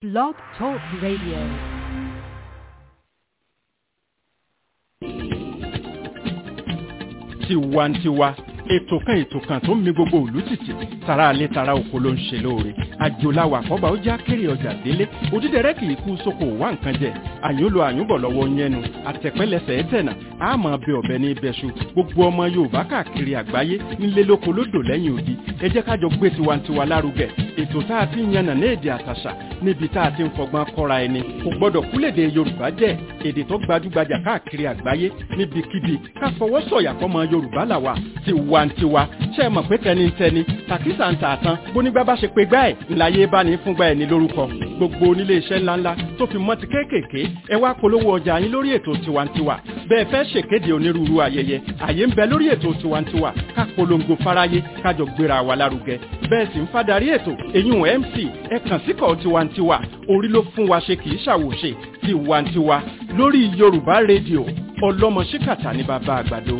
Blog Talk Radio. Tiwantiwa ètò kan tó ń mi gbogbo ìlú tìtì tara alẹ́ tara oko ló ń ṣe lóore àjòláwà àkọ́bà ó já kéré ọjà délé òdídẹrẹ́ kì í kú sóko wá nǹkan jẹ àyúnlò àyúnbọ̀ lọ́wọ́ yẹnu àtẹ̀pẹ́lẹsẹ̀ ẹ̀tẹ̀nà àmọ́ bẹ ọ̀bẹ ní ibẹ̀ṣu gbogbo ọmọ Yorùbá káàkiri àgbáyé nílé lóko lódò lẹ́yìn odi ẹ jẹ́ kájọ gbé tiwantiwa lárugẹ ètò tá a ti ń yànnà ní èdè àtàṣà níbi tá a ti ń fọgbọ́n kọ́ra ẹni kò gbọ́dọ̀ kúlèdè Yorùbá jẹ́ èdè tó gbajúgbajà káàkiri àgbáyé níbikíbi ká fọwọ́ sọ̀yà fọmọ Yorùbá làwà tiwantiwa ṣe é mọ̀ pé tẹnitẹni tàkísà ń tà tán bónígbà bá ṣe pé gbá ẹ̀ ńláyé bá ní fúngbà ẹ̀ ní lórúkọ gbogbo onílé iṣẹ́ ńláńlá tó fi mọ́ ti kéékèèké ẹ wá polówó ọjà yín lórí ètò tiwantiwa bẹ́ẹ̀ fẹ́ ṣèkéde onírúurú ayẹyẹ àyè ń bẹ lórí ètò tiwantiwa ká polongo fáráyé kájọ gbéra wa lárugẹ bẹ́ẹ̀ sì ń fádàrí ètò èyún MC ẹ kàn síkọ̀ tiwantiwa orí ló fún wa ṣe kì í ṣàwòṣe tiwantiwa lórí Yorùbá rédíò ọlọ́mọ ṣíkàtà ní bàbá àgbàdo.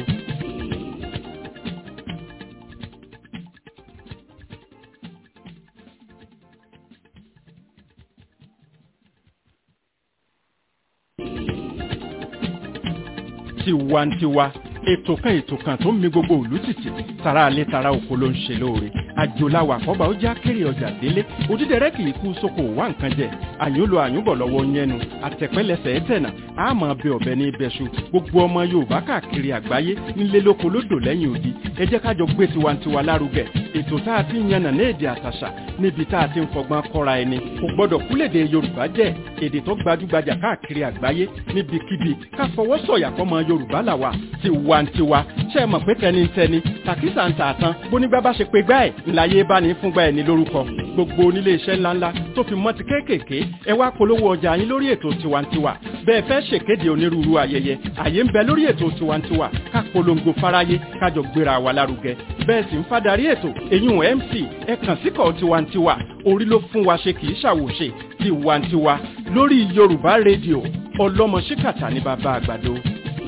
Tiwantiwa ètò kan tó ń mi gbogbo ìlú tìtì tara alẹ́ tara oko ló ń ṣe lóore àjòláwà àkọ́bà ó já kéré ọjà délé òdídẹrẹ́ kì í kú sóko wá nǹkan jẹ àyúnlò àyúnbọ̀ lọ́wọ́ yẹnu àtẹ̀pẹ́lẹsẹ̀ ẹ̀tẹ̀nà àmọ́ bẹ ọ̀bẹ ní ibẹ̀ṣu gbogbo ọmọ Yorùbá káàkiri àgbáyé nílé lóko lódò lẹ́yìn odi ẹ jẹ́ kájọ gbé tiwantiwa lárugẹ ètò tá a ti ń yànnà ní èdè àtàṣà níbi tá a ti ń fọgbọ́n kọ́ra ẹni kò gbọ́dọ̀ kúlèdè Yorùbá jẹ́ èdè tó gbajúgbajà káàkiri àgbáyé níbikíbi ká fọwọ́ sọ̀yà fọmọ Yorùbá làwà tiwantiwa ṣe é mọ̀ pé tẹnitẹni tàkísà ń tà tán bónígbà bá ṣe pé gbá ẹ̀ ńláyé bá ní fúngbà ẹ̀ ní lórúkọ gbogbo onílé iṣẹ́ ńláńlá tó fi mọ́ ti kéékèèké ẹ wá polówó ọjà yín lórí ètò tiwantiwa bẹ́ẹ̀ fẹ́ ṣèkéde onírúurú ayẹyẹ àyè ń bẹ lórí ètò tiwantiwa ká polongo fáráyé kájọ gbéra wa lárugẹ bẹ́ẹ̀ sì ń fádàrí ètò èyún MC ẹ kàn síkọ̀ tiwantiwa orí ló fún wa ṣe kì í ṣàwòṣe tiwantiwa lórí Yorùbá rédíò ọlọ́mọ ṣíkàtà ní bàbá àgbàdo.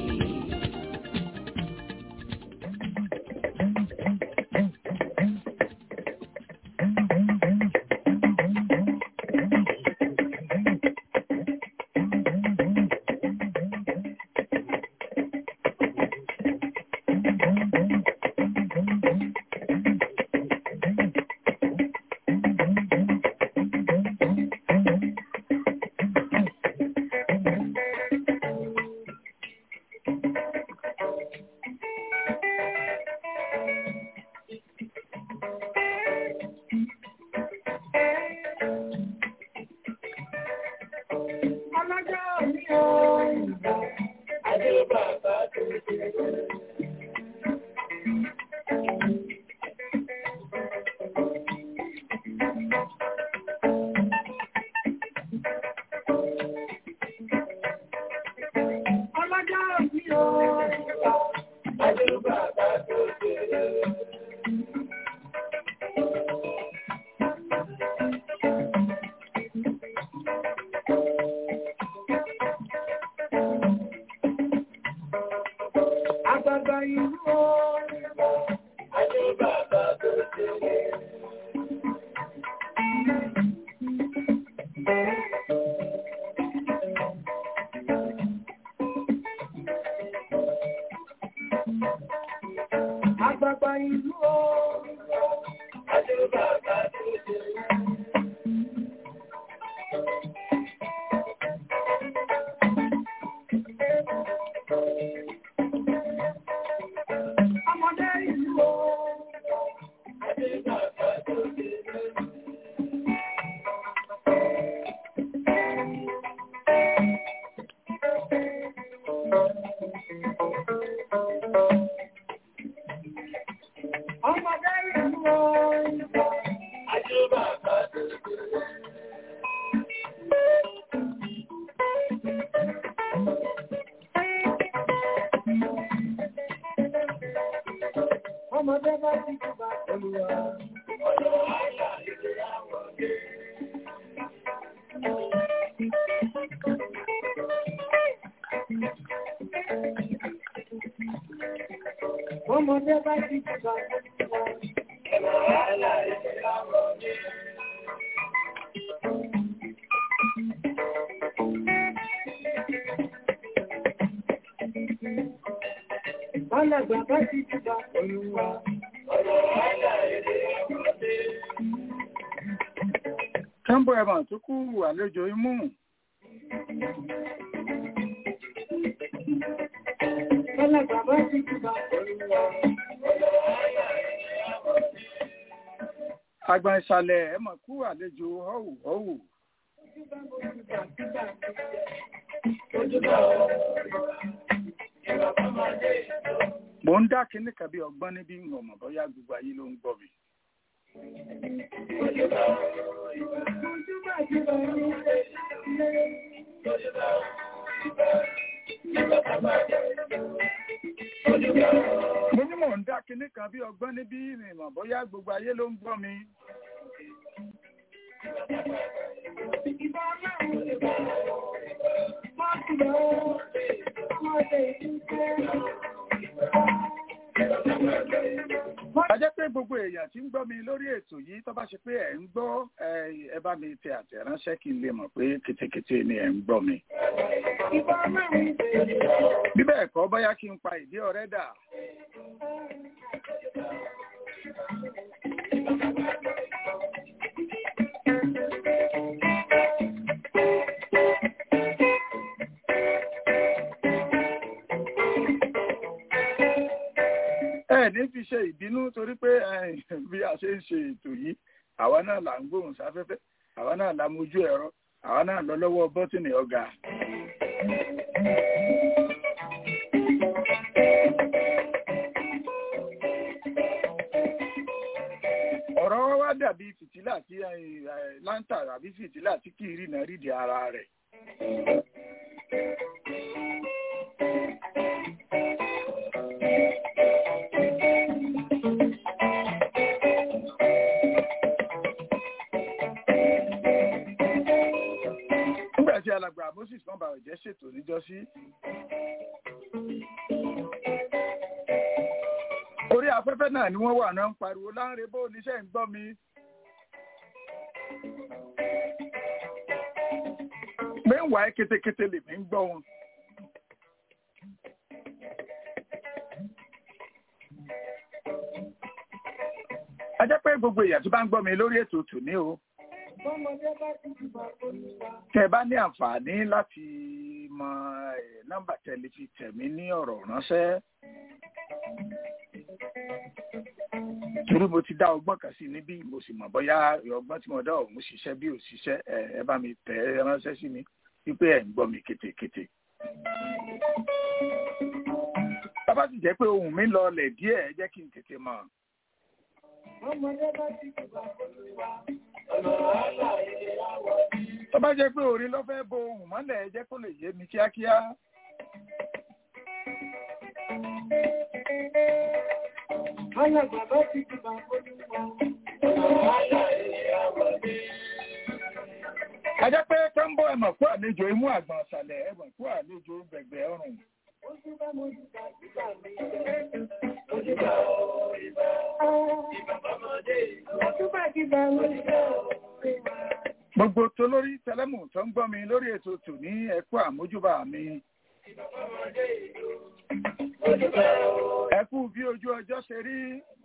ọmọdé bá ti gbà ẹ̀rọ wàhálà ìṣẹ̀lẹ̀ àwọn ọdẹ. alàgbà bá ti jùbà olúwa. Kẹ́ńbọ̀ ẹ̀mọ̀ tó kú àlejò imú. Alàgbà bá ti jùbà olúwa. Àgbà ìsàlẹ̀ ẹ̀mọ̀ kú àlejò ọ̀hù ọ̀hù. Mo ń dá kinní kan bí ọgbọ́n níbí ìwọ̀n bóyá gbogbo ayé ló ń gbọ́ mi. Mo ní mò ń dá kinní kan bí ọgbọ́n níbí ìwọ̀n bóyá gbogbo ayé ló ń gbọ́ mi. A jẹ́ pé gbogbo èèyàn tí ń gbọ́ mi lórí ètò yìí tó bá ṣe pé ẹ̀ ń gbọ́ ẹ bá mi tẹ àtẹ̀ránṣẹ́ kí n lè mọ̀ pé kétékété ni ẹ̀ ń gbọ́ mi. Bí bẹ́ẹ̀ kọ́ bóyá kí n pa ìdí ọ̀rẹ́ dà. Ní fi ṣe ìbínú torí pé bí a ṣe ń ṣe ètò yìí àwa náà là ń gbóhùn sáfẹ́fẹ́ àwa náà la mójú ẹ̀rọ àwa náà lọ lọ́wọ́ bọ́tìnì ọ̀gá. ọ̀rọ̀ wa dàbí fìtílà tí láńtà àbí fìtílà tí kì í rìnà rídìí ara rẹ̀. Alàgbà Moses kan bá ọ̀jẹ́ ṣètò níjọ́sí. Orí afẹ́fẹ́ náà ni wọ́n wà náà ń pariwo Láńre bó oníṣẹ́ ń gbọ́ mi. Mẹ́wàá kétékété lèmi ń gbọ́ wọn. A jẹ́ pé gbogbo èèyàn tó bá ń gbọ́ mi lórí ètò tòní o. Tẹ́ bá ní àǹfààní láti mọ nọ́mbà tẹlifí tẹ̀mí ní ọ̀rọ̀ ránṣẹ́. Torí mo ti dá ọgbọ́n kan sí níbí mo sì mọ̀ bóyá ọgbọ́n tí mo dá òun ṣiṣẹ́ bí ò ṣiṣẹ́ ẹ bá mi tẹ̀ ẹ ránṣẹ́ sí mi wípé ẹ̀ ń gbọ́ mi kétékété. Bàbá sì jẹ́ pé ohùn mi lọlẹ̀ díẹ̀ ẹ jẹ́ kí n tètè mọ̀. Tó bá jẹ́ pé orin ló fẹ́ bo ohùn mọ́lẹ̀ ẹ jẹ́ kó lè yé mi kíákíá. A jẹ́ pé Kẹ́ńbọ̀ ẹ̀mọ̀ kú àlejò imú àgbọ̀n ọ̀sàlẹ̀ ẹ̀mọ̀ kú àlejò gbẹ̀gbẹ̀ ọrùn. Gbogbo tó lórí tẹlẹ́mù tó ń gbọ́ mi lórí ètò tò ní ẹ̀kú àmójúbà mi. Ẹ̀kú bí ojú ọjọ́ ṣe rí.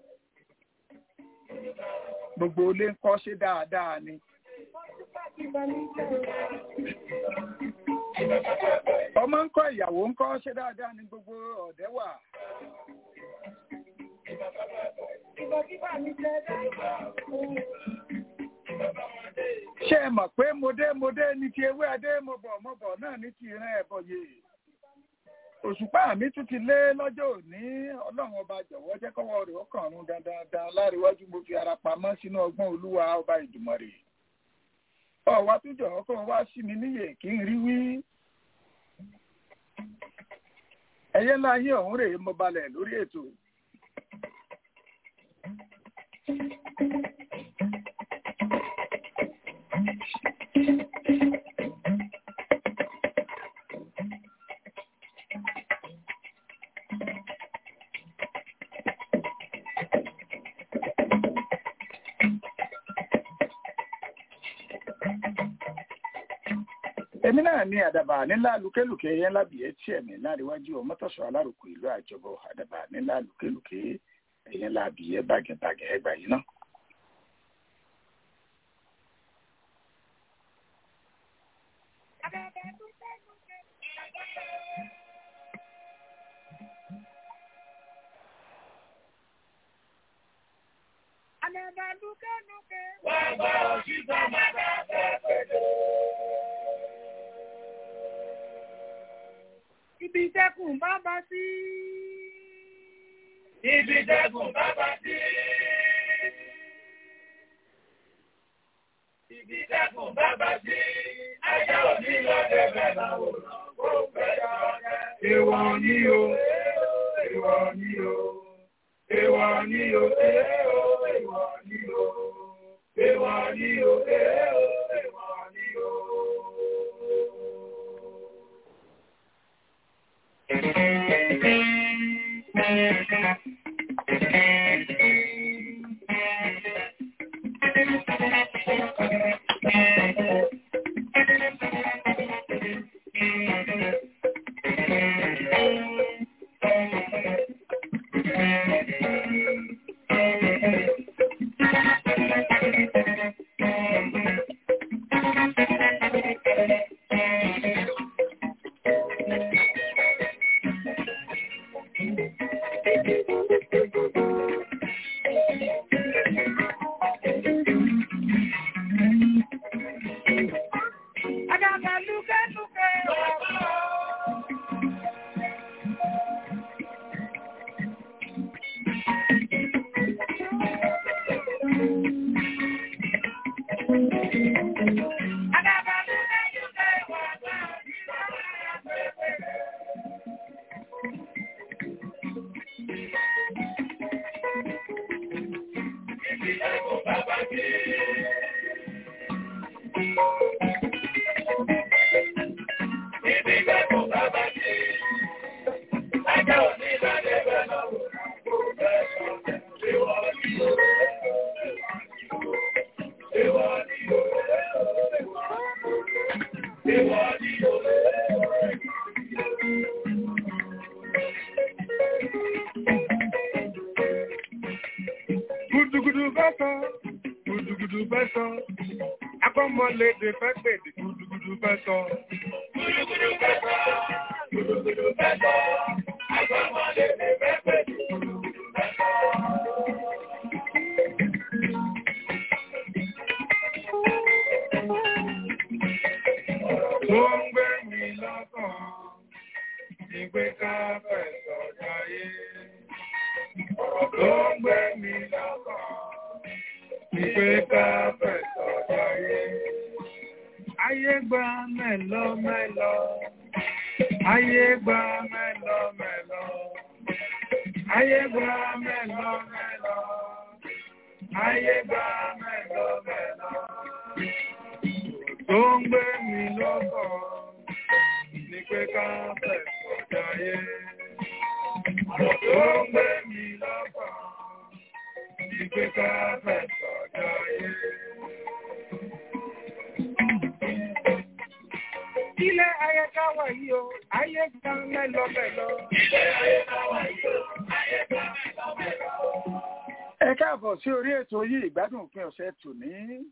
Gbogbo ilé ń kọ́ ṣe dáadáa ni. Ọmọ ń kọ́ ìyàwó ń kọ́ ṣe dáadáa ni gbogbo ọ̀dẹ́ wà. Ṣé ẹ mọ̀ pé modé ní ti ewé adé mọ̀bọ̀ náà ní ti ìran ẹ̀bọ̀yè. Òṣùpá mi tún ti lé lọ́jọ́ òní Ọlọ́run ọba jọ̀wọ́ jẹ́ kọ́wọ́ rẹ̀ ó kàn rún dandan láríwájú mo fi ara pamọ́ sínú ọgbọ́n Olúwa ọba Ìdùmarè. Ọ̀wá tó jọ̀wọ́ kó wá sí mi níyè kí n rí wí. Ẹyẹ ńlá yín ọ̀hún rèé mo balẹ̀ lórí ètò. èmi náà ní àdàbà nílá lùkélùké yẹn lábìyẹ tí ẹ̀mí láríwájú ọmọtọ̀sọ̀ alárùkù ìlú àjọbọ àdàbà nílá lùkélùké yẹn lábìyẹ bàgẹ̀bàgẹ̀ ẹgbà yìí náà. Ibi tẹ́kùn bàbá sí. Ibi tẹ́kùn bàbá sí. Ibi tẹ́kùn bàbá sí. Ajá òní lọ́dẹ bẹ̀rẹ̀ àwòrán kó fẹ́rẹ̀ ọ̀rẹ́. Èèwọ̀ ni o, èèwọ̀ ni o, èèwọ̀ ni o, èèwọ̀ ni o, èèwọ̀ ni o, èèwọ̀ ni o. Ẹ káàbọ̀ sí orí ètò yìí ìgbádùn òpin ọ̀sẹ̀ tòní.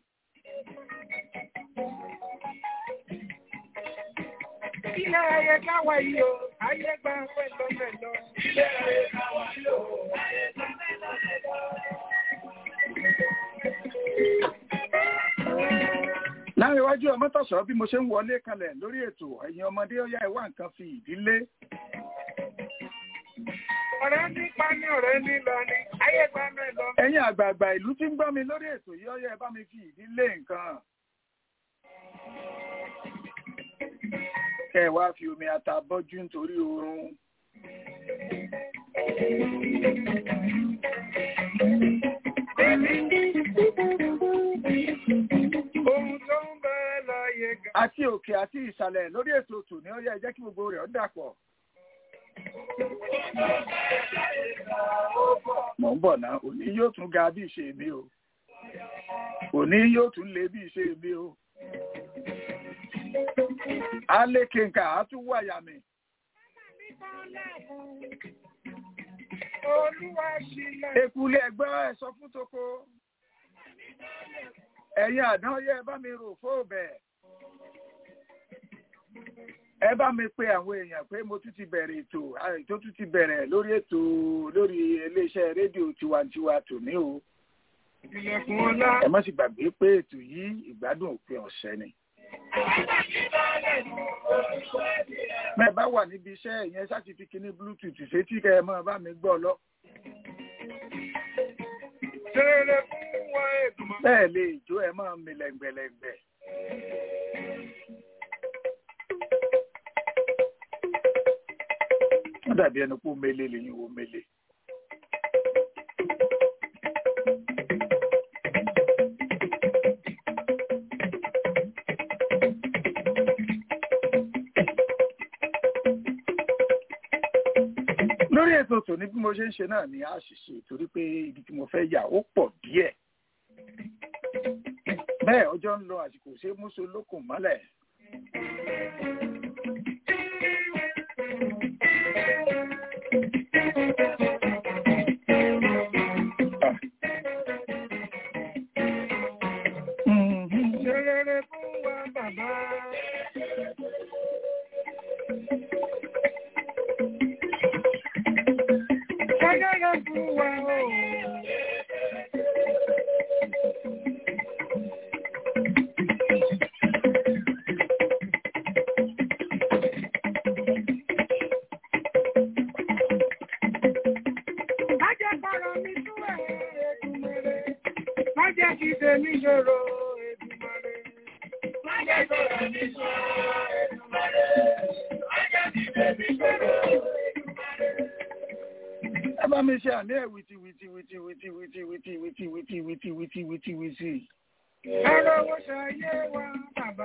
Ilé ayé káwa yìí o, ayé gba mẹ́lọ. Ilé ayé káwa yìí o, ayé gba mẹ́lọ. Láàrin iwájú ọmọtọ̀sọ́ bí mo ṣe ń wọlé kalẹ̀ lórí ètò ẹ̀yin ọmọdé ó yá ẹ wá nǹkan fi ìdílé. Ọ̀rẹ́ nípa ní ọ̀rẹ́ nílọ ni, ayé gba mẹ́lọ. Ẹ̀yin àgbààgbà ìlú tí ń gbọ́ mi lórí ètò yìí ó yá ẹ bá mi fi ìdílé nǹkan. Kẹ́ ẹ wá fi omi ata bọ́jú nítorí oorun. Ohun tó ń bẹ láyé gan. Àti òkè àti ìsàlẹ̀ lórí ètò tòní ó yá ẹ jẹ́ kí gbogbo rẹ̀ ó dàpọ̀. Mò ń bọ̀ náà, òní yóò tún ga bí ìṣe mi o. Òní yóò tún le bí ìṣe mi o. Alékèǹkà á tún wà yà mí. Èkúlé ẹgbẹ́ ẹ sọ fún toko. Ẹ̀yin àdán yẹ bá mi rò fóòbẹ̀. Ẹ bá mi pe àwọn èèyàn pé mo tún ti bẹ̀rẹ̀ ètò tún ti bẹ̀rẹ̀ lórí ètò lórí iléeṣẹ́ rédíò tiwantiwa tòní o. Ẹ má sì gbàgbé pé ètò yìí ìgbádùn òpin ọ̀sẹ̀ ni. Mẹ́ bá wà níbi iṣẹ́ ìyẹn sáti fi kíní bluetooth sétí kẹ́ ẹ máa bá mi gbọ́ lọ. Bẹ́ẹ̀ lè jó ẹ máa mi lẹ́gbẹ̀lẹ́gbẹ̀. Wọ́n dàbí ẹni pé ó mele lèyìn ó mele. Lórí ètò tòní bí mo ṣe ń ṣe náà ni a ṣìṣe torí pé ibi tí mo fẹ́ yà ó pọ̀ díẹ̀. Bẹ́ẹ̀ ọjọ́ ń lọ àsìkò ṣe mú so lókùn mọ́lẹ̀. Ẹ bá mi ṣe àní ẹ̀ wìtì. Ẹ̀rọ wo ṣayé wa bàbá.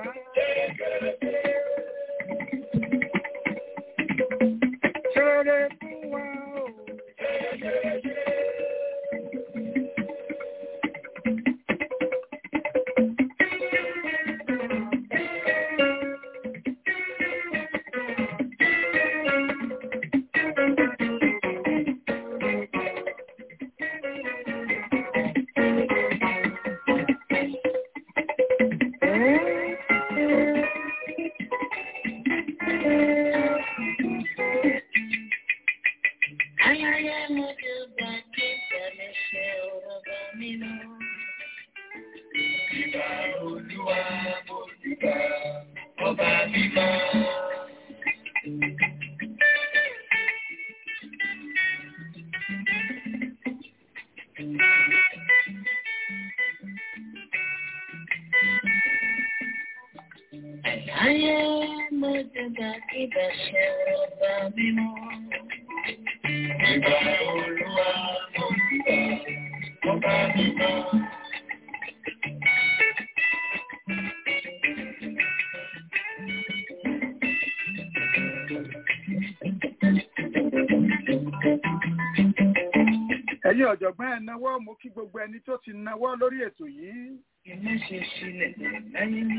Ṣeré fún wa o. Ẹ̀yin ọ̀jọ̀gbọ́n ẹ nawọ́ mo kí gbogbo ẹni tó ti nawọ́ lórí ètò yìí. Iná ṣe sílẹ̀ láyé ní.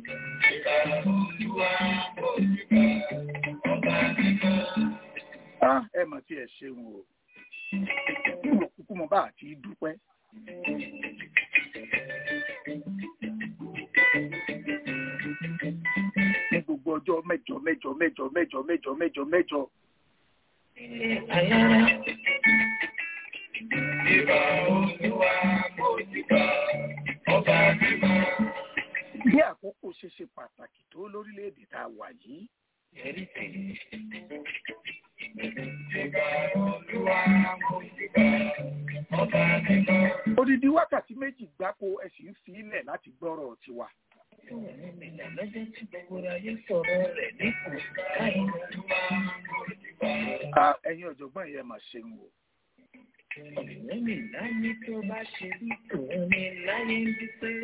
Ẹ mọ̀ tí ẹ ṣeun o. Mo kúkú mo bá àti dúpẹ́. Ní gbogbo ọjọ́ mẹ́jọ. Ilé ayára. Ìbà Olúwa mo ti bá ọba mímọ́. Bí àkókò ṣe ṣe pàtàkì tó lórílẹ̀-èdè tá a wà yìí. Ẹ̀rí tèmi. Ìbà Olúwa mo ti bá ọba mímọ́. Odidi wákàtí méjì gbáko ẹ sì ń fi ilẹ̀ láti gbọ́rọ̀ tiwa. Lọ́jọ́ tí gbogbo ayé sọ̀rọ̀ rẹ̀ ní kò láì Olúwa mo ti bá. Ẹ̀yin ọ̀jọ̀gbọ́n yẹn mà ṣeun o. Ọ̀gbẹ́ni láyé tó bá ṣe bí tòun ni láyé ń dúpẹ́.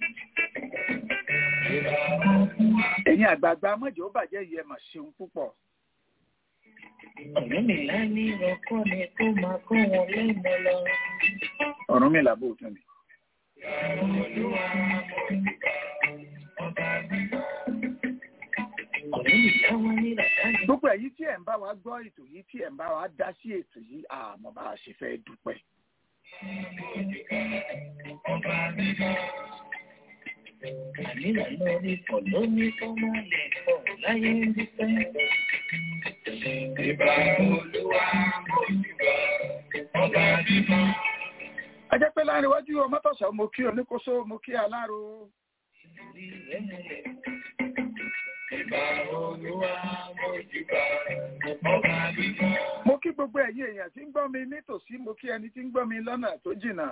Ẹ̀yin àgbààgbà mọ́jọ́ bàjẹ́ yẹn mà ṣeun púpọ̀. Ọ̀gbẹ́ni láyé rọ́kọ́ ni tó máa kọ́ wọn lẹ́nu lọ. Ọ̀run mi làbó tún ni. Olúwa mo ti bá ọba mímọ́. gbogbo èyí tí ẹ̀ ń bá wa gbọ́ ètò yìí tí ẹ̀ ń bá wa dá sí ètò yìí àmọ́ bá a ṣe fẹ́ dúpẹ́. Ànílà lórí pọ̀ lómi tó máa lè pọ̀ láyé ń dúpẹ́. Ìbà Olúwa mojúbà ọba bímọ. A jẹ́ pé láàrin iwájú Ọmọ́tọ̀ṣọ́ mo kí Oníkóso mo kí Aláro. Ìbà Olúwa mojúbà ọba bímọ. Mo kí gbogbo ẹ̀yin èèyàn tí ń gbọ́ mi nítòsí mo kí ẹni tí ń gbọ́ mi lọ́nà tó jìnnà.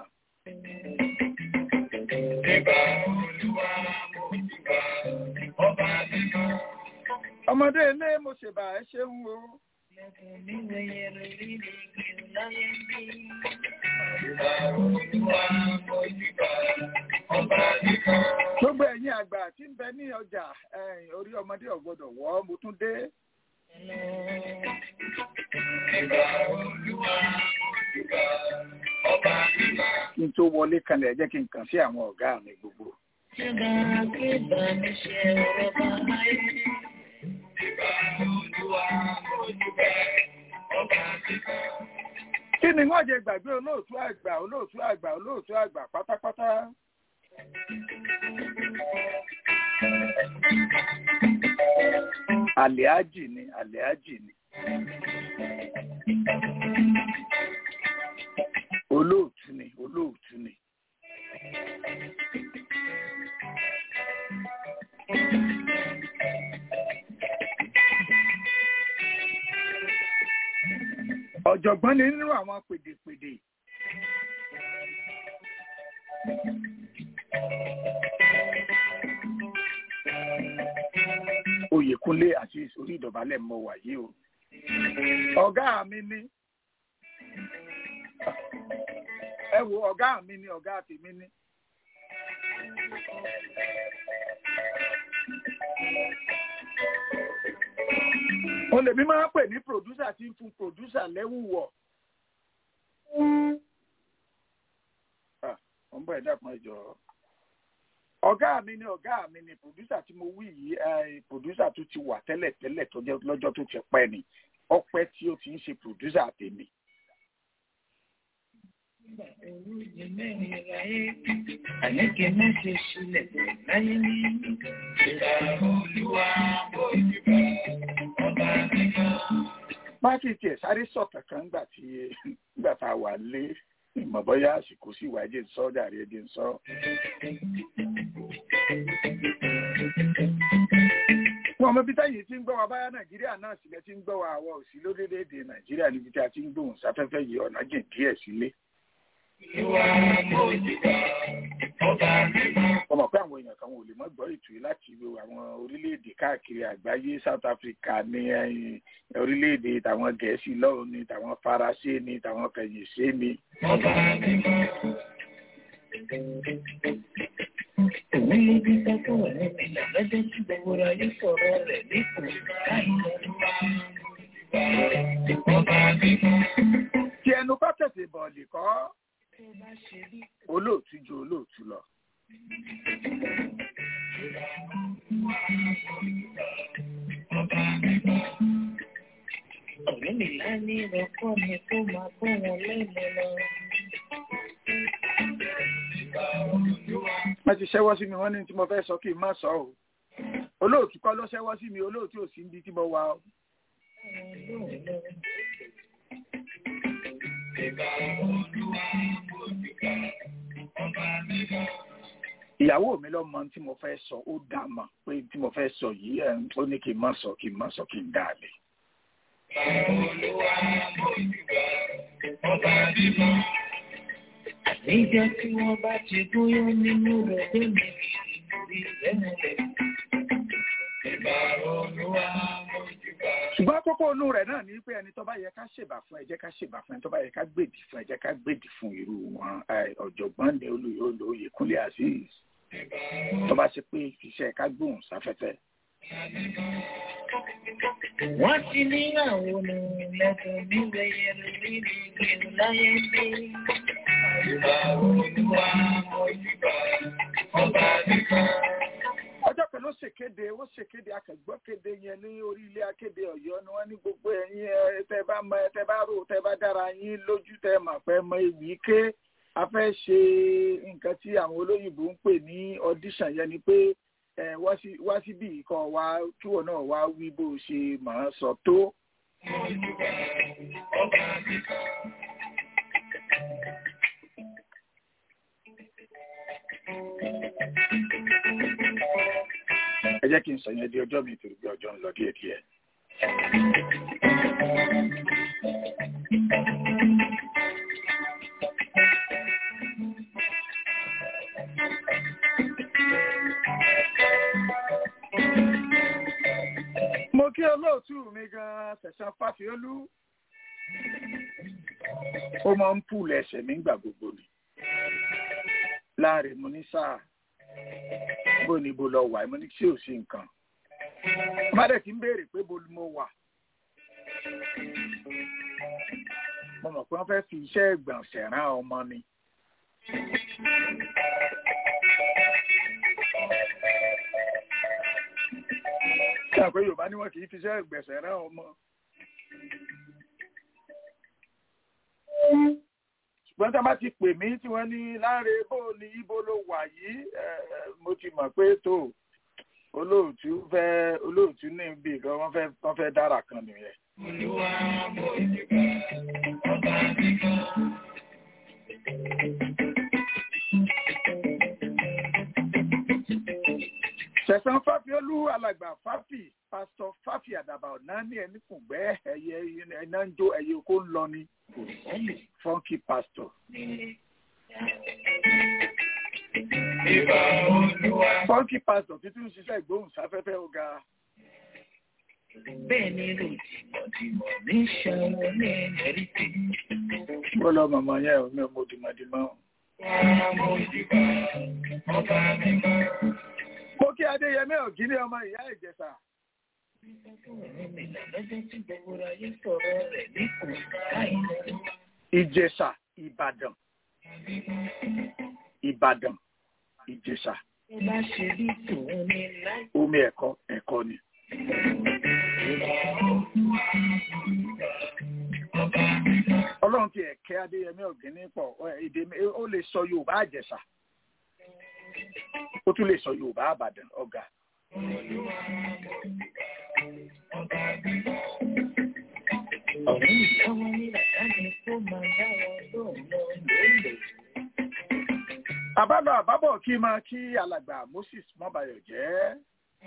Ìbà Olúwa mojúbà ọba bímọ. Ọmọdé ilé mo ṣèbà ẹ ṣeun o. Gbogbo ẹ̀yin àgbà tí ń bẹ ní ọjà orí ọmọdé ọ̀gbọ́dọ̀ wọ́ mo tún dé. Kí n tó wọlé kanlẹ̀ jẹ́ kí n kàn sí àwọn ọ̀gá mi gbogbo. Kí ni wọ́n jẹ gbàgbé olóòtú àgbà pátápátá? Àlẹ́ájì ni. Olóòtú ni. Ọ̀jọ̀gbọ́n ni nínú àwọn pèdèpèdè. Oyèkúnlé àti orí ìdọ̀bálẹ̀ mọ wàyí o. Ọ̀gá mi ni. Ẹ wo ọ̀gá mi ni ọ̀gá tèmi ni. O lè mi máa ń pè ní pòdúsà tí ń fún pòdúsà lẹ́wùwọ̀. Wọ́n bọ̀ ẹ̀dá kan jọ. Ọ̀gá mi ni pòdúsà tí mo wí yìí pòdúsà tó ti wà tẹ́lẹ̀ tó jẹ́ lọ́jọ́ tó ti pẹ́ ni ọpẹ́ tí ó ti ń ṣe pòdúsà tèmi. Orúkọ mẹ́rin láyé, àníkè má ṣe sílẹ̀ láyé ní ìgbà Olúwa mojúbà ọba bímọ. Má ti tiẹ̀ sáré sọ̀tàn kan nígbà tá a wà lé ìmọ̀ bọ́yá àsìkò sí ìwà ẹ̀jẹ̀ ń sọ dàrí ẹ̀jẹ̀ ń sọ. Wọ́n mọ bí táyì tí ń gbọ́ wa báyá Nàìjíríà náà sílẹ̀ tí ń gbọ́ wa àwọ̀ òsì lórílẹ̀-èdè Nàìjíríà níbi tí a ti ń gbóhùn sáfẹ́fẹ́ yìí ọ̀nà jìn díẹ̀ sílé. Ọmọ pé àwọn èèyàn kan wọn ò lè mọ́ gbọ́ ètò yìí láti wo àwọn orílẹ̀-èdè káàkiri àgbáyé South Africa ní orílẹ̀-èdè tàwọn Gẹ̀ẹ́sì lọ́run ní tàwọn Faransé ní tàwọn Fẹ̀yìnsé ní. Òun ló bí sáfún wà ní ìlà lọ́jọ́ tí gbogbo ayé sọ̀rọ̀ rẹ̀ nípò Tí ẹnu bá tẹ̀sẹ̀ bọ̀ọ̀lì kọ́, olóòtú ju olóòtú lọ. Ọ̀rẹ́ mi lá ní ìrọ̀kọ́ mi tó máa bọ́ wọn lẹ́nu lọ. Wọ́n ti ṣẹ́wọ́ sí mi, wọ́n ní tí mo fẹ́ sọ kí n má sọ o. Olóòtú kọ́ ló ṣẹ́wọ́ sí mi, olóòtú ò sí níbi tí mo wà o. Ìyàwó mi ló mọ tí mo fẹ́ sọ, ó dá mọ̀ pé tí mo fẹ́ sọ yìí ó ní kí n má sọ kí n dá lé. Níjọ́ tí wọ́n bá ti gúnyán nínú rẹ̀ lónìí lórí lẹ́nu rẹ̀. Ṣùgbọ́n kókó inú rẹ̀ náà ní pé ẹni tó bá yẹ ká ṣèbà fún ẹ jẹ́ ká ṣèbà fún ẹni tó bá yẹ ká gbèdì fún ẹ jẹ́ ká gbèdì fún irú wọn ọ̀jọ̀gbọ́n ní Oyèkúnlé Azeez tó bá ṣe pé iṣẹ́ ká gbóhùn sáfẹ́fẹ́. Wọ́n ti ní àwọn lẹ́kùn nílẹ̀ yẹn lórí ìgbìmọ̀ láyé bí. Ọjọ́ kan ló ṣèkéde ó ṣèkéde akẹgbọ́ kéde yẹn ní orí ilé akéde Ọ̀yọ́ ni wọ́n ní gbogbo ẹ̀yin tẹ́ bá mọ̀ tẹ́ bá rò tẹ́ bá dára yín lójú tẹ́ mọ̀ pé mọ ewì ké a fẹ́ ṣe nǹkan tí àwọn olóyìnbó ń pè ní audition yẹn ni pé wá síbí ikọ̀ wa kí wọn náà wá wí bó ṣe máa sọ tó. Ẹ jẹ́ kí n sọ yẹn di ọjọ́ mi torí pé ọjọ́ ń lọ díẹ̀díẹ̀. Mo kí olóòtú mi gan Sẹ̀san Fáfiolú. Ó máa ń pùlù ẹsẹ̀ mi nígbà gbogbo ni. Láàrin mo ní sáà bó ni bó lọ wà mo ní ṣé ò sí nǹkan. Má dẹ̀ kí n béèrè pé bó mo wà. Mo mọ̀ pé wọ́n fẹ́ fi iṣẹ́ ìgbọ̀nsẹ̀ rán ọmọ ni. Ṣé àpé Yorùbá ní wọn kì í fi iṣẹ́ ìgbọ̀nsẹ̀ rán ọmọ? Ṣùgbọ́n tí a bá ti pè mí tí wọ́n ní Láre bó ni ibo ló wà yìí mo ti mọ̀ pé tó olóòtú ní ibi kan wọ́n fẹ́ dára kan nìyẹn. Sẹ̀san Fáfiolú alàgbà Fáfì pásítọ̀ Fáfì Àdàbà ọ̀nà ní ẹni kùn gbẹ́ ẹyẹ iná ń jó ẹyẹ oko ń lọ ni funky pastor. Funky pastor títún ṣiṣẹ́ ìgbóhùnsáfẹ́fẹ́ ọ̀gá. Bẹ́ẹ̀ ni ròdìmọ̀dìmọ̀ ní ṣàwọn ní ẹ̀ríkì. Mo lọ màmá yẹn ò ní ọmọ dìmọ̀dìmọ̀. Mo kí Adéyẹmí Ògìní ọmọ ìyá Ìjẹ̀ṣà. Ìjẹ̀ṣà Ìbàdàn. Ìbàdàn Ìjẹ̀ṣà. Omi ẹ̀kọ́ ni. Ọlọ́run ti ẹ̀kẹ́ Adéyẹmí Ògìní pọ̀ èdè ó lè sọ Yorùbá Àjẹ̀ṣà. Ó tún lè sọ Yorùbá Àbàdàn ọ̀gá. Àbálọ àbábọ̀ kí máa kí alàgbà Moses Mọ́bayọ̀ jẹ́.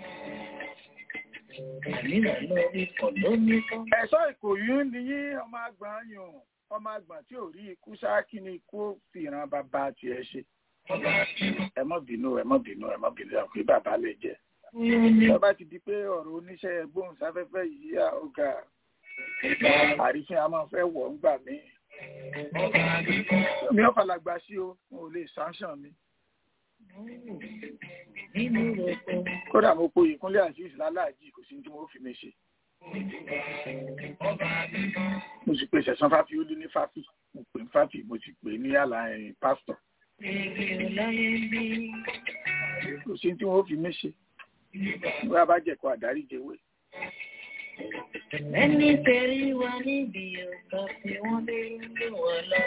Ẹ̀ṣọ́ Ìkòyí ni yín ọmọ àgbọ̀n yùn ọmọ àgbọ̀n tí ò rí ikú sáàkì ni ikú fìran bàbá tiẹ̀ ṣe. Ẹ má bínú àpé bàbá lè jẹ. Bàbá ti di pé ọ̀rọ̀ oníṣẹ́ gbóhùnsáfẹ́fẹ́ yìí ọ̀gá àrífín a máa fẹ́ wọ̀ ń gbà mí. Mi ò falàgbà sí o, mo ò lè sanction mi. Kódà mo po Ìkúnlé Azeez lálàájì kò sí tí wọ́n fi mi ṣe. Mo sì pè Sẹ̀san Fáfiolú ní Fáfì, mo pè ní Fáfì, mo sì pè ní àlàyé pásítọ̀. Kò sí tí wọ́n fi mí ṣe. Wọ́n bá jẹ̀kọ́ àdáríjẹwé. Ẹni tẹ̀rí wa níbi ọ̀gá tí wọ́n lé lé wọn lọ.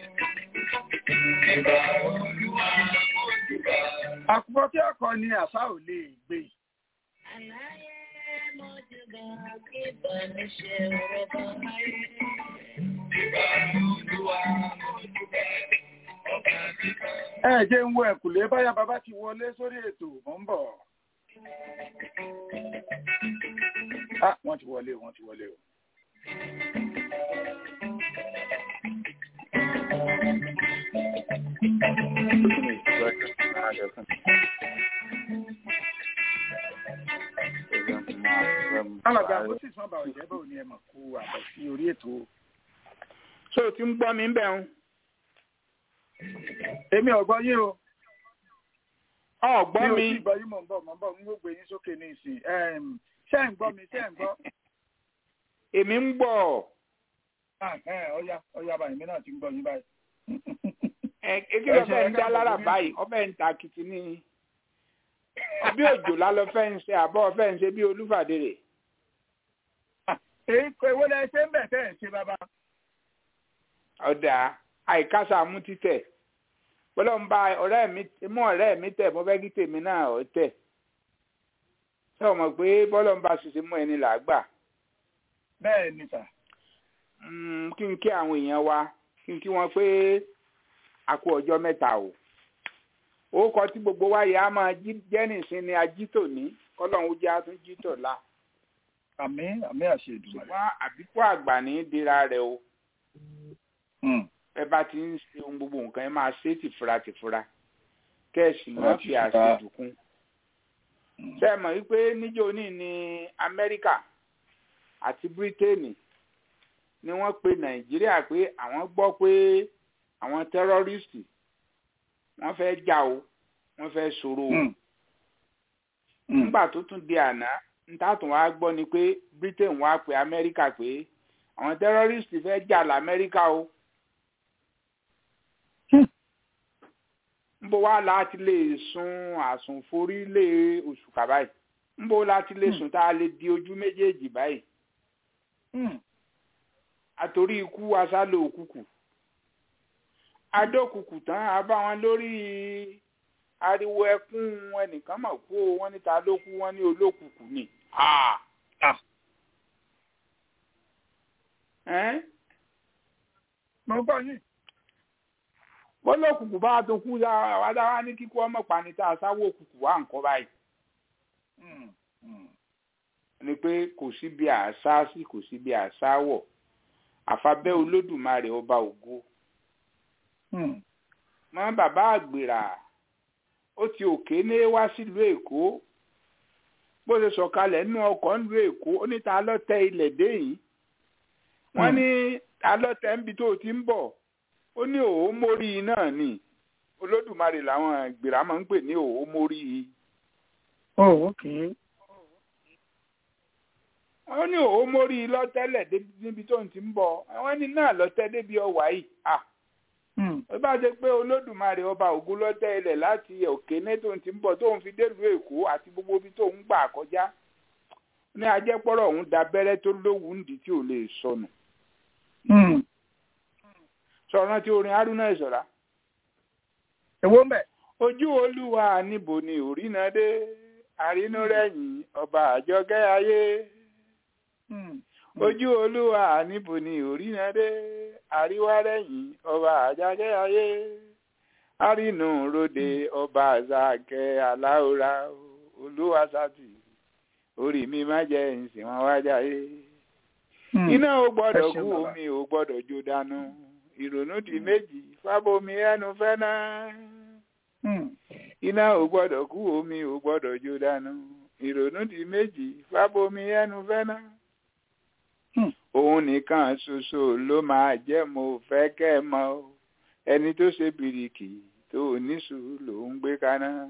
Àkùbọ̀ tí ọkọ̀ ni àṣà ò lè gbé. Àlàyé mọ́júbà kí ìbánisẹ̀ rẹ̀ bá ayé. Ẹ jẹ́ ń wo ẹ̀kùlé báyà bàbá ti wọlé sórí ètò mọ́ ń bọ̀. Wọ́n ti wọlé o. Alàgbà ó sì sán bá ọ̀jẹ́ bẹ́ẹ̀ ni ẹ mọ̀ kú àbọ̀ sí orí ètò. Ṣé o ti ń gbọ́ mi ń bẹ̀ ń? Èmi ò gbọ́ yín o. Ọ̀gbọ́n mi. Mi ò sì gbọ́ yín mọ̀ ń bọ̀ ń gbogbo yín sókè ní ìsìn. Ṣé ń gbọ́ mi? Èmi ń gbọ́. Ọya báyìí mi náà ti ń gbọ́ yín báyìí. Kí ló fẹ́ ń dá lára báyìí? Ọbẹ̀ ń ta kìtì ní. bí òjò lálọ́ fẹ́ ń ṣe àbọ̀ fẹ́ ń ṣe bí Olúfàdérè. Èwo lẹ ṣe ń bẹ̀ tẹ́ ẹ̀ ṣe bàbá. Ọ̀dà àìkásá mú títẹ̀. Bọ́lá ń bá ọ̀rẹ́ mi tẹ̀ mo fẹ́ kí tèmi náà ọ̀ tẹ̀. Ṣé o mọ̀ pé bọ́lá ń bá ṣiṣẹ́ mú ẹni làágbà? Bẹ́ẹ̀ ni sà. Kí n kí àwọn èèyàn wa kí n kí wọn pé a kú ọjọ́ mẹ́ta o. Orúkọ tí gbogbo wa yà á máa jẹ́ nìsín ni ajítò ní kọ́lọ́hún jẹ́ àtúnjítò la. Àmín àṣẹ Èdùmàrè. Ṣùgbọ́n àbíkú àgbà ní dira rẹ̀ o. Ẹ bá ti ń ṣe ohun gbogbo nǹkan ẹ máa ṣe tìfura kẹ́ẹ̀sì máa fi àṣejù kún. Ṣé ẹ mọ̀ wípé níjó ní ní Amẹ́ríkà àti Bírítéènì ni wọ́n pe Nàìjíríà pé àwọn gbọ́ pé àwọn tẹ́rọ́rìstì wọ́n fẹ́ jà o wọ́n fẹ́ ṣòro o. Nígbà tó tún di àná ntàtún wá gbọ́ ni pé Britain wá pe Amẹ́ríkà pé àwọn tẹ́rọ́rìstì fẹ́ jà l'Amẹ́ríkà o. Nbó wá láti lè sun àsùnforí lé oṣù kàbáyì nbó láti lè sùn tá a lè di ojú méjèèjì báyìí. Àtòrí ikú aṣálò òkùnkùn adókùnkùn tán a bá wọn lórí ariwo ẹkún ẹnìkan mọ̀ kú o wọ́n ní ta ló kú wọ́n ní olókùnkùn ni. Mo gbọ́ yín. Bọ́lọ́kùnkùn bá tó kú àwádáwá ní kíkú ọmọ panita àsáwọ́ òkùnkùn wà nǹkan báyìí. Ni pé kò sí bí àṣà sí kò sí bí àṣà wọ̀ àfabẹ́ Olódùmarè ọba ògo. Mọ bàbá àgbèrà ó ti òkè ní wá sílùú Èkó bó ṣe sọ̀kalẹ̀ nínú ọkọ̀ nílùú Èkó ó ní ta lọ́tẹ̀ ilẹ̀ dé yìí wọ́n ní ta lọ́tẹ̀ níbi tó ti ń bọ̀ ó ní òó mórí náà ni Olódùmarè làwọn àgbèrà máa ń pè ní òó mórí. Okay. Wọ́n ní òó mórí lọ́tẹ̀lẹ̀ níbi tó ti ń bọ̀ wọ́n ní náà lọ́tẹ̀ débi ọwà yìí. Ó bá ṣe pé Olódùmarè ọba ògo lọ́tẹ̀ ilẹ̀ láti òkè ní tó ti ń bọ̀ tó ń fi délùú Èkó àti gbogbo ibi tó ń gbà kọjá ní ajẹ́pọ̀rọ̀ òun da abẹ́rẹ́ tó lówù ń dì tí ò lè sọnù. Sọ̀rọ̀ tí orin Haruna Ìṣọ̀lá. Èwo mbẹ̀. Ojú Olúwa níbo ni òrìnà dé àrínú rẹ̀yìn ọba àjọkẹ́ ayé. Ojú Olúwa níbo ni òrìnà dé àríwá rẹ̀yìn ọba àjọkẹ́ ayé. Àrínú ròde ọba àzàkẹ́ aláòrà Olúwa sátì orí mi má jẹ́ ìsìn wọn wájà yé. Iná ò gbọ́dọ̀ kú omi ò gbọ́dọ̀ jó dànù. Ìrònú di méjì fábomi ẹnu fẹ́ náà. Iná ò gbọ́dọ̀ kú omi ò gbọ́dọ̀ jó dànù. Ìrònú di méjì fábomi ẹnu fẹ́ náà. Òun nìkan ṣoṣo ló máa jẹ́ mo fẹ́ kẹ́ mọ̀ ẹni tó ṣe bìrìkì tó níṣu ló ń gbé kaná.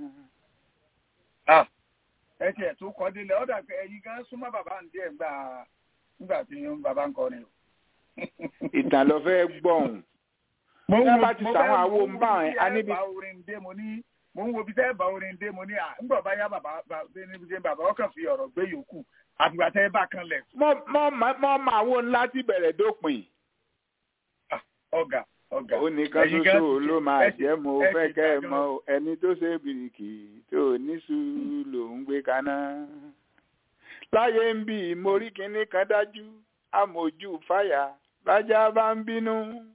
Ẹ tiẹ̀ tó kọ́ délé ọ̀dà pé ẹ̀yin gan súnmọ́ bàbá ń díẹ̀ nígbà tí bàbá ń kọrin o. Ìtàn lọ fẹ́ gbọ̀n. Mo bá ti sàwọn àwo ń bá ẹ̀ aníbi. Mo ń wo bí tẹ́ bá orin dé mo ní à ń bọ̀ bá yá bàbá ọkàn fi ọ̀rọ̀ gbé yòókù àtìgbà tẹ́ bá kan lẹ̀. Mọ́ máa wo ńlá tí bẹ̀rẹ̀ dópin. Ọ̀gá. Ó nìkan ṣoṣo ló máa jẹ́ mo fẹ́ kẹ́ ẹ mọ̀ ẹni tó ṣe bìrìkì tó níṣu ló ń gbé kaná. Láyé ń bì mo rí kinní kan dájú amòjú fàyà bájá bá ń bínú.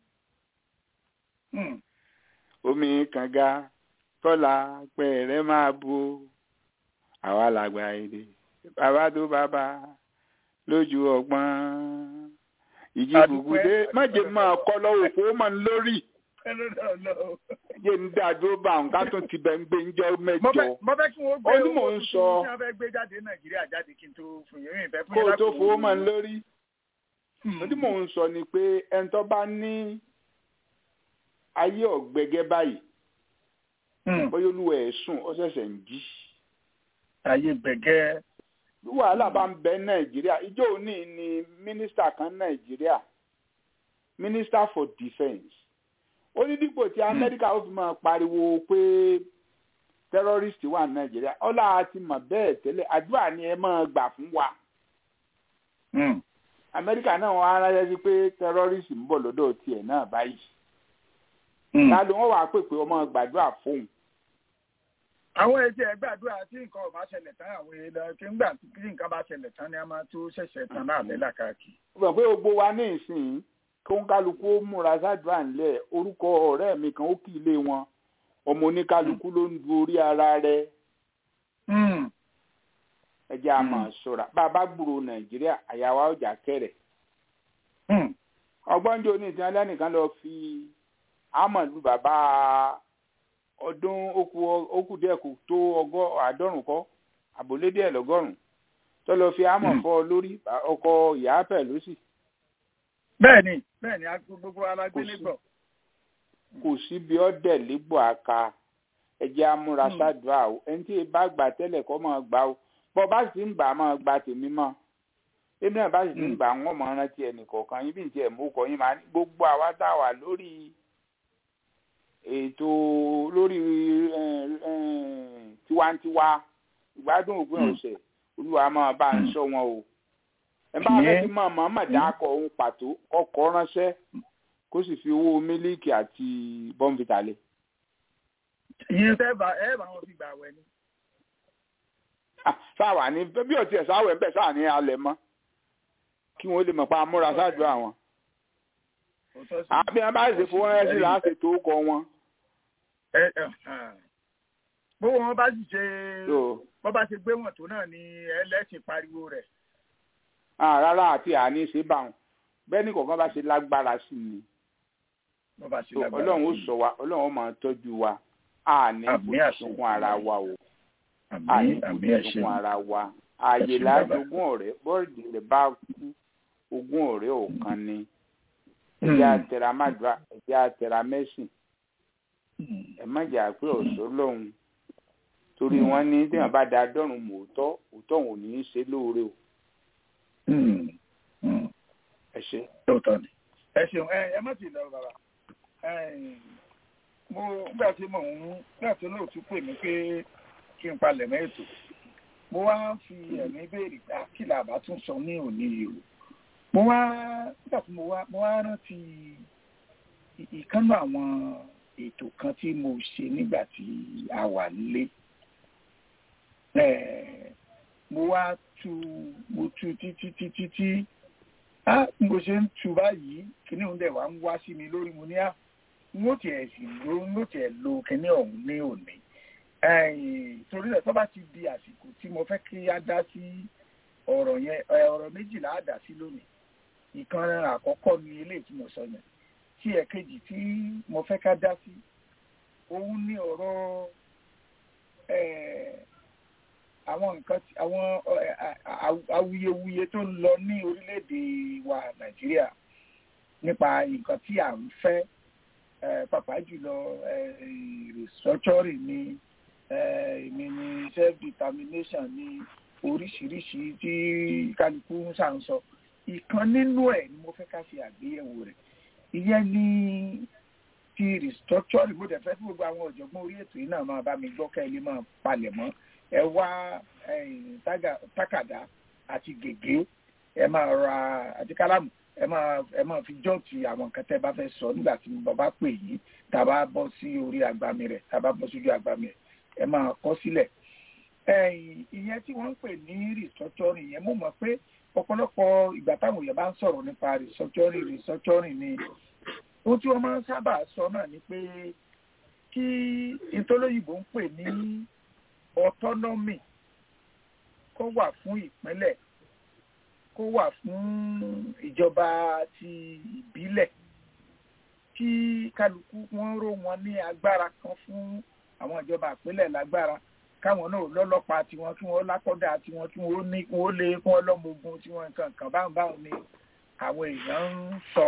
Omi kànga kọ́la pẹ̀rẹ́ máa bo àwa làgbà èdè bàbá tó bàbá lójú ọgbọ́n. Ìjì bùkúdé májè máa kọ́ lọ́wọ́ kó mọ̀ ń lórí. Yé ń dàdó bá òun ká tún ti bẹ̀ ń gbé ń jẹ́ mẹ́jọ. Mo fẹ́ kí wọ́n gbé owó tuntun tí wọ́n fẹ́ gbé jáde Nàìjíríà jáde kí n tó fún yín ìfẹ́ fún yín. Kó o tó fowó mọ̀ ń lórí. Ohun tí mò ń sọ ni pé ẹni tó bá ní ayé ọ̀gbẹ́gẹ́ báyìí bóyá olúwa ẹ̀ sùn ó ṣẹ̀ṣẹ̀ ń jí. Ayé gbẹ̀gẹ́. Bí wàhálà bá ń bẹ Nàìjíríà ìjọ òní ni mínísítà kan Nàìjíríà Minister for Defence ó ní dípò tí Amẹ́ríkà ó fi máa pariwo pé terrorist wà ní Nàìjíríà ọlá àti mọ̀ bẹ́ẹ̀ tẹ́lẹ̀ àdúrà ni ẹ máa gbà fún wa. Amẹ́ríkà náà wọ́n á ránṣẹ́ sí pé terrorist ń bọ̀ lọ́dọ̀ tiẹ̀ náà báyìí. Láti wọ́n wàá pè pé ọmọ gbàdúrà fóun. Àwọn ètò ẹgbàdúrà tí nǹkan ò bá ṣẹlẹ̀ tán àwọn èèyàn kí ngbà tí nǹkan bá ṣẹlẹ̀ tán ni a máa tó ṣẹ̀ṣẹ̀ tán náà lẹ́la káàkiri. Ó gbà pé gbogbo wa ní ìsìn kó ń kálukú ó múra sádùá ńlẹ̀ orúkọ ọ̀rẹ́ mi kan ó kì í lé wọn ọmọ oníkálukú ló ń du orí ara rẹ̀. Ẹ jẹ́ a máa ṣọ́ra bá a bá gbúrò Nàìjíríà àyàwó ọjà kẹrẹ̀. Ọgbọ́n jò ní ìtàn lẹ́nìkan lọ fi àmọ̀lú bàbá ọdún okù díẹ̀ kù tó 150 kọ́ àbólé díẹ̀ lọ́gọ́rùn-ún tó lọ fi àmọ̀ fọ́ lórí ọkọ̀ ìyá pẹ̀ ló sì. Bẹ́ẹ̀ni gbogbo alágbélégbọ̀. Kò sí bí ọ̀dẹ̀ légbò àka ẹ̀jẹ̀ amúra sádùá o ẹni tí bá gbà tẹ́lẹ̀ kọ́ máa gbà o bọ́ bá sì ń gbà máa gba tèmi mọ́ èmi náà bá sì ń gbà wọ́n máa rántí ẹnì kọ̀ọ̀kan yín bí n tiẹ̀ mú kọ́ yín máa ní gbogbo àwa tá a wà lórí ètò lórí tiwantiwa ìgbádùn òpin ọ̀sẹ̀ Olúwa máa bá ń sọ wọn o ẹ bá fẹ́ kí mọ̀ dákọ̀ ohun pàtó ọkọ̀ ránṣẹ́ kó sì fi owó mílíìkì àti bọ́ǹfìtà lé. Ìyẹn fẹ́ bá wọn fi gbà wẹ̀ ni. Sáwà ní bí ọtí ẹ̀ sáwẹ̀ ń bẹ̀ sáà ní alẹ̀ mọ́ kí wọ́n lè mọ̀ pa amúra sádùá wọn. Àbí wọn bá ṣe fowó ránṣẹ́ sí láti tó kọ wọn. Bó wọn bá sì ṣe bó bá ṣe gbé wọn tó náà ni ẹlẹ́sìn pariwo rẹ̀. Rárá àti àní ṣe bá wọn bẹ́ẹ̀ ni kọ̀ọ̀kan bá ṣe lágbára sí ni. Ọlọ́run ó sọ wa Ọlọ́run ó máa tọ́jú wa àní ìbùsùnkún ara wa o àní ìbùsùnkún ara wa ààyè lájogún ọ̀rẹ́ bọ́ọ̀dì rẹ̀ bá kú ogún ọ̀rẹ́ ọ̀kan ni ẹ̀jẹ̀ àtẹ̀rà mádùá ẹ̀jẹ̀ àtẹ̀rà mẹ́sìn ẹ̀ má jà pé ọ̀ṣọ́ lọ́hùn torí wọ́n ní tí wọ́n bá da dọ́rùn mọ́ òótọ́ òun ò ní í ṣe lóore o. Ẹ ṣe. Ẹ ṣeun ẹ má ti lọ bàbá mo gbà tí lóòtú pè mí pé kí n palẹ̀ mọ́ ètò mo wá fi ẹ̀mí béèrè kí làbá tún sọ ní òní yìí o nígbà tí mo wá rántí ìkànnì àwọn ètò kan tí mo ṣe nígbà tí a wà nílé mo wá mo tu títí mo ṣe ń tu báyìí kíní òun dẹ̀ wá ń wá sí mi lórí mo ní n ó tiẹ̀ lo kíní ọ̀hún ní òní torí rẹ̀ tó bá ti di àsìkò tí mo fẹ́ kí á dá sí ọ̀rọ̀ yẹn ọ̀rọ̀ méjìlá á dá sí lónìí ìkan àkọ́kọ́ ni eléyìí tí mo sọ yẹn tí ẹ̀kejì tí mo fẹ́ ká dá sí òun ní ọ̀rọ̀ àwọn nǹkan àwọn awuyewuye tó ń lọ ní orílẹ̀-èdè wa Nàìjíríà nípa nǹkan tí à ń fẹ́ pàápàá jùlọ restructuring ní self determination ní oríṣiríṣi tí kálukú ń ṣàǹsọ ìkan nínú ẹ̀ ni mo fẹ́ ká ṣe àgbéyẹ̀wò rẹ̀ ìyẹn ní ti restructuring mo dẹ̀ fẹ́ fún gbogbo àwọn ọ̀jọ̀gbọ́n orí ètò yìí náà máa bá mi gbọ́ kẹ́ ẹ lè máa palẹ̀ mọ́ ẹ wá tákàdá àti gègé ẹ máa ra àti kálámù ẹ máa fi jọ́ọ̀tì àwọn nǹkan tẹ́ bá fẹ́ sọ nígbà tí mo bá pè yín tá a bá bọ́ sí orí agbami rẹ̀ tá a bá bọ́ sójú agbami rẹ̀ ẹ máa kọ sílẹ̀. ìyẹn tí wọ́n ń pè ní restructuring yẹn mo mọ̀ pé ọ̀pọ̀lọpọ̀ ìgbà táwọn èèyàn bá ń sọ̀rọ̀ nípa restructuring ni ohun tí wọ́n máa ń sábà sọ náà ni pé kí ìtọ́lóyìnbó ń pè ní autonomy kó wà fún ìpínlẹ̀ kó wà fún ìjọba ti ìbílẹ̀ kí kálukú wọ́n ró wọn ní agbára kan fún àwọn ìjọba ìpínlẹ̀ lágbára káwọn náà lọ́lọ́pàá tiwọn kí wọ́n lákọ́dá tiwọn kí wọ́n ní kí wọ́n lé kí wọ́n lọ́mọ ogun tiwọn nǹkan kan báwọn ni àwọn èèyàn ń sọ.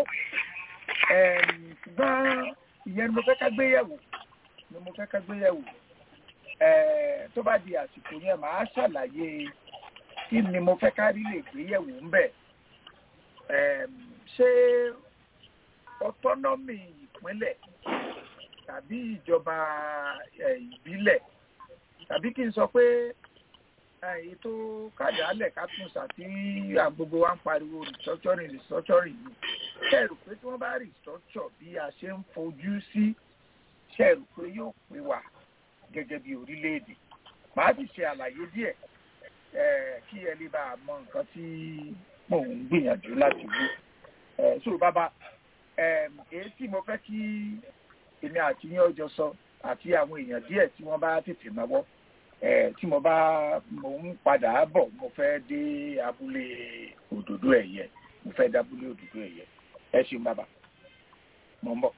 ṣùgbọ́n ìyẹn ni mo fẹ́ ká gbéyẹ̀wò tó bá di àsìkò yẹn màá ṣàlàyé kí ni mo fẹ́ ká rí lè gbéyẹ̀wò ń bẹ̀. ṣé autonomy ìpínlẹ̀ tàbí ìjọba ìbílẹ̀ tàbí kí n sọ pé ètò kàdálẹ̀ kátùnsà tí gbogbo wa ń pariwo restructuring yìí ṣẹ̀rù pé tí wọ́n bá restructure bí a ṣe ń fojú sí ṣẹ̀rù pé yóò pè wá gẹ́gẹ́ bí orílẹ̀-èdè màá sì ṣe àlàyé díẹ̀ kí ẹ lè bá a mọ nǹkan tí mò ń gbìyànjú láti wí. So bàbá èyí tí mo fẹ́ kí èmi àti yín ọjọ́ sọ àti àwọn èèyàn díẹ̀ tí wọ́n bá tètè náwó tí mo ń padà bọ̀ mo fẹ́ dé abúlé òdòdó ẹ̀yẹ ẹ ṣeun bàbá mo ń bọ̀.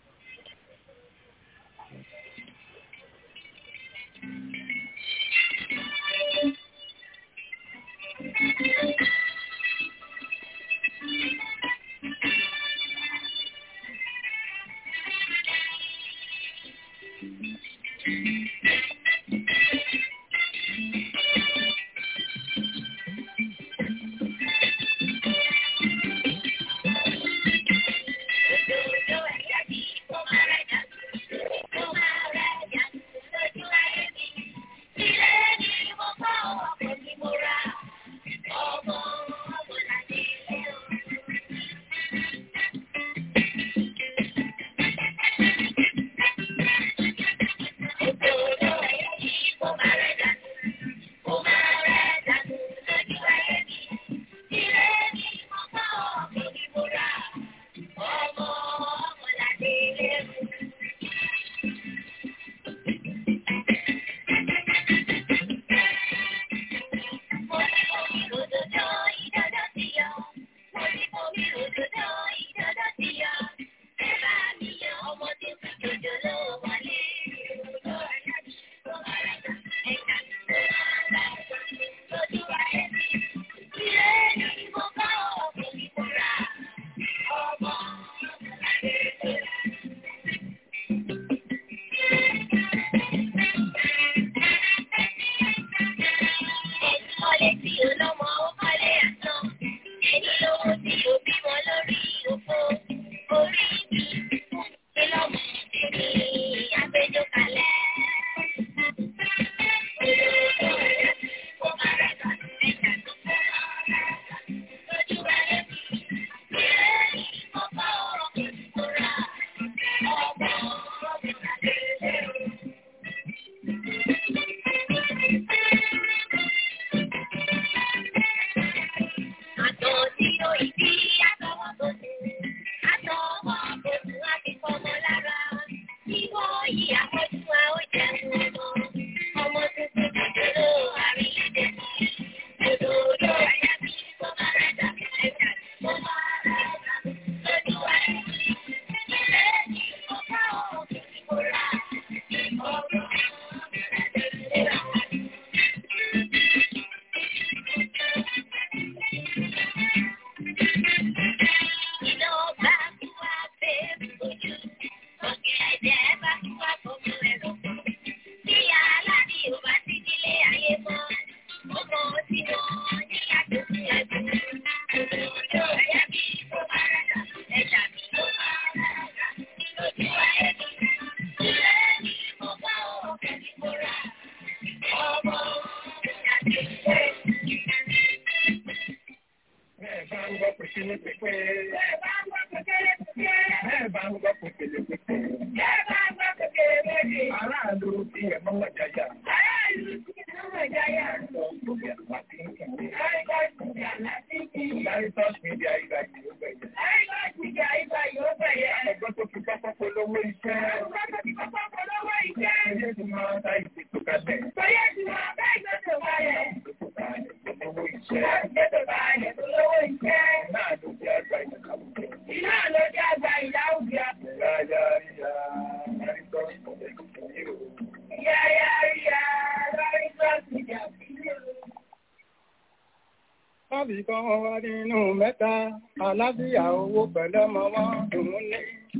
Kan wá nínú mẹ́ta, àlàáfíà owó pẹ̀lú ọmọ wọn dùn ní.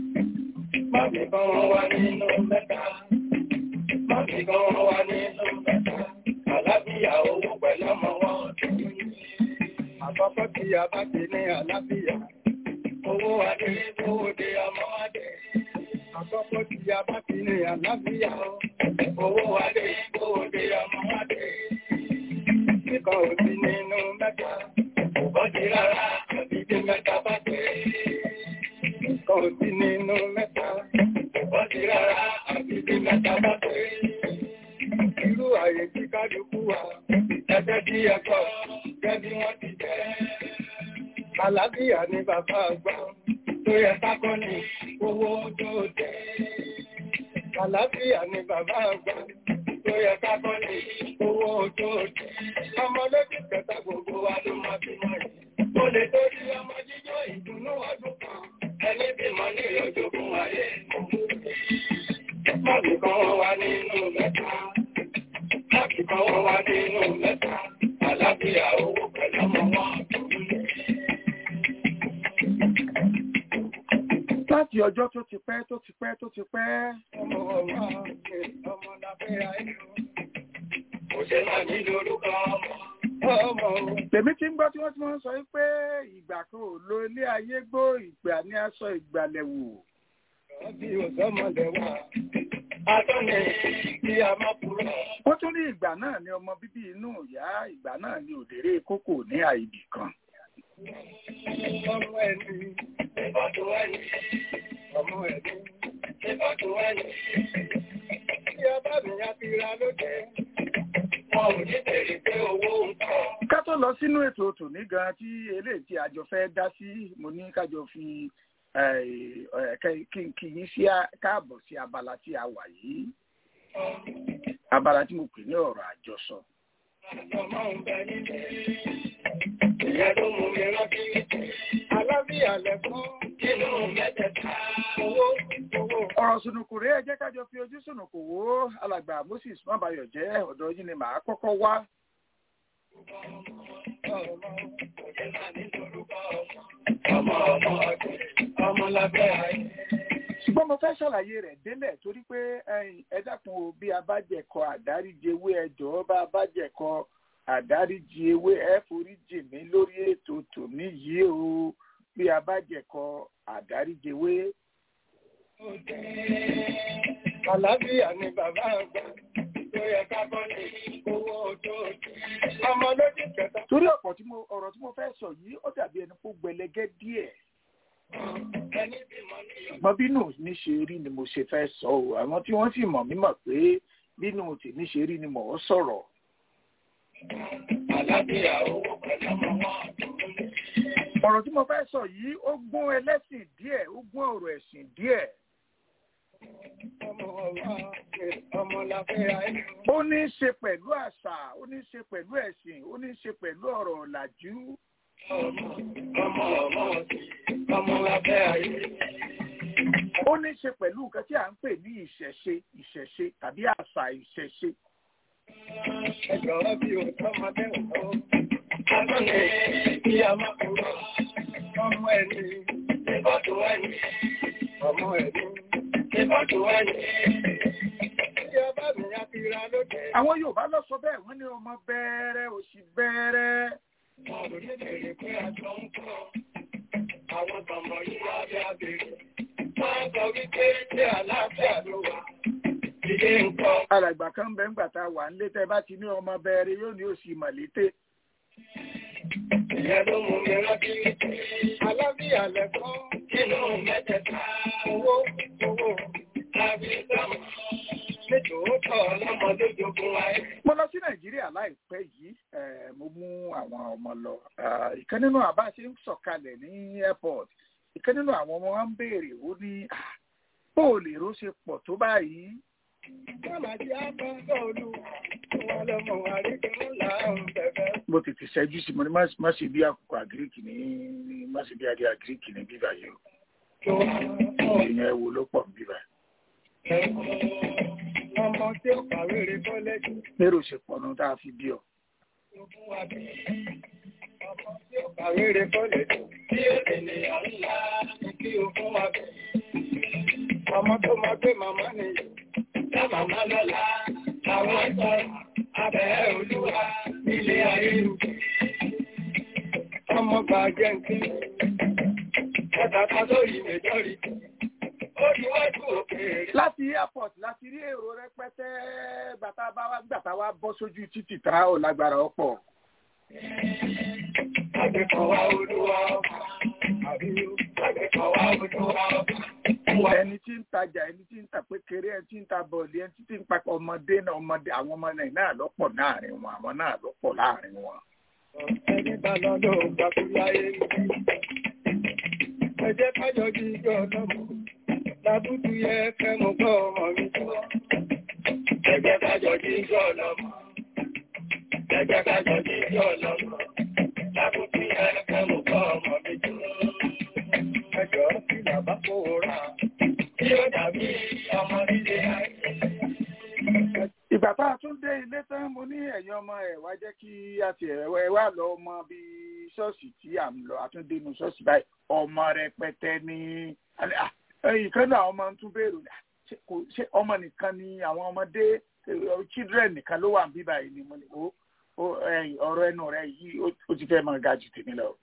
Mábì kan wá nínú mẹ́ta, mábì kan wá nínú mẹ́ta, àlàáfíà owó pẹ̀lú ọmọ wọn dùn ní. Àkọ́kọ́ tí a bá ti ní àlàáfíà, owó adé, owó dé ọmọ adé. àkọ́kọ́ tí a bá ti ní àlàáfíà owó wálé owó dé ọmọ wálé kíkan ò sí nínú mẹ́ta kò bọ́ sí rárá àbí dé mẹ́ta bá dé kíkan ò sí nínú mẹ́ta kò bọ́ sí rárá àbí dé mẹ́ta bá dé irú àyè tí kálukú wà ẹgbẹ́ tí ẹ̀kọ́ gẹ́gẹ́ bí wọ́n ti jẹ́ àlàáfíà ní bàbá àgbà tó yẹ kákọ́ ní owó tó dé. Àlàáfíà ní bàbá àgbà tó yẹ kákọ́ ní owó tó dé. Ọmọ lójú kẹta gbogbo wa ló máa fi mọ́ yìí. Ó lè torí ọmọ jíjọ ìdùnnú ọdún kan. Ẹni bímọ ní ìyọjogún ayé. Máàkì kan wọ́n wá nínú mẹ́ta. Máàkì kan wọ́n wá nínú mẹ́ta. Àlàáfíà owó pẹ̀lú ọmọ wọn. Láti ọjọ́ tó ti pẹ́ ọmọ lábẹ́ ayé kò ṣe máa ní lórúkọ ọmọ. Tèmi tí ń gbọ́ tí wọ́n ti máa ń sọ pé ìgbà kan ò lo ilé ayé gbó ìgbà ní aṣọ ìgbàlẹ̀ wò. Bí òsọ́mọdé wà, atọ́ni kí a má purọ́. Wọ́n tún ní ìgbà náà ni ọmọ bíbí inú ìyá, ìgbà náà ni òdèrè kókò ní àìbì kan. Ọmọ ẹni, ìbọ̀dún ẹni, ọmọ ẹni, ìbọ̀dún ẹni. Tí a bá mi yá ti ra lóde, wọn ò ní bèrè pé owó ń kọ́. Ká tó lọ sínú ètò tòní gan tí eléyìí tí àjọ fẹ́ dá sí, mo ní kájọ fi kí yín sí káàbọ̀ sí abala tí a wà yìí. Abala tí mo pè ní ọ̀rọ̀ àjọsọ. Ọmọ ń bẹ nílé. Ìyẹn tó mú mi rántí alábíyà lẹ́kún nínú mẹ́tẹ̀ẹ̀ta owó. Ọ̀rọ̀ sùnùkù rẹ̀ ẹ jẹ́ ká jọ fi ojú sùnùkù wò alàgbà Moses Mábáyọ̀ jẹ́ ọ̀dọ̀ yín ni màá kọ́kọ́ wá. Ọmọ lábẹ́ ayé. Ṣùgbọ́n mo fẹ́ ṣàlàyé rẹ̀ délẹ̀ torí pé ẹ dákun o bí a bá jẹ̀kọ àdáríjewé ẹjọ́ bá a bá jẹ̀kọ àdáríjì ewé ẹ foríjì mí lórí ètò tòní yìí o bí a bá jẹ̀kọ àdáríjewé. Àlàáfíà ni bàbá àgbà tó yẹ ká bọ́ ní owó tó dé. Ọmọ lójú kẹta. Torí ọ̀rọ̀ tí mo fẹ́ sọ yìí ó dàbí ẹni kó gbẹlẹgẹ́ díẹ̀. Ṣùgbọ́n bínú ní ṣe rí ni mo ṣe fẹ́ sọ o àwọn tí wọ́n sì mọ̀ mí mọ̀ pé bínú tèmi ṣe rí ni mò ń sọ̀rọ̀. Àlàáfíà owó pẹ̀lú ọmọ wọn. Ọ̀rọ̀ tí mo fẹ́ sọ yìí ó gún ẹlẹ́sìn díẹ̀ ó gún ọ̀rọ̀ ẹ̀sìn díẹ̀. Ọmọ lábẹ́ ayé. Ó ní í ṣe pẹ̀lú àṣà ó ní í ṣe pẹ̀lú ẹ̀sìn ó ní í ṣe pẹ̀lú ọ̀rọ̀ ọ̀làjú. Ọmọ lábẹ́ ayé. Ó ní í ṣe pẹ̀lú nǹkan tí à ń pè ní ìṣẹ̀ṣe tàbí àṣà ìṣẹ̀ṣe. Ẹjọ́ bí o tọ́mọdé wò ó. Àtọ́ni kí a máa kúrò. Ọmọ ẹni, ìbọ̀dún ẹni. Ọmọ ẹni, ìbọ̀dún ẹni. Tí a bá mi yá ti ra lóde. Àwọn Yorùbá lọ sọ bẹ́ẹ̀ wọ́n ní ọmọ bẹ́ẹ̀rẹ̀ òṣì bẹ́ẹ̀rẹ̀. Wọ́n ò ní bèrè pé àjọ ń kọ́. Àwọn tọmọ yìí wá bí abèrè. Wọ́n sọ wípé ṣé àlàáfíà ló wà. Ilé ń kọ́. Alàgbà kan bẹ ń gbàtà wà ń lé tẹ́ bá ti ní ọmọ bẹ́ẹ̀rẹ̀ yóò ní òṣì mọ̀lété. Ìyẹn ló mú mi rántí alábíyà lẹ́kọ́ nínú mẹ́tẹ̀ẹ̀ta owó tàbí sámà nítòótọ́ ọlọ́mọ lójoogun ayé. Mo lọ sí Nàìjíríà láìpẹ́ yìí mo mú àwọn ọmọ lọ ìkan nínú àbá ṣe ń sọ̀kalẹ̀ ní airport ìkan nínú àwọn ọmọ wa ń béèrè ó ní bó o lè ró ṣe pọ̀ tó báyìí. Mo tètè ṣẹ́jú sí mo ní má ṣe bí àkókò àgíríkì ní má ṣe bí adé àgíríkì ní bíbá yìí o. Ìyẹn ewu ló pọ̀ ní bíbá. Ọmọ tí ó kàwé rẹ̀ kọ́lẹ́jì. Mérò ṣe pọ̀ náà tá a fi bí ọ. Ọmọ tí ó kàwé rẹ̀ kọ́lẹ́jì. Tí ó ènìyàn ńlá kí o fún wa bẹ̀. Ọmọ tó máa gbé màmá nìyí. Dá màmá lọ́la, àwọn ẹ̀tọ́ abẹ́ olúwa nílé ayé ń bí. Ọmọ gbà jẹ́ ń kí. Ẹ̀ta ká lórí mẹ́jọ́rì. láti airport láti rí èrò rẹpẹtẹ gbàtà wá bọ́ sójú títì tá ò lágbára ọ̀pọ̀. Ẹni tí ń tajà, ẹni tí ń ta pékeré, ẹni tí ń ta bọ̀ọ̀lì, ẹni tí ń papọ̀ ọmọdé náà, àwọn ọmọ náà lọ́pọ̀ láàrin wọn, àwọn náà lọ́pọ̀ láàrin wọn. Ẹni bá lọ́dọ̀ gbà kú láyé. Ẹ jẹ́ kájọ di ìjọ ọlọ́mọ. Lábùtù yẹ fẹ́ mú gbọ́ ọmọ mi tó. Ẹ jẹ́ kájọ di ìjọ ọlọ́mọ. Ẹ jẹ́ kájọ di ìjọ ọlọ́mọ. Lábùtù yẹ fẹ́ mú gbọ́ ọmọ mi tó. Ẹjọ́ sí bàbá kò rà. Tí ó dàbí ọmọ nílé ayé. Ìgbà tá a tún dé ilé tán mo ní ẹ̀yin ọmọ ẹ̀ wá jẹ́ kí a ti ẹ̀ wá lọ ọmọ bíi ṣọ́ọ̀ṣì tí à ń lọ àtúndé inú ṣọ́ọ̀ṣì báyìí ọmọ rẹpẹtẹ ní ìkan náà ọmọ tún béèrè ṣé ọmọ nìkan ni àwọn ọmọdé children nìkan ló wà níbí báyìí ni mo ní ọ̀rọ̀ ẹnu rẹ yìí ó ti fẹ́ máa ga jù tèmi lọ.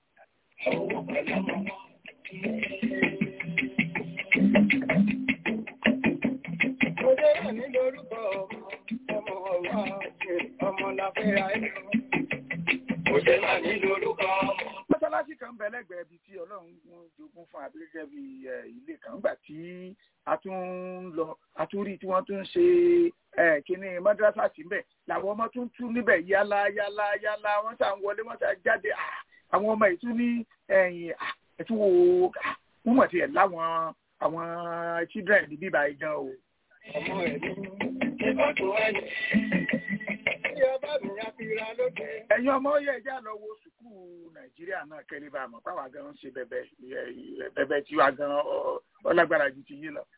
Mo jẹ́ wà ní lórúkọ ọmọ láfẹ́ ayé. Mo jẹ́ wà ní lórúkọ ọmọ. Mọ́sálásí kan bẹ lẹ́gbẹ̀ẹ́ ibi tí Ọlọ́run jogún fún abẹ́gẹ́ bí ilé kan nígbà tí a tún lọ a tún rí tí wọ́n tún ṣe kíní mọ́dúrásà sí mbẹ̀ làwọn ọmọ tún tú níbẹ̀ yálà wọ́n sà ń wọlé wọ́n sà jáde àwọn ọmọ ìtú ní ẹ̀tún wo wọ́n mọ̀ tiẹ̀ láwọn àwọn children níbí báyìí gan o. Ọmọ ẹ̀ ní ìbátò ẹni tí ọba mi á fi ra lóde. Ẹ̀yin ọmọ yẹ ẹja lọ wo sùkúù Nàìjíríà náà kẹ́lẹ́ bá mọ̀ páwa gan ṣe bẹ̀bẹ̀ tí wàá gan ọlágbára ju ti yé lọ.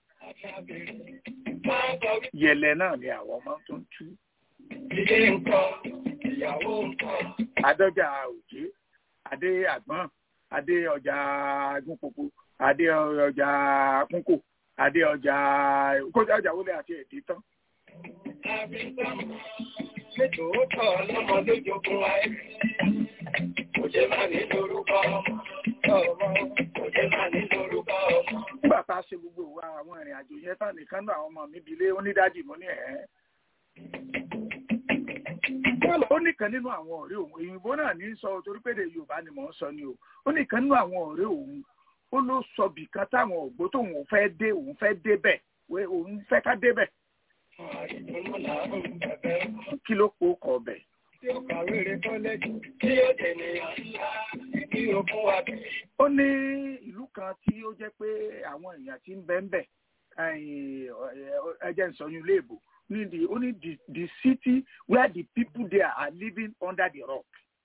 Yẹlẹ náà ni àwọn ọmọ tó ń tú. Ilé nǹkan, ìyàwó nǹkan. Adọ́jà Òjé, Adé Àgbọ̀n, Adé ọjà Agúnpòpò, Adé ọjà Kúnkò, Adé ọjà ọjà wọlé àti ẹ̀dí tán. Nítòótọ́ ọlọ́mọ lójókun ayé. Kò jẹ́ máa ní lórúkọ ọmọ. Kò jẹ́ máa ní lórúkọ ọmọ. Nígbà tá a ṣe gbogbo wa àwọn ìrìn àjò yẹn tán nìkan náà àwọn ọmọ mi bi lé onídàájì mo ní ẹ̀. Ó nìkan nínú àwọn ọ̀rẹ́ òun òyìnbó náà ní sọ torí pé èdè Yorùbá ni mò ń sọ ni o. Ó nìkan nínú àwọn ọ̀rẹ́ òun ó ló sọ bìkan táwọn ògbó tóun ò fẹ́ dé òun fẹ́ débẹ̀ òun fẹ́ ká débẹ̀. Kí ló kó kọ bẹ̀? Tí ó kàwé rẹ̀ kọ́lẹ́jì, tí ó dènìyàn ńlá, tí ó fún wa bí. Ó ní ìlú kan tí ó jẹ́ pé àwọn èèyàn tí ń bẹ ń bẹ̀ ẹjẹ́ ìsọyún léèbò only the city where the people there are living under the rock.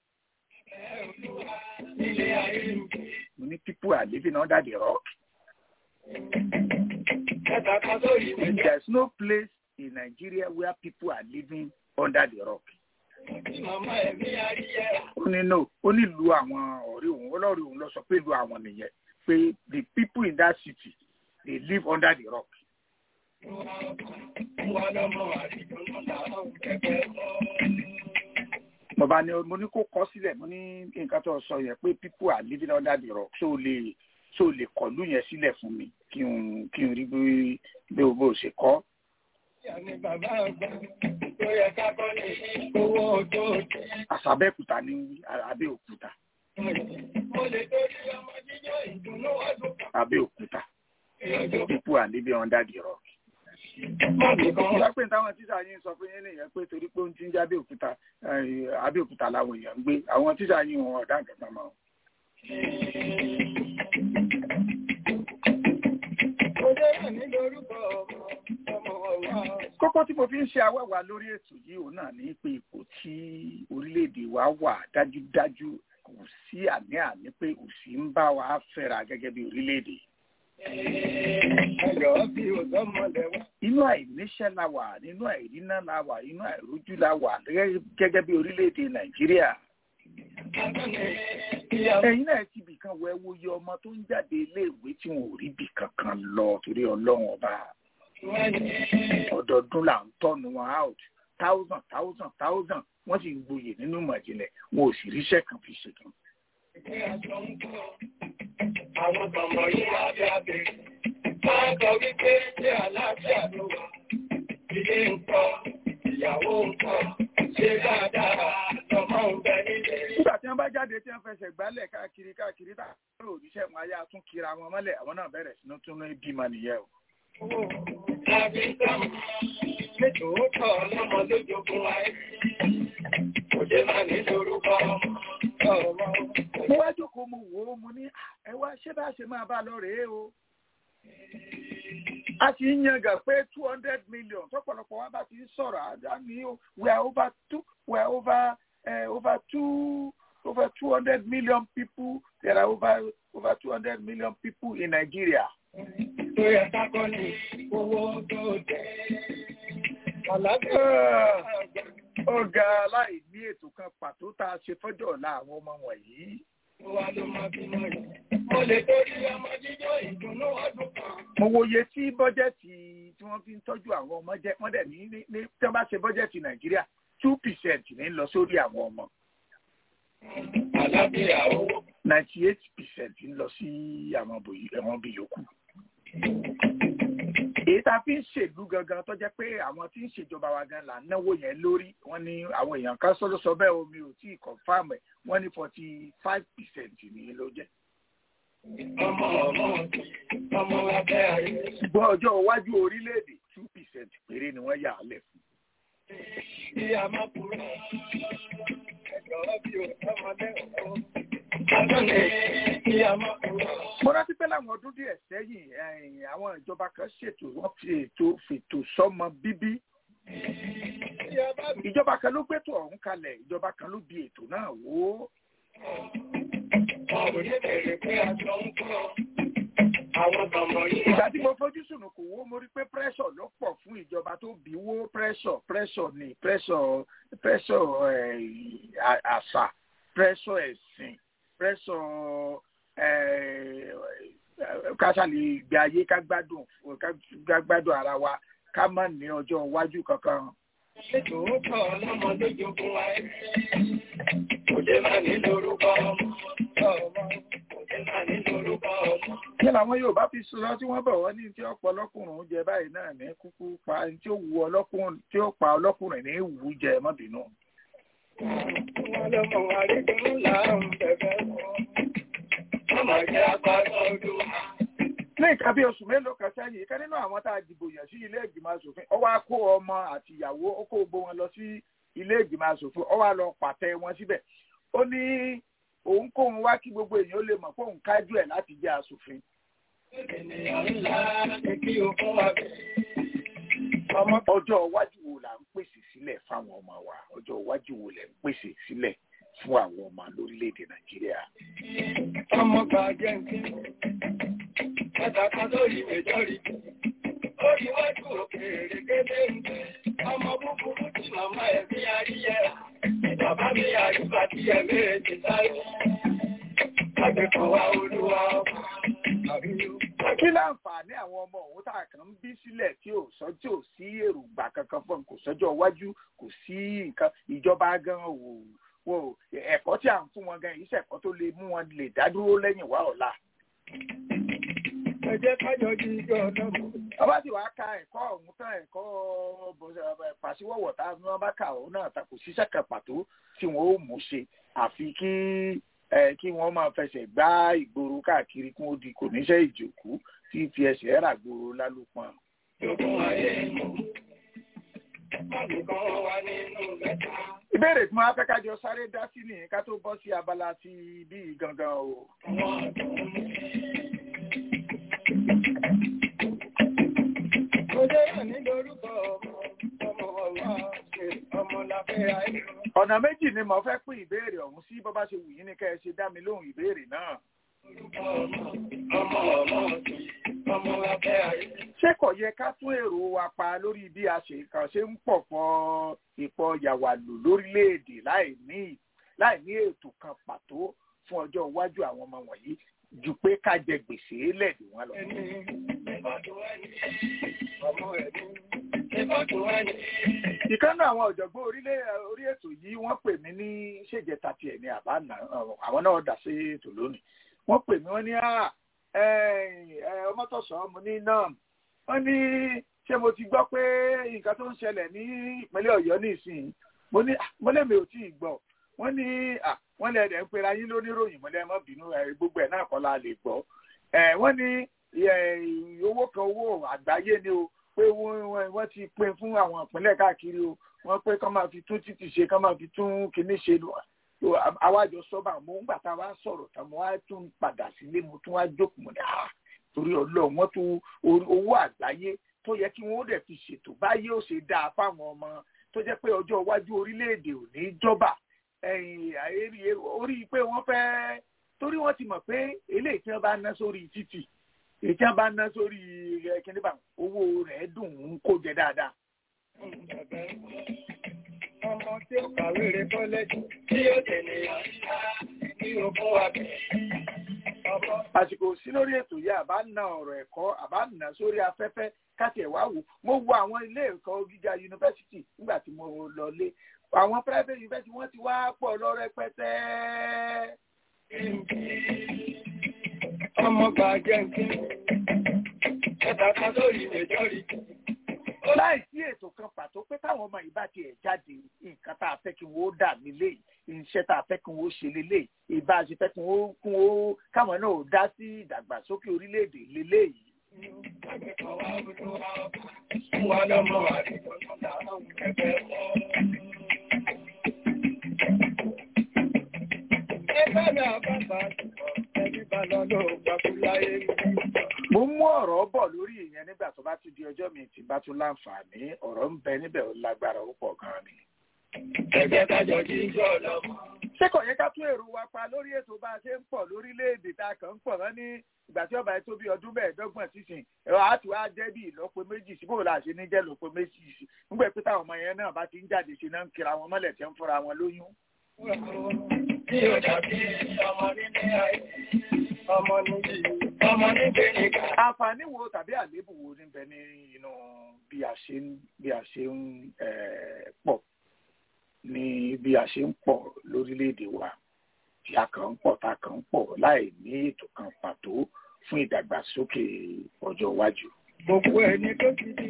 Many people are living under the rock. There's no place in Nigeria where people are living under the rock. Ó ní no, ó ní ìlú àwọn ọ̀rẹ́ òun, ọlọ́rẹ́ òun lọ sọ pé ìlú àwọn nìyẹn, pé the people in that city, they live under the rock. Bàbá ni mo ní kó kọ sílẹ̀, mo ní nǹkan tó sọ yẹn pé people are living under the rock, so lè kọ̀lú yẹn sílẹ̀ fún mi kí n rí bí o bó ṣe kọ́. Àṣàbẹ́òkúta ní Abẹ́òkúta. Abẹ́òkúta. People are living under the rock. Ìgbà pé táwọn tíṣà yín sọ fún yín nìyẹn pé torí pé ó ń ti ń jẹ́ Abẹ́òkúta láwọn èèyàn ń gbé. Àwọn tíṣà yín wọn ọ̀dà nǹkan mọ́. Kókó tí mo fi ń ṣe awẹ́wà lórí ètò yìí òun náà ní pé ipò tí orílẹ̀-èdè wa wà dájúdájú kò sí àní-àní pé òṣì ń bá wa fẹ́ra gẹ́gẹ́ bí orílẹ̀-èdè. Inú àìníṣẹ́ la wà, nínú àìríná la wà, inú àìrójú la wà gẹ́gẹ́ bí orílẹ̀-èdè Nàìjíríà. Ẹ̀yin náà ti bìkan wọ ẹwo iye ọmọ tó ń jáde iléèwé tí wọn ò rí bì kankan lọ torí Ọlọ́run ọba. Ọdọọdún là ń tọ́nu wọn out thousand wọ́n sì ń gboyè nínú ìmọ̀ ìjìnlẹ̀ wọn ò sì ríṣẹ́ kan fi ṣe kan. Àwọn tọmọ yìí wá bí abẹ. Máa sọ wípé ṣé àlàáfíà ló wà? Ilé ń kọ́, ìyàwó ń kọ́, ṣé dáadáa lọ́mọ ń bẹ nílé. Nígbà tí wọ́n bá jáde tí wọ́n fẹsẹ̀ gbálẹ̀ káàkiri táwọn òṣìṣẹ́ wọn ayá tún kira wọn mọ́lẹ̀ àwọn náà bẹ̀rẹ̀ sí tún ní bímọ nìyẹn o. Lábí sáàmù, nítòótọ́ ọlọ́mọ lójókun wáyé. Kò jẹ́ máa ní lórúkọ ọmọ. Mo wá jókòó mo wò ó mo ní ẹ wá ṣé bá ṣe máa bá lọ rèé o. A ti ń yangàn pé 200 million tọ́pọ̀lọpọ̀ wa bá ti ń sọ̀rọ̀ àdá ní we are over 200 million people. There are over 200 million people in Nigeria. Tó yẹ kákọ́ ní owó tó dé. Ó ga láì ní ètò kan pàtó tá a ṣe fọ́jọ́ ọ̀la àwọn ọmọ wọ̀nyí. Wa ló máa bí mọ́ yìí. Mo lè torí ọmọ jíjọ́ ìdùnnú ọdún kan. Mo wòye tí bọ́jẹ́tì tí wọ́n fi ń tọ́jú àwọn ọmọ jẹ́ wọ́n dẹ̀ ní tí wọ́n bá ṣe bọ́jẹ́tì Nàìjíríà 2% ní lọ sórí àwọn ọmọ. Àlàáfíà owó. 98% ń lọ sí àwọn bí yòókù. Èyí tá a fi ń ṣèlú gangan tó jẹ́ pé àwọn tí ń ṣèjọba wa gan là ń náwó yẹn lórí wọ́n ní àwọn èèyàn kan sọ bẹ́ẹ̀ omi ò tí ì confirm ẹ̀ wọ́n ní 45% ní ló jẹ́. Ọmọ abẹ́ ayé. Ṣùgbọ́n ọjọ́ iwájú orílẹ̀-èdè 2% péré ni wọ́n yà á lẹ̀ fún. Bí a máa kúrò, ẹ̀jọ̀ bí o ọmọdé ọ̀pọ̀. Mo rántí pé láwọn ọdún díẹ̀ sẹ́yìn àwọn ìjọba kan ṣètò wọ́n fi fètò sọ́mọ bíbí. Ìjọba kan ló gbétò ọ̀hún kalẹ̀, ìjọba kan ló bi ètò náà wò. Ìgbà tí mo fojú sùnùkù wò mo rí pé pressure ló pọ̀ fún ìjọba tó bí wó pressure àṣà pressure ẹ̀sìn pressure kásálì ìgbé ayé ká gbádùn ara wa ká má ní ọjọ́ iwájú kankan. Ètò òótọ́ ọlọ́mọ lójókun wáyé. Kò jẹ́ máa ní lórúkọ ọmọ. Kí làwọn Yorùbá fi sọ tí wọ́n bọ̀ wọ́n ní tí ó pa ọlọ́kùnrin jẹ báyìí náà ní kúkú pa tí ó wu ọlọ́kùnrin tí ó pa ọlọ́kùnrin ní ìwú jẹ má bínú. Wọ́n lọ́mọ àrídùn láàrùn bẹ̀bẹ̀ wọn. Ọmọ jẹ́ apáta ọdún. Ní nǹkan bí oṣù mélòó kan sẹ́yìn, ìkan nínú àwọn tá a dìbò yàn sí ilé ìgbìmọ̀ aṣòfin, ó wá kó ọmọ àti ìyàwó, ó kó gbogbo wọn lọ sí ilé ìgbìmọ̀ aṣòfin, ó wá lọ pàtẹ wọn síbẹ̀. Ó ní òun kó wọn wá kí gbogbo èèyàn ó lè mọ̀ pé òun kájú ẹ̀ láti jẹ́ aṣòfin. Ènìyàn ńlá ni kí o fún wa bí. Ọjọ́ iwájú wo là ń pèsè sílẹ̀ fáwọn ọmọ wa? Ọjọ́ iwájú wo lẹ̀ ń pèsè sílẹ̀ fún àwọn ọmọ lórílẹ̀‐èdè Nàìjíríà? Ọmọ bàjẹ́ nǹkan. Ẹ̀dàkà lórí mẹ́jọ́rí. Orí wájú òkèèrè kéde ń bẹ. Ọmọ búburú tí màmá ẹ̀ bí aríyẹ́ra. Bàbá mi àyùbá tí ẹ̀mí rẹ̀ ti sáré. Àgbẹ̀kọ̀ wa olúwa ọba. Kí láǹfààní àwọn ọmọ òun tá a kàn ń bí sílẹ̀ tí ò sí èròǹgbà kankan fún kò sọ́jọ́ iwájú kò sí nǹkan ìjọba gan wò ẹ̀kọ́ tí à ń fún wọn gan yìí ṣẹ̀kọ́ tó lè mú wọn lè dá dúró lẹ́yìn wá ọ̀la. Ẹ jẹ́ ká yọjú ìjọ náà mọ́. Ọba tí wàá ka ẹ̀kọ́ ọ̀hún tán ẹ̀kọ́ pàṣíwọ̀wọ̀ tá wọ́n bá kà ọ̀hún náà kò síṣẹ́ kan pàtó tí wọ́n ó mú ṣe àfi kí wọ́n máa fẹsẹ̀ gbá ìgboro káàkiri kí wọ́n di kò níṣẹ́ ìjòkú tí fi ẹsẹ̀ rà gbòòrò lálùpọ̀n. Ìbéèrè tí wọ́n á fẹ́ kájọ sáré dá sí nìyẹn ká tó bọ́ sí abala ti bí gangan o. Ọ̀nà méjì ni mo fẹ́ pín ìbéèrè ọ̀hún sí bó bá ṣe wù yín ní kẹ́ ẹ ṣe dá mi lóhùn ìbéèrè náà. Ṣé kò yẹ ká tún èrò wa pa lórí bí a ṣe ń pọ̀pọ̀ ìpọ̀ yàwàlù lórílẹ̀‐èdè láì ní ètò kan pàtó fún ọjọ́ iwájú àwọn ọmọ wọ̀nyí ju pé ká jẹ gbèsè lẹ́ẹ̀dì wọn lọ. Ìkànnì àwọn ọ̀jọ̀gbọ́n orí ètò yìí wọ́n pè mí ní ṣèjẹta tiẹ̀ ní àbáná àwọn náà dá sí ètò lónìí. Wọ́n pè mí wọ́n ní ọmọtọ̀sán mo ní náà wọ́n ní ṣé mo ti gbọ́ pé nǹkan tó ń ṣẹlẹ̀ ní ìpínlẹ̀ Ọ̀yọ́ nísìnyí mo lèmi ò tí ì gbọ́ wọ́n ní wọ́n lè dẹ̀ ń pera yín lóníròyìn mo lè má bínú gbogbo ẹ̀ náà kọ́ la lè gbọ́ wọ́n ní owó kan owó àgbáyé ni o pé wọ́n ti pín fún àwọn ìpínlẹ̀ káàkiri o wọ́n pé kán máa fi tún títì ṣe kán máa fi tún kinní ṣe àwájọ sọ́ba mo ń gbà tá a wá sọ̀rọ̀ tá mo wá tún padà sílé mo tún wá jókòó mo ní torí Ọlọ́run wọ́n tún owó àgbáyé tó yẹ kí wọ́n dẹ̀ fi ṣètò báyé ó ṣe dáa fáwọn ọmọ tó jẹ́ pé ọjọ́ iwájú orílẹ̀-èdè ò ní jọba orí pé wọ́n fẹ́ torí wọ́n ti mọ̀ pé eléyìí tí wọ́n bá ná sórí títì èyí tí wọ́n bá ná sórí kìnìbà owó rẹ̀ dùn ún kó jẹ dáadáa. Ọmọ tí ó kàwé rẹ̀ kọ́lẹ́jì tí ó tẹ̀lé ní ogún wa bí. Àsìkò sí lórí ètò yìí àbá na ọ̀rọ̀ ẹ̀kọ́ àbá nà sórí afẹ́fẹ́ káti ẹ̀ wá wò mo wo àwọn ilé ẹ̀kọ́ gíga yunifásitì nígbà tí mo lọ lé àwọn private university wọ́n ti wá pọ̀ lọ rẹpẹtẹ. Ọmọ gbàjẹ́ nǹkan ẹ̀ta kan lórí ìjọ́rí. Láì sí ètò kan pàtó pé táwọn ọmọ ìbá tiẹ̀ jáde nǹkan tá a fẹ́ kí wọ́n dà nílé iṣẹ́ tá a fẹ́ kí wọ́n ṣe lélẹ̀ ìbá ṣe fẹ́ kí wọ́n káwọn náà dá sí ìdàgbàsókè orílẹ̀-èdè lélẹ̀ yìí. Mo mú ọ̀rọ̀ bọ̀ lórí ìyẹn nígbà tó bá ti di ọjọ́ mi tí bá tún láǹfààní ọ̀rọ̀ ń bẹ níbẹ̀ ó lágbára ó pọ̀ gan-an ni. Ẹgbẹ́ kájọ jí ń jọ lọ́mọ. Ṣé kò yẹ ká tún èrò wa pa lórí ètò bá a ṣe ń pọ̀ lórílẹ̀-èdè tá a kàn ń pọ̀ mọ́ ní ìgbà tí ọba ẹ̀ tó bí ọdún mẹ́ẹ̀ẹ́dọ́gbọ̀n sísìn ẹ̀rọ àti wá jẹ́ bí ìlọ́po méjì sí bó la ṣe ní jẹ́ lọ́po méjì sí nígbà pé táwọn ọmọ yẹn náà bá ti ń jáde ṣe náà ń kira wọn mọ́lẹ̀ tí ń fúnra wọn lóyún. Tí o dàbí ọmọ nílé ayé, ọmọ níbi, ọmọ níbi nìkan. Àǹfààní wo tàbí àléébù wo níbẹ̀ ní inú bí a ṣe ń pọ̀ ní bí a ṣe ń pọ̀ lórílẹ̀-èdè wa tí a kàn ń pọ̀ tá a kàn ń pọ̀ láì ní ètò kan pàtó fún ìdàgbàsókè ọjọ́ iwájú. Gbogbo ẹni tó ti di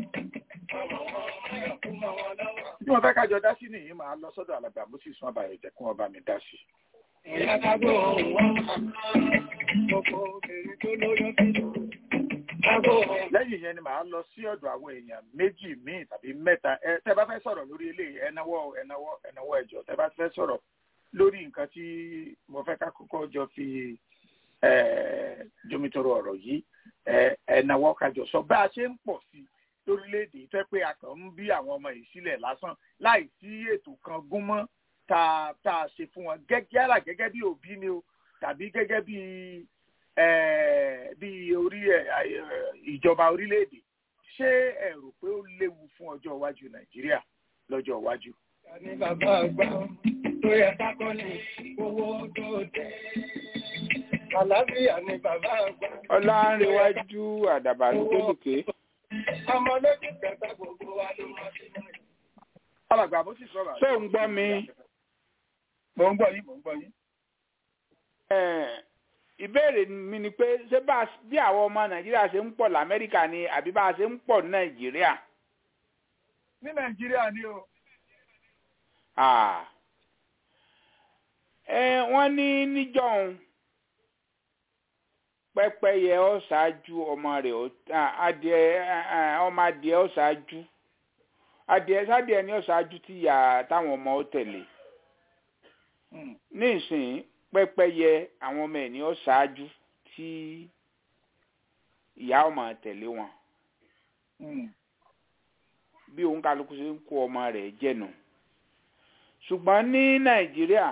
bí wọ́n fẹ́ kájọ dá sí nìyí máa lọ sọ́dọ̀ alàgbà mo sì sún àbàyè jẹ́ kí wọ́n bá mi dá sí. ìyàtàgbọ́ wọn gbogbo obìnrin tó lóyún sí. Lẹ́yìn yẹn ni màá lọ sí ọ̀dọ̀ àwọn èèyàn méjì míì tàbí mẹ́ta tẹ́ bá fẹ́ sọ̀rọ̀ lórí eléyìí ẹnáwó ẹjọ́ tẹ́ bá fẹ́ sọ̀rọ̀ lórí nǹkan tí mo fẹ́ ká kọ́kọ́ jọ fi jomitoro ọ̀rọ̀ yìí ẹnáwó kájọ sọ bá a ṣe ń pọ̀ sí lórílẹ̀‐èdè tó pé a kàn ń bí àwọn ọmọ yìí sílẹ̀ lásán láì sí ètò kan gúnmọ́ tá a ṣe fún wọn gẹ́gẹ́ bí òbí ni o tàbí gẹ́gẹ́ bí orí ìjọba orílẹ̀-èdè ṣé ẹ rò pé ó léwu fún ọjọ́ iwájú Nàìjíríà lọ́jọ́ iwájú. ní bàbá àgbà tó yẹ kákọ́ ní owó tó dé àlàáfíà ní bàbá àgbà. Ọlánrewájú Àdàbà ló délùké. ọmọ lójú kẹta gbogbo wa ló máa fi náà. alàgbà bó sì sọ̀rọ̀. ṣé ò ń gbọ́ mi? mo ń gbọ́ yín. Ìbéèrè mi ni pé ṣé bí àwọn ọmọ Nàìjíríà ṣe ń pọ̀ l'Amẹ́ríkà ni àbí bá a ṣe ń pọ̀ ní Nàìjíríà? Ní Nàìjíríà ni o. Wọ́n ní níjọ́un pẹ́pẹ́yẹ ó ṣáájú ọmọ rẹ̀ ọmọ adìẹ ó ṣáájú adìẹ ni ó ṣáájú tí ìyá táwọn ọmọ ó tẹ̀lé. Ní ìsìn pẹ́pẹ́yẹ àwọn ọmọ ẹ̀ ní ó ṣáájú tí ìyá ọmọ tẹ̀lé wọn. Bí òun kálukú ṣe ń kó ọmọ rẹ̀ jẹ̀nù. Ṣùgbọ́n ní Nàìjíríà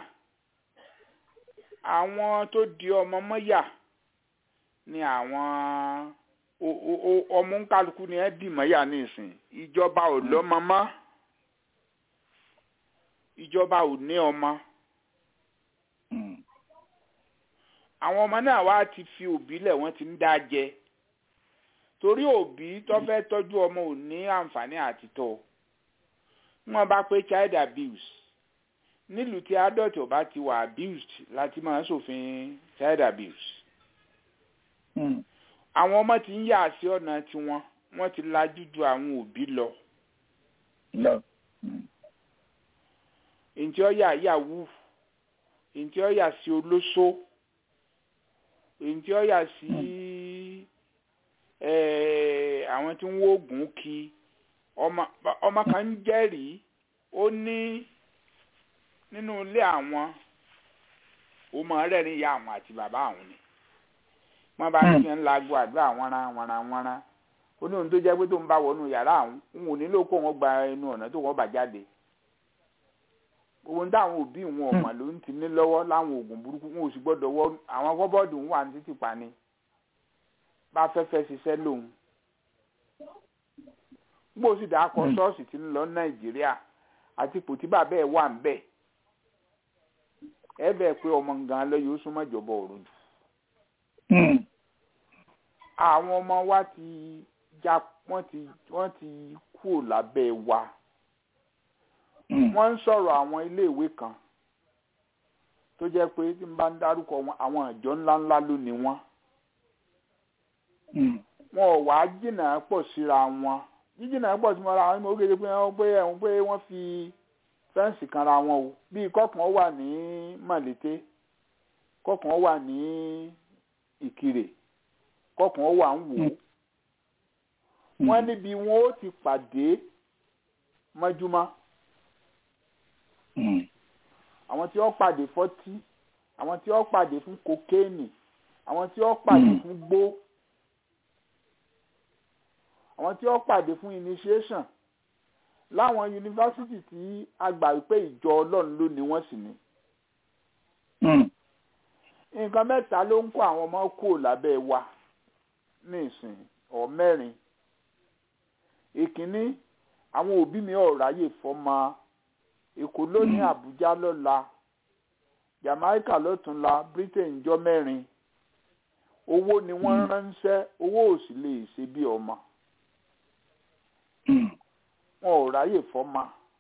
àwọn tó di ọmọ mọ́yà ni àwọn ọmọ kálukú ni ẹ dì mọ́yà ní ìsìn. Ìjọba ò lọ́mọ mọ́. Ìjọba ò ní ọmọ. Àwọn ọmọ náà wá ti fi òbí lẹ̀ wọ́n ti ń dá jẹ. Torí òbí tó fẹ́ tọ́jú ọmọ ò ní àǹfààní àti tọ́. Wọ́n bá pé child abuse. Nílùú tí adult ò bá ti wà abused láti máa ṣòfin child abuse. àwọn ọmọ ti ń yà sí ọ̀nà tiwọn wọ́n ti lajú ju àwọn òbí lọ. ǹjẹ́ ọ̀yà yahoo ǹjẹ́ ọ̀yà sí olóṣó ǹjẹ́ ọ̀yà sí àwọn tí ń wó oògùn kí ọmọ kan ń jẹ́rìí ó ní nínú ilé àwọn ó máa rẹ́rìn ìyá àwọn àti bàbá àwọn ni wọ́n bá ń fi ń lago àdúrà wọ́nra ó ní ohun tó jẹ́ pé tó ń bá wọnú yàrá àwọn òun ò nílò kó wọ́n gba ẹnu ọ̀nà tó wọ́n bà jáde ohun táwọn òbí wọn ọ̀mà ló ń ti ní lọ́wọ́ láwọn oògùn burúkú wọn ò sì gbọ́dọ̀ wọ àwọn kọ́bọ́ọ̀dù ń wà ní títì pa ni bá fẹ́fẹ́ ṣiṣẹ́ lòun gbó sì dáa kọ ṣọ́ọ̀ṣì tí ń lọ Nàìjíríà àti ipò tí bàbá ẹ̀ wà ń bẹ̀ ẹ bẹ́ẹ̀ pé ọmọ gan lọ yóò súnmọ́ ìjọba òru jù. àwọn ọmọ wa ti já wọ́n ti kú lábẹ́ wa wọ́n ń sọ̀rọ̀ àwọn iléèwé kan tó jẹ́ pé tí n bá ń dárúkọ wọn àwọn ìjọ ńláńlá ló ní wọn wọn ò wá jìnnà pọ̀ síra wọn jíjìnnà pọ̀ sí wọn ra àwọn ìmọ̀ òkèèrè pé wọ́n fi fẹ́ǹsì kan ra wọn o bíi kọ̀ọ̀kan wà ní Màlété kọ̀ọ̀kan wà ní Ìkirè kọ̀ọ̀kan wà ń Wò wọ́n níbi wọn ó ti pàdé mọ́júmọ́ àwọn tí ó pàdé fọ́tí àwọn tí ó pàdé fún kokéènì àwọn tí ó pàdé fún gbó àwọn tí ó pàdé fún initiation láwọn yunifásitì tí a gbà wípé ìjọ Ọlọ́run ló ní wọ́n sì ní. nǹkan mẹ́ta ló ń kó àwọn ọmọ kúrò lábẹ́ wa ní ìsìn mẹ́rin. ìkíní àwọn òbí mi ò ráyè fọ́mọ Èkó lónìí Àbújá lọ́la Jamaica lọ́túnla Britain jọ́ mẹ́rin owó ni wọ́n ránṣẹ́ owó ò sì lè ṣe bí ọmọ wọn ò ráyè fọ́mà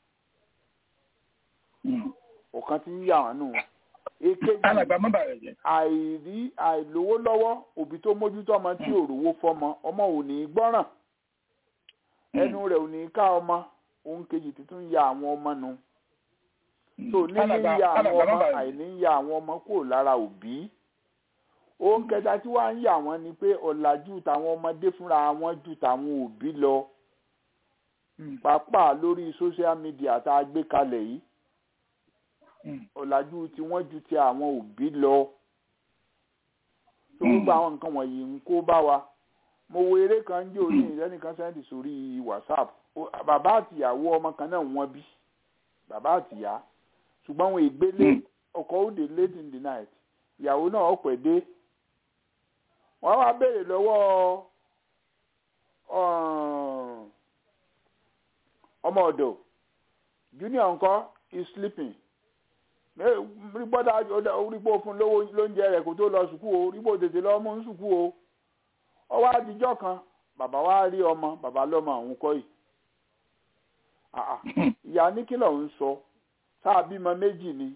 ọ̀kan tí ń yà wọ́n nù. èkejì àìlówó lọ́wọ́ òbí tó mójútó ọmọ tí ò rówó fọ́mọ ọmọ ò ní gbọ́ràn ẹnu rẹ̀ ò ní ká ọmọ ohun kejì tuntun ya àwọn ọmọ nù. so níní ya àwọn ọmọ àìní ya àwọn ọmọ kúrò lára òbí. ohun kẹta tí wàá ń yà wọ́n ni pé ọ̀làjú tàwọn ọmọdé fúnra wọn ju tàwọn òbí lọ. pàápàá lórí social media tá a gbé kalẹ̀ yìí ọ̀làjú tí wọ́n ju ti àwọn òbí lọ tó gbogbo àwọn nǹkan wọ̀nyí ń kó bá wa mo wo eré kan jẹ́ orí ìrẹ́nìkan sẹ́ndì sórí WhatsApp bàbá àtìyàwó ọmọ kan náà wọ́n bí bàbá àtìyá ṣùgbọ́n wọn ìgbélé ọkọ òde late in the night ìyàwó náà ọ̀pẹ̀ dé wọ́n wá béèrè lọ́wọ́ ọmọ ọ̀dọ̀ junior ńkọ́ is sleeping rígbọ́dá orígbó fún lóúnjẹ rẹ̀ kó tó lọ sùkú o rígbó tètè lọ mú sùkú o ọwọ́ àtijọ́ kan bàbá wa rí ọmọ bàbá lọ́mọ àwọn kọ́ yìí ìyá ní kí ló ń sọ sáà bímọ méjì ni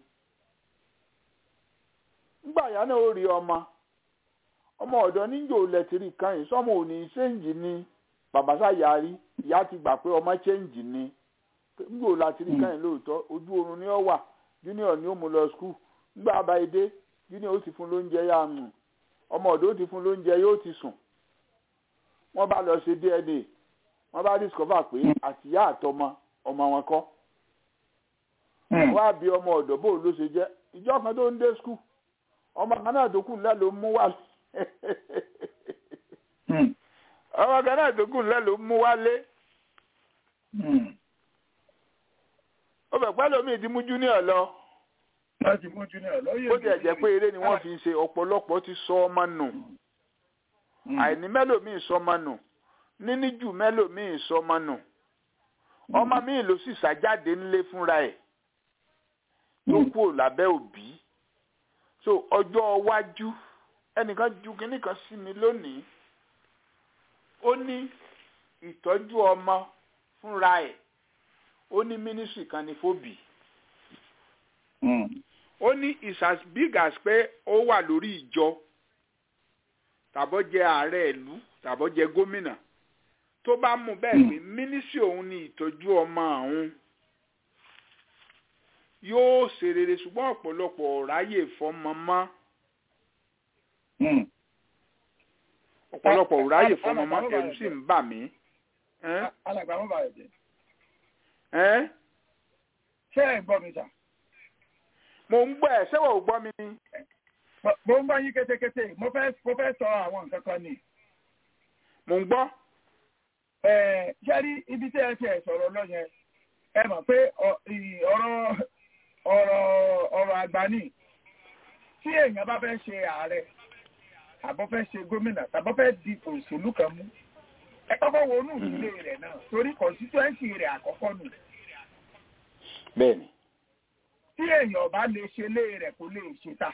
nígbà ìyá náà ó rí ọmọ ọ̀dọ̀ níjò lẹ́tìrì kan yìí sọ́mọ ò ní ṣéǹjì ni bàbá sáyàrí ìyá ti gbà pé ọmọ ṣéǹjì ni níjò lẹ́tìrì kan yìí lóòótọ́ ojú oorun ni ó wà junior ni ó mú lọ skul nígbà àbáyédé junior ó ti fún lóúnjẹ yá nù ọmọ ọ̀dọ̀ ó ti fún lóúnjẹ yóò ti sùn wọ́n bá lọ ṣe DNA wọ́n bá discover pé àtìyá àtọmọ ọmọ wọn kọ́ wọ́n á bí ọmọ ọ̀dọ̀ bó ló ṣe jẹ́ ìjọ kan tó ń dé skul ọmọ kan náà tó kù ńlẹ̀ ló mú wá ọmọ kan náà tó kù ńlẹ̀ ló mú wálé ó bẹ̀ pẹ́ lómi ti mú junior lọ ó ti ẹ̀jẹ̀ pé eré ni wọ́n fi ń ṣe ọ̀pọ̀lọpọ̀ ti sọ ọmọ nù àìní mẹ́lòmíì sọ ọmọ nù níní jù mẹ́lòmíì sọ ọmọ nù ọmọ míì ló sì ṣàjáde ńlé fúnra ẹ̀ tó kúrò lábẹ́ òbí so ọjọ́ iwájú ẹnìkan ju kínní kan sí mi lónìí ó ní ìtọ́jú ọmọ fúnra ẹ̀ ó ní mínísírì kan ní fóbì ó ní it's as big as pé ó wà lórí ìjọ tàbọ̀ jẹ́ ààrẹ ìlú tàbọ̀ jẹ́ gómìnà tó bá mú bẹ́ẹ̀ pé mínísírì òun ni ìtọ́jú ọmọ òun yóò ṣe rere ṣùgbọ́n ọ̀pọ̀lọpọ̀ ráyè fọmọ mọ́ ọ̀pọ̀lọpọ̀ ráyè fọmọ mọ́ ẹ̀rù sì ń bà mí. alàgbà mọ́ bàrẹ̀ jẹ́. ṣé ẹ̀ ń gbọ́ mi sà? mo ń gbọ́ ẹ̀ ṣé wọ́n ò gbọ́ mi. mo ń gbọ́ yín kétékété mo fẹ́ sọ àwọn nǹkan kan ni. mo ń gbọ́. ṣẹ́rí ibi tí ẹ ti ẹ̀ sọ̀rọ̀ lọ yẹn ẹ mọ̀ pé ọ̀rọ̀ àgbà ni tí èèyàn bá fẹ́ ṣe ààrẹ àbọ̀ fẹ́ ṣe gómìnà tàbọ̀ fẹ́ di òṣèlú kan mú ẹ kọ́kọ́ wo inú ìdílé rẹ̀ náà torí constituency rẹ̀ àkọ́kọ́ nù. bẹ́ẹ̀ni. tí èèyàn bá lè ṣe lé rẹ̀ kó lè ṣe ta.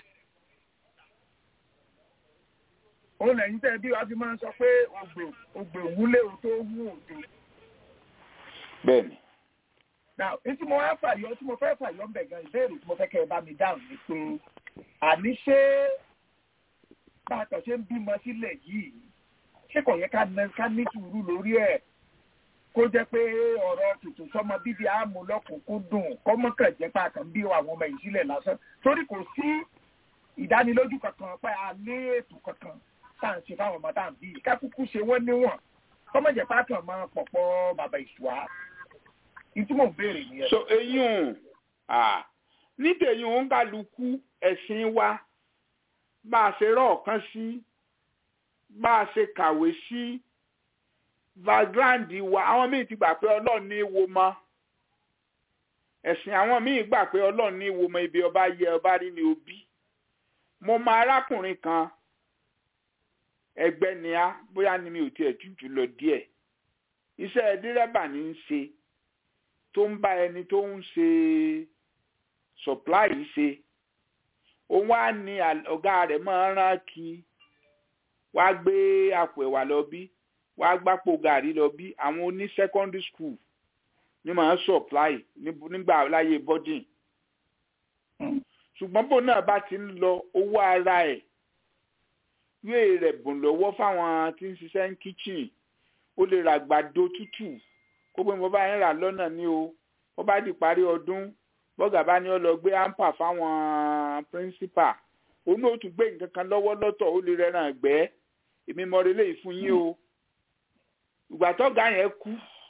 ó lẹ́yìn tẹ́ bí wàá fi máa ń sọ pé ògbè òwúlé o tó wú òde. bẹ́ẹ̀ni. now tí mo fẹ́ fàyọ ń bẹ̀ gan ìbéèrè tí mo fẹ́ kẹ́ ẹ bá mi dáhùn ni pé àní ṣé bá a kàn ṣe ń bímọ sílẹ̀ yìí ṣé kò yẹ ká ní sùúrù lórí ẹ̀ kó jẹ́ pé ọ̀rọ̀ tuntun sọmọ bíbí àmú lọ́kùnkúndùn kọ́mọ́kàn jẹ́ pé a kàn bí àwọn ọmọ yìí sílẹ̀ lásán torí kò sí ìdánilójú kankan pé a lé ètò kankan tá à ń ṣe fáwọn ọmọ tá à ń bí kákúkú ṣe wọ́n níwọ̀n kọ́mọ̀jẹ̀ pé a kàn máa pọ̀pọ̀ bàbá ìṣùwà ìtumọ̀ ń béèrè nìyẹn. so eyín ní tèyí ń kálukú ẹ̀sìn wa bá a ṣe rọ̀ ọ̀kan sí bá a ṣe kàwé sí background wa àwọn míì ti gbà pé ọlọ́run ní wo mọ́ ẹ̀sìn àwọn míì gbà pé ọlọ́run ní wo mọ́ ibi ọba yẹ ọba rí ni òbí mo mọ arákùnrin kan ẹgbẹ́ ni á bóyá ni mi ò tiẹ̀ tútù lọ díẹ̀ iṣẹ́ dírẹ́bà ní í ṣe tó ń bá ẹni tó ń ṣe supply ṣe òun wá ní ọ̀gá rẹ̀ máa ń rán kí wá gbé àpò ẹ̀wà lọ bí wá gbápò gàrí lọ bí àwọn oní secondary school ní máa ń supply nígbà láyé boarding ṣùgbọ́n bó náà bá ti ń lọ owó ara ẹ̀ yóò rẹ̀ bùn lọ́wọ́ fáwọn tí ń ṣiṣẹ́ ní kitchen ó lè ra àgbàdo tútù kó pé mo bá ń rà lọ́nà ní o ó bá di parí ọdún bọ́gà bá ní ọ lọ gbé ampa fáwọn principal òun náà tún gbé nǹkan kan lọ́wọ́ lọ́tọ̀ ó lè rẹran ẹ̀gbẹ́ èmi mọ relé fún yín o ìgbà tọ́gá yẹn kú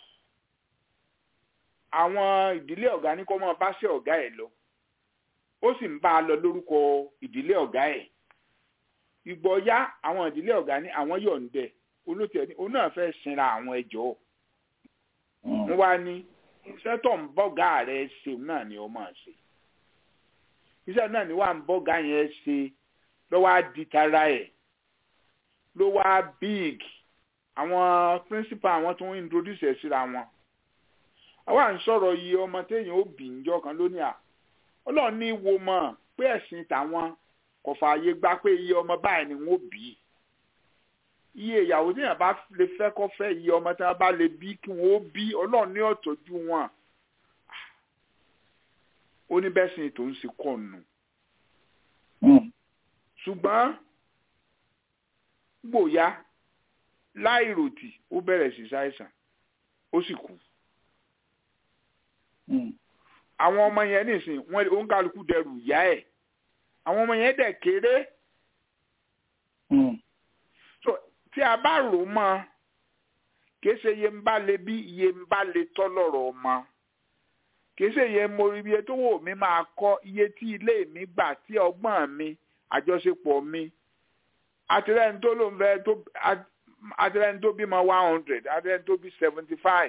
àwọn ìdílé ọ̀gá ní kó máa bá ṣe ọ̀gá ẹ̀ lọ ó sì ń bá a lọ lórúkọ ìdílé ọ̀gá ẹ̀ ìgbọ̀ọ́yá àwọn ìdílé ọ̀gá ní àwọn yọ̀ǹdẹ̀ olóòtú òun náà fẹ́ sinra àwọn ẹjọ́ wọ́n wá ní iṣẹ́ tó ń bọ́gà rẹ̀ ṣe náà ni ó máa ṣe iṣẹ́ náà ni wà ń bọ́gà yẹn ṣe ló wá di tara ẹ̀ ló wá big àwọn principal àwọn tó ń introduce ẹ̀ síra wọn àwa ń sọ̀rọ̀ iye ọmọ téèyàn ó bì ń jọ kan lónìí ọlọ́run ní wo mọ̀ pé ẹ̀sìn tàwọn kò fààyè gbà pé iye ọmọ báyìí ni wọ́n bí iye ìyàwó téèyàn bá lè fẹ́ kọ́ fẹ́ iye ọmọ tí wọ́n bá lè bí kí wọ́n ó bí ọlọ́run ní ọ̀tọ́jú wọn ó ní bẹ́ẹ̀ sìn tó ń ṣe kọ́ nù ṣùgbọ́n gbòòyà láìròtì ó bẹ̀rẹ̀ sí ṣàìsàn ó sì kú àwọn ọmọ yẹn nìsín wọn ò ń kálukú dẹrù ìyá ẹ̀ àwọn ọmọ yẹn dẹ̀ kéré so tí a bá rò mọ́ kìí ṣe iye ń bá lè bí iye ń bá lè tọ́ lọ́rọ̀ ọmọ kìí ṣe iye mo rí iye tó wò mí máa kọ́ iye tí ilé mi gbà tí ọgbọ́n mi àjọṣepọ̀ mi àtìlẹ́yìn tó ló ń fẹ́ tó àtìlẹ́yìn tó bímọ 100 àtìlẹ́yìn tó bí 75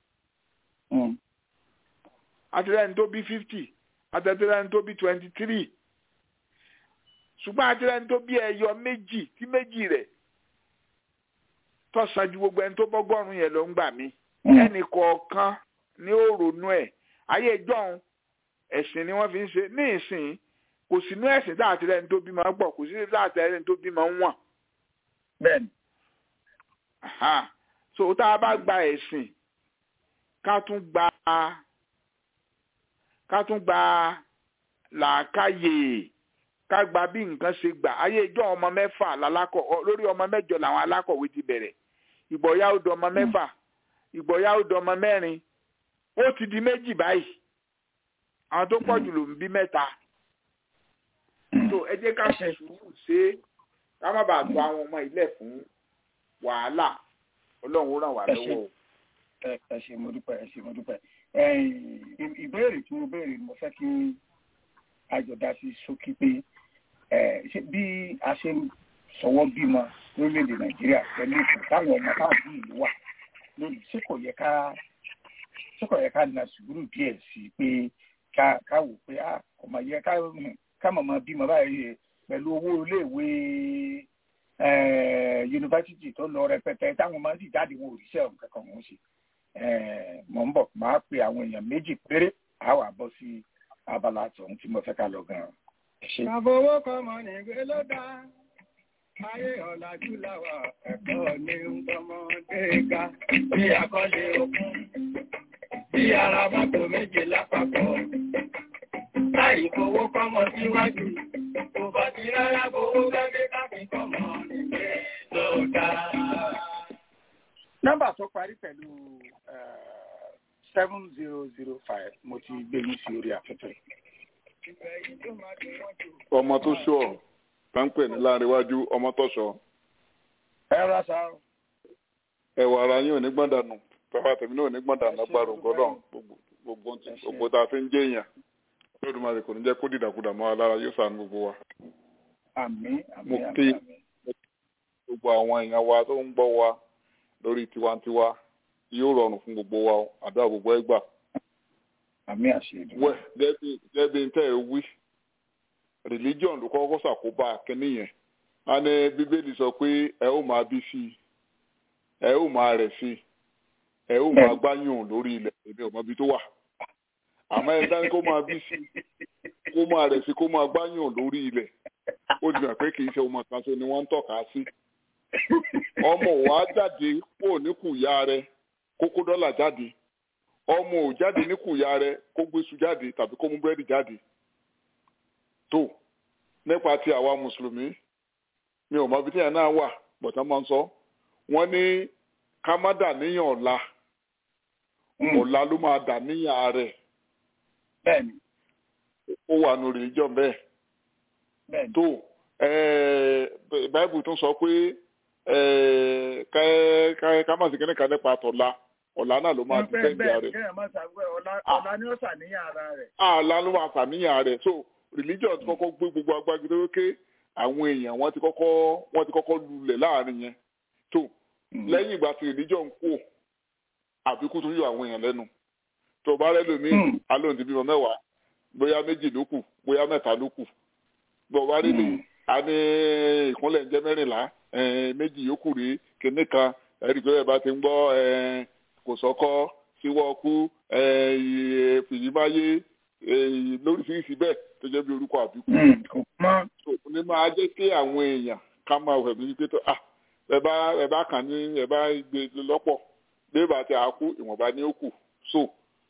àtìlẹ́yìn tó bí 50 àtìlẹ́yìn tó bí 23 ṣùgbọ́n àtìlẹ́yìn tó bí ẹyọ méjì tí méjì rẹ̀ tọ́sán ju gbogbo ẹni tó bọ́gọ́rùn yẹn lọ ń gbà mí ẹnì kọ̀ọ̀kan ní ó ronú ẹ̀ ayé ìjọ́un ẹ̀sìn ni wọ́n fi ń ṣe ní ìsìn kò sínú ẹ̀sìn tá àtìlẹ́yìn tó bímọ pọ̀ kò sí àtìlẹ́yìn tó bímọ wọ̀n. bẹ́ẹ̀ni. so tá a bá gba ẹ̀sìn ká tún gba làákàyè ká gba bí nǹkan ṣe gbà ayé ìjọ ọmọ mẹ́fà lórí ọmọ mẹ́jọ làwọn alákọ̀wé ti bẹ̀rẹ̀ ìgbọ̀yà ó di ọmọ mẹ́fà ìgbọ̀yà ó di ọmọ mẹ́rin ó ti di méjì báyìí àwọn tó pọ̀ jù ló ń bí mẹ́ta tó ẹ jẹ́ ká ṣe sùúrù ṣe ká má bàa tó àwọn ọmọ ilẹ̀ fún wàhálà ọlọ́run ó ràn wá lọ́wọ́. ẹ ṣé mo dúpẹ́ ìbéèrè tí mo béèrè mo fẹ́ kí àjọ̀dá sí ṣókí pé bí a ṣe ń sọwọ́ bímọ lórílẹ̀‐èdè nàìjíríà pẹ̀lú ìfún táwọn ọmọ táwọn bí ìlú wà lónìí ṣé kò yẹ ká na sùúrù díẹ̀ sí pé ká wò pé ọmọ yẹ ká mọ̀mọ́ bímọ báyìí pẹ̀lú owó iléèwé yunifásitì tó lọ rẹpẹtẹ táwọn ọmọ sì jáde wọn òrìṣẹ́ ọ̀hún kankan wọn ṣe mọ̀ ń bọ̀ máa pe àwọn èèyàn méjì péré àwọn àbọ̀ sí abala tọ̀hún tí mo fẹ́ ká lọ gan-an. Bàbá owó kan mọ̀ nígbè ló dá. Ayé ọ̀làjú làwà ẹ̀kọ́ ní ọmọdé ga. Bí akọ́lé okun, bí ara mọ́tò méje lápapọ̀. Láì fowó kọ́mọ síwájú, kò bá ti rárá fowó gbẹ́gbẹ́ káfí kọ́mọ nígbè ló dá. Nọ́mbà tó parí pẹ̀lú 7005 mo ti gbé ní sí orí afẹ́fẹ́. Ọmọ tó ṣọ́ táǹpẹ̀ ní láàrin iwájú ọmọ tó ṣọ́. Ẹ rà sá. Ẹ̀wà ara yín ò ní gbọ́ndànù bàbá tèmi náà ò ní gbọ́ndànù agbára ògbọ́dọ̀ gbogbo tá a fi ń jẹ́ èèyàn lódùmarè kò ní jẹ́ kó dìdàkudà mọ́ alára yóò ṣàánú gbogbo wa. Àmín mo kí gbogbo àwọn èèyàn wa tó ń gbọ́ wa lórí tiwantiwa yóò rọrùn fún gbogbo wa àdúrà gbogbo ẹgbà. Àmín àṣẹ. Wẹ́ gẹ́gẹ́ bí n tẹ́ ẹ wí religion ló kọ́kọ́ ṣàkóbá kínní yẹn a ní bíbélì sọ pé ẹ ó máa bí sí i ẹ ó máa rẹ̀ sí i ẹ ó máa gbáyùn lórí ilẹ̀ èmi ò mọ ibi tó wà àmọ́ ẹ dání kó máa bí sí i kó máa rẹ̀ sí i kó máa gbáyùn lórí ilẹ̀ ó di hàn pé kì í ṣe ọmọ kan ṣo ni wọ́n ń tọ́ka sí ọmọ wa jáde kó níkùyà rẹ kókó dọ́là jáde ọmọ ò jáde níkùyà rẹ kó gbésù jáde tàbí kó mú búrẹ́dì jáde tó nípa ti àwa mùsùlùmí mi ò mọ ibi tí yẹn náà wà bọ̀tán máa ń sọ wọ́n ní ká má dà níyàn ọ̀la ló máa dà níyàn rẹ̀ bẹ́ẹ̀ni ó wà nù religion bẹ́ẹ̀ tó báìbù tún sọ pé ká má sì kíní kan nípa tọ̀la ọ̀la náà ló máa dìbẹ́ ìjà rẹ̀ ọ̀la ni ó ṣàníyàn ara rẹ̀. ọ̀la ló máa ṣàníyàn rẹ̀ so religion ti kọ́kọ́ gbé gbogbo agbági tó wéké àwọn èèyàn wọ́n ti kọ́kọ́ lulẹ̀ láàrin yẹn tó lẹ́yìn ìgbà tí religion kú àbíkú tó yọ àwọn èèyàn lẹ́nu tó bá rẹ́ lómi alóhùn ti bímọ mẹ́wàá bóyá méjì ló kù bóyá mẹ́ta ló kù bọ̀ wá rí ni a ní ìkúnlẹ̀ ń jẹ́ 14 méjì yòókù rí kíní kan ẹ̀rí pé ẹ̀ bá ti ń gbọ́ kò sọ́kọ́ síwọ́kú fìyímáyé lóríṣiríṣi bẹ́ẹ̀ tó jẹ́ bí orúkọ àbíkú. ní máa jẹ́ kí àwọn èèyàn ká máa wẹ̀ mí pé tó ẹ bá kàn ní ẹ bá gbé lọ́pọ̀ bí bá ti àákú ìwọ̀nba ní ó kù so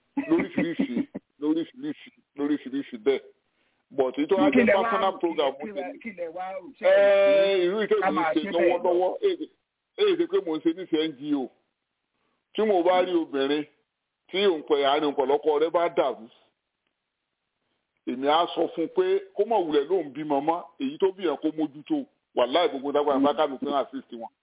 lóríṣiríṣi bẹ́ẹ̀ but tó wá jẹ́ personal program mo ṣe irú ìtẹ́jú ṣe lọ́wọ́lọ́wọ́ èyí ṣe pé mo ń ṣe ní NGO tí mo bá rí obìnrin tí òǹpẹ̀ àárín ọ̀pọ̀lọpọ̀ rẹ bá dàrú èmi á sọ fún pé kó mọ̀ wulẹ̀ ló ń bí mọ́mọ́ èyí tó bí yẹn kó mójútó wàláì gbogbo dágbà bákà mi fún assist wọn.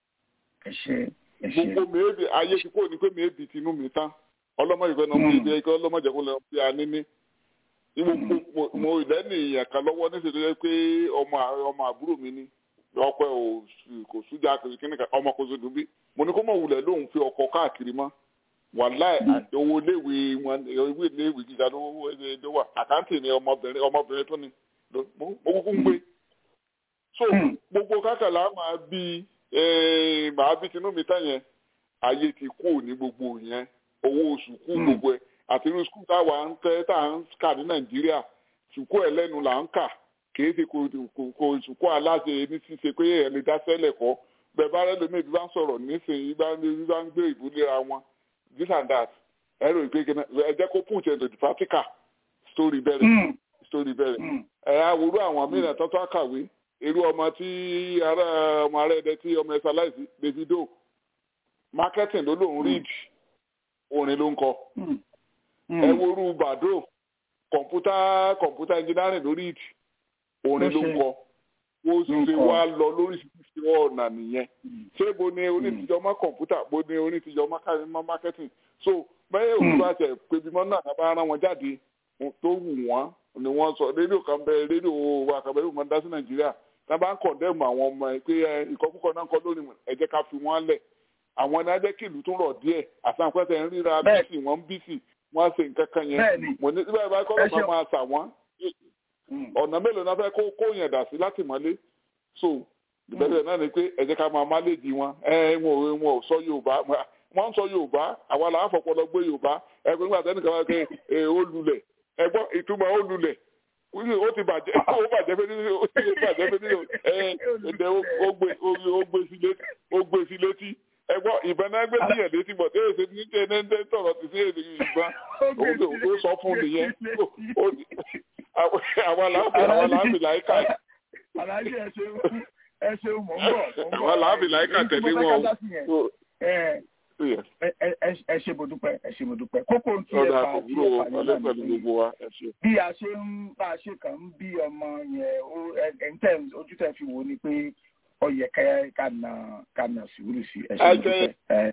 gbogbo mèébì ayé ti kó ní pé mèébì tinú mi tán ọlọ́mọ ìfẹ́ náà mo ìgbẹ́ ikọ́ ọlọ́mọ ìjẹ́kùn lọ bí a níní. mo ìlẹ́nu ìyẹn kan lọ́wọ́ níṣẹ́ tó yẹ pé ọmọ àbúrò mi ní ọpẹ́ kò sújà kìnnìkà ọmọ kò sódù bí mo ní kó mọ̀ wulẹ̀ lóun fi ọkọ̀ káàkiri mọ́ wàláì owó léèwé wọn ìwé léèwé gíga ló wà àkáǹtì ni ọmọbìnrin tó ní mo kúkú ń gbé so gbogbo kákàlà màá bí tinú mi tán yẹn ayé ti kú ní gbogbo yẹn owó oṣù kú gbogbo ẹ àti irú skul táwa ń tẹ́ tá à ń kà ní nàìjíríà sùkú ẹ̀ lẹ́nu là ń kà kìí ṣe kò sùkú aláṣẹ ní ṣíṣe pé ẹ̀ lè dá sẹ́lẹ̀ kọ́ bẹ́ẹ̀ bá rẹ́ lómi ìbí bá ń sọ̀rọ̀ nísìnyí bá ń gbé ìbúlera wọn this and that ẹ̀rọ ìgbége náà ẹ jẹ́ kó put into the practical story bẹ̀rẹ̀ story bẹ̀rẹ̀ àwòrán àwọn mìíràn tó tó àkàwé irú ọmọ tí ọmọ ará ẹ̀dẹ́ tí ọmọ ẹ̀sà láìsí Davido marketing ló lòun read orin ló ń kọ ẹwúrú Badro kọ̀mpútà engineering ló read orin ló ń kọ ó ṣe wá lọ lóríṣiríṣi ọ̀nà nìyẹn ṣé bo ni onítìjọ́ mọ́ kọ̀mpútà bo ni onítìjọ́ mọ́ marketing so bẹ́ẹ̀ òkú bá tẹ̀ pébi mọ́ náà bá rán wọn jáde tó wù wọ́n ni wọ́n sọ rédíò kan bẹ rédíò wa kan bẹ rédíò kan dá sí Nàìjíríà tá a bá ń kọ̀ndẹ́mù àwọn ọmọ ẹ pé ìkọkúkọ náà ń kọ lónìí ẹ jẹ́ ká fi wọ́n lẹ̀ àwọn ní ajẹ́ kí ìlú tún rọ̀ díẹ̀ àtàǹpẹ́sẹ̀ ń ríra bísì wọ́n ń bísì wọ́n á ṣe nǹkan kan yẹn mo ní síbẹ̀ bá kọ́lọ́ máa máa sà wọ́n ọ̀nà mélòó náà fẹ́ kó yẹn dà sí láti mọ́lé so ìbẹ̀rẹ̀ náà ni pé ẹ jẹ́ ká máa máléjì wọn wọn ò sọ Yorùbá wọ́n ń sọ Yorùbá àwa làá fọpọlọ gbé Yorùbá ẹgbẹ́ nígbà tẹ́nìkan wá pé ó lulẹ̀ ẹgbọ́n ìtumọ̀ ó lulẹ̀ ó ti bàjẹ́ ó bàjẹ́ fẹ́ nínú ẹ̀ẹ́dẹ̀ ó gbé sí létí ẹgbọ́n ìbọn náà gbé síyàn létí bọ̀ tẹ́lẹ̀ ṣe ní tẹ́ ẹ̀ tọ̀rọ̀ ti sí èdè ìbọn ó sọ fún nìyẹn àwọn làábì láìka aláàjì ẹ ṣeun mọ̀ ń bọ̀ àwọn làábì láìka tẹ̀lé wọn ẹ ṣe mo dúpẹ́ kókó tí ẹ fà tí ẹ fà nígbà tí bí a ṣe ń bá a ṣe kàn ń bí ọmọ yẹn ojú tẹ fi wò ni pé ó yẹ ká na sùúrù sí ẹ ṣe mo dúpẹ́.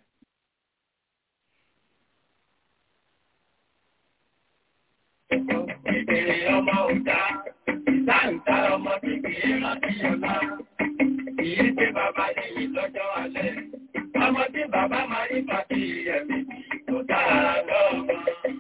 Ìbéèrè ọmọ ọ̀dà ìsáǹtà ọmọ kékeré láti ọ̀la kìí ṣe bàbá yìí lọ́jọ́ alẹ́. Ọmọ tí bàbá máa rí pàtí ẹ̀mí tó dára lọ́gbọ̀n.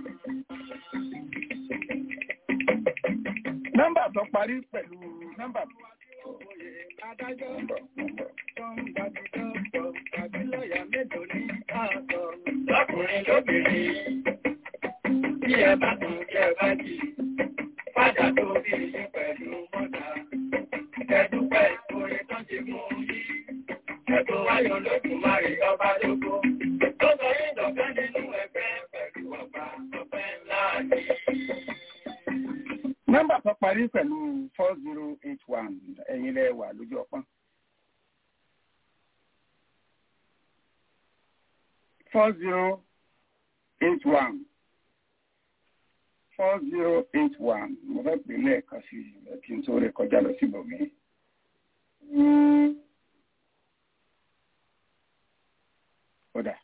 Nọ́mbà tó parí pẹ̀lú nọ́mbà tó wá sí òye adájọ́ tó ń gbàdúgbò tàbí lọ́ọ̀yà mélòó ní àtọ̀. Lọ́kùnrin lóbìnrin bí ẹ bá tún jẹ́ bá jì padà tó bí yín pẹ̀lú mọ́ta. Ẹ̀dúpẹ́ ìkórè tó ti mú yí. Ẹ̀dùn wáyọ̀ lókun máa rí ọba lóko. Tó sọ yín dọ̀gán nínú ẹgbẹ́ pẹ̀lú ọba ọpẹ́ ńlá ni. Nọ́mbà tó parí pẹ̀lú 4081 ẹ̀yin lẹ wà lójú ọpọ́n. 4081 mo fẹ́ pè lẹ́ẹ̀kan sí kí n tó rẹ̀ kọjá lọ sí ibòmí. Kódà.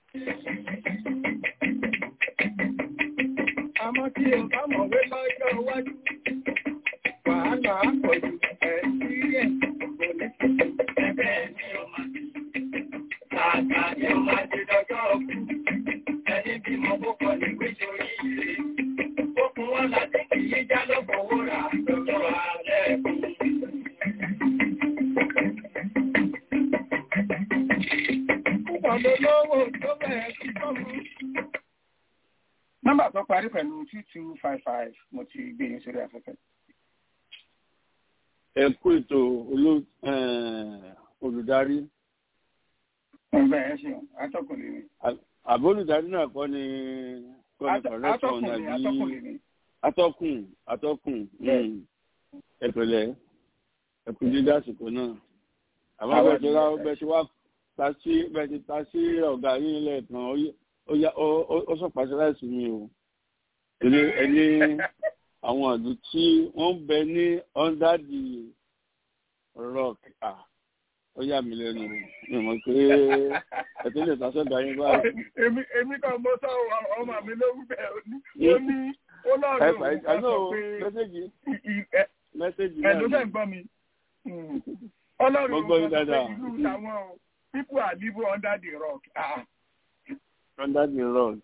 Àmọ́ tí o bá mọ̀wé lọ́jọ́ iwájú, wàhálà àpọ̀jù experience kò ní tuntun. Ẹgbẹ́ ni ó máa ti, tààtà ni ó máa ti dọjọ́ ọkú. Ẹni bí mo kókọ ní gbéṣọ yìí rè. Ó fún wọn láti kì í já lọ́pọ̀ owó rà lọ́jọ́ alẹ́ kù. Púpọ̀ lólówó tó bẹ̀rẹ̀ sí tọ́mú. Nọ́mbà tó parí pẹ̀lú 2255 mo ti gbé yín sórí afẹ́fẹ́. Ẹ kú ètò olùdarí. Ẹgbẹ́ ẹ ṣeun, atọ́kùn lè mi. Àbí olùdarí náà kọ́ ni correction nàbí atọ́kùn ẹ̀pẹ̀lẹ́ ẹ̀kú dídá àsìkò náà. Àwọn bẹ́ẹ̀ ti wá ta sí ọ̀gá yín lẹ́ẹ̀kan ó sọ pàṣẹláìsì mi o ẹni àwọn ìlú tí wọ́n ń bẹ ní under the rock ó yà mí lẹ́nu mi mọ̀ pé ẹ̀tọ́ lè tàṣọ́gà yín báyìí. èmi kan mo sọ ọmọ mi ló wí bẹ́ẹ̀ ó ní ọlọ́run ò sọ pé mẹ́sẹ̀gì náà ẹ̀dùn tẹ̀ ń gbọ́ mi ọlọ́run ò sọ pé ìlú tàwọn people are living under the rock. Under the rock.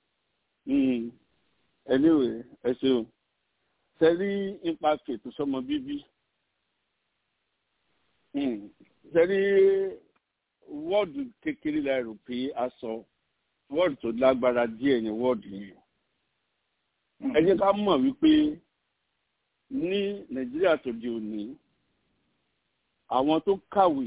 Anyway, ẹ ṣeun. Sẹ́rí ipa fètò sọmọ bíbí. Sẹ́rí wọ́ọ̀dù kékeré la rò pé a sọ. Wọ́ọ̀dù tó lágbára díẹ̀ ni wọ́ọ̀dù yẹn. Ẹ jẹ́ ká mọ̀ wípé ní Nàìjíríà tó di òní, àwọn tó kàwé